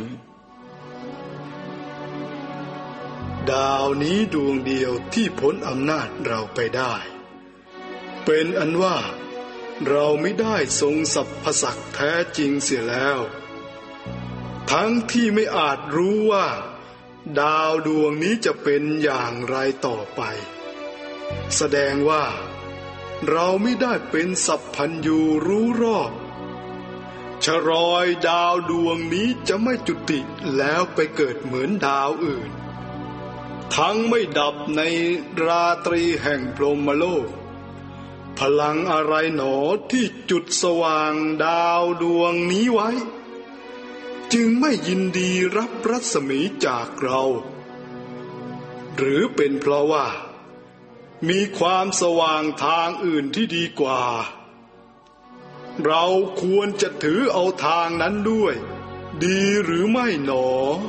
ดาวนี้ดวงเดียวที่พ้นอำนาจเราไปได้เป็นอันว่าเราไม่ได้ทรงสรรพศักดิ์แท้จริงเสียแล้วทั้งที่ไม่อาจรู้ว่าดาวดวงนี้จะเป็นอย่างไรต่อไปแสดงว่าเราไม่ได้เป็นสัพพัญญูรู้รอบชรอยดาวดวงนี้จะไม่จุติแล้วไปเกิดเหมือนดาวอื่นทั้งไม่ดับในราตรีแห่งพรหมโลกพลังอะไรหนอที่จุดสว่างดาวดวงนี้ไว้จึงไม่ยินดีรับรัศมีจากเราหรือเป็นเพราะว่ามีความสว่างทางอื่นที่ดีกว่าเราควรจะถือเอาทางนั้นด้วยดีหรือไม่หนอ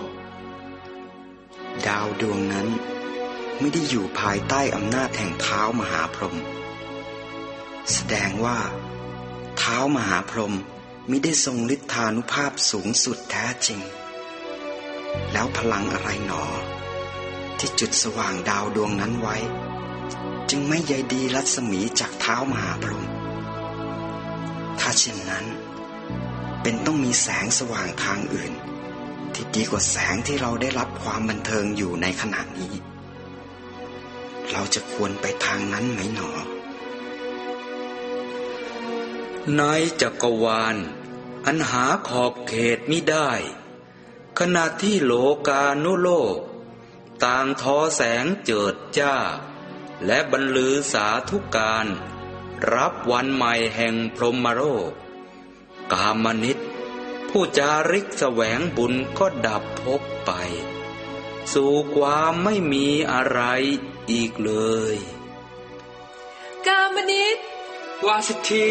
ดาวดวงนั้นไม่ได้อยู่ภายใต้อำนาจแห่งเท้ามหาพรหมแสดงว่าเท้ามหาพรหมมิได้ทรงฤทธานุภาพสูงสุดแท้จริงแล้วพลังอะไรหนอที่จุดสว่างดาวดวงนั้นไว้จึงไม่ใยดีรัศมีจากเท้ามหาพรหมถ้าเช่นนั้นเป็นต้องมีแสงสว่างทางอื่นที่ดีกว่าแสงที่เราได้รับความบันเทิงอยู่ในขณะนี้เราจะควรไปทางนั้นไหมหนอในจักรวาลอันหาขอบเขตมิได้ขณะที่โลกานุโลกต่างทอแสงเจิดจ้าและบรรลือสาธุการรับวันใหม่แห่งพรหมโลกกามนิตผู้จาริกแสวงบุญก็ดับภพไปสู่ความไม่มีอะไรอีกเลยกามนิตวาสิทธี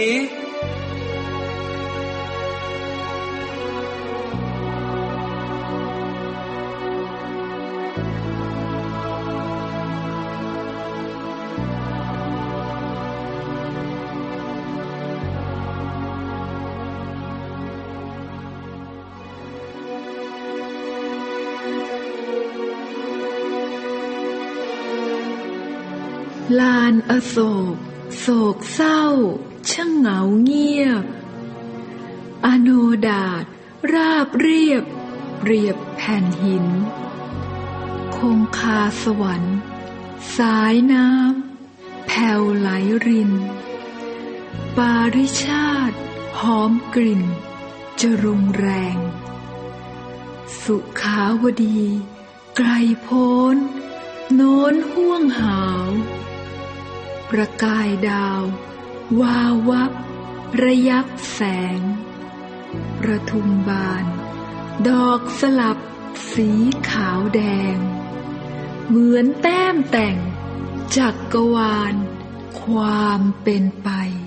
ลานอโศกโศกเศร้าช่างเหงาเงียบอโนดาตราบเรียบเปรียบแผ่นหินคงคาสวรรค์สายน้ำแผ่วไหลรินปาริชาติหอมกลิ่นจะรุงแรงสุขาวดีไกลโพ้นโน้นห่วงหาวประกายดาววาววับระยับแสงประทุมบานดอกสลับสีขาวแดงเหมือนแต้มแต่งจักรวาลความเป็นไป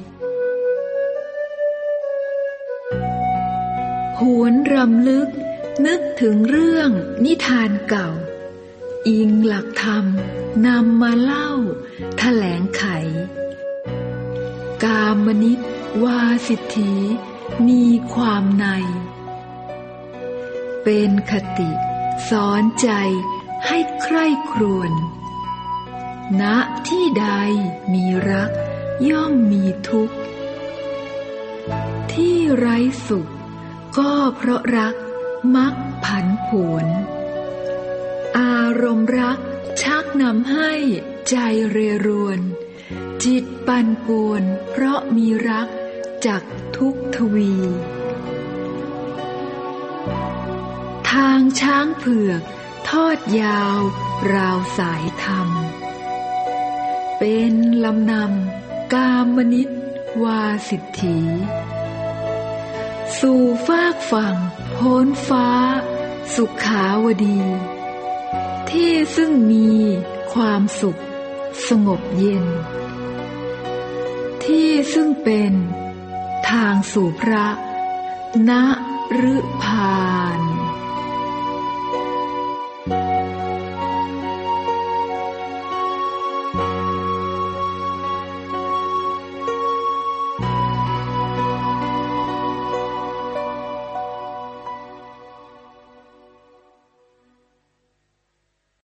หวนรำลึกนึกถึงเรื่องนิทานเก่าอิงหลักธรรมนำมาเล่าแถลงไขกามนิตวาสิทธิมีความในเป็นคติสอนใจให้ใคร่ครวญณที่ใดมีรักย่อมมีทุกข์ที่ไร้สุขก็เพราะรักมักผันผวนอารมณ์รักชักนำให้ใจเรรวนจิตปั่นป่วนเพราะมีรักจักทุกทวีทางช้างเผือกทอดยาวราวสายธรรมเป็นลำนำกามนิตวาสิทธิสู่ฟากฝั่งโพ้นฟ้าสุขาวดีที่ซึ่งมีความสุขสงบเย็นที่ซึ่งเป็นทางสู่พระนฤพาน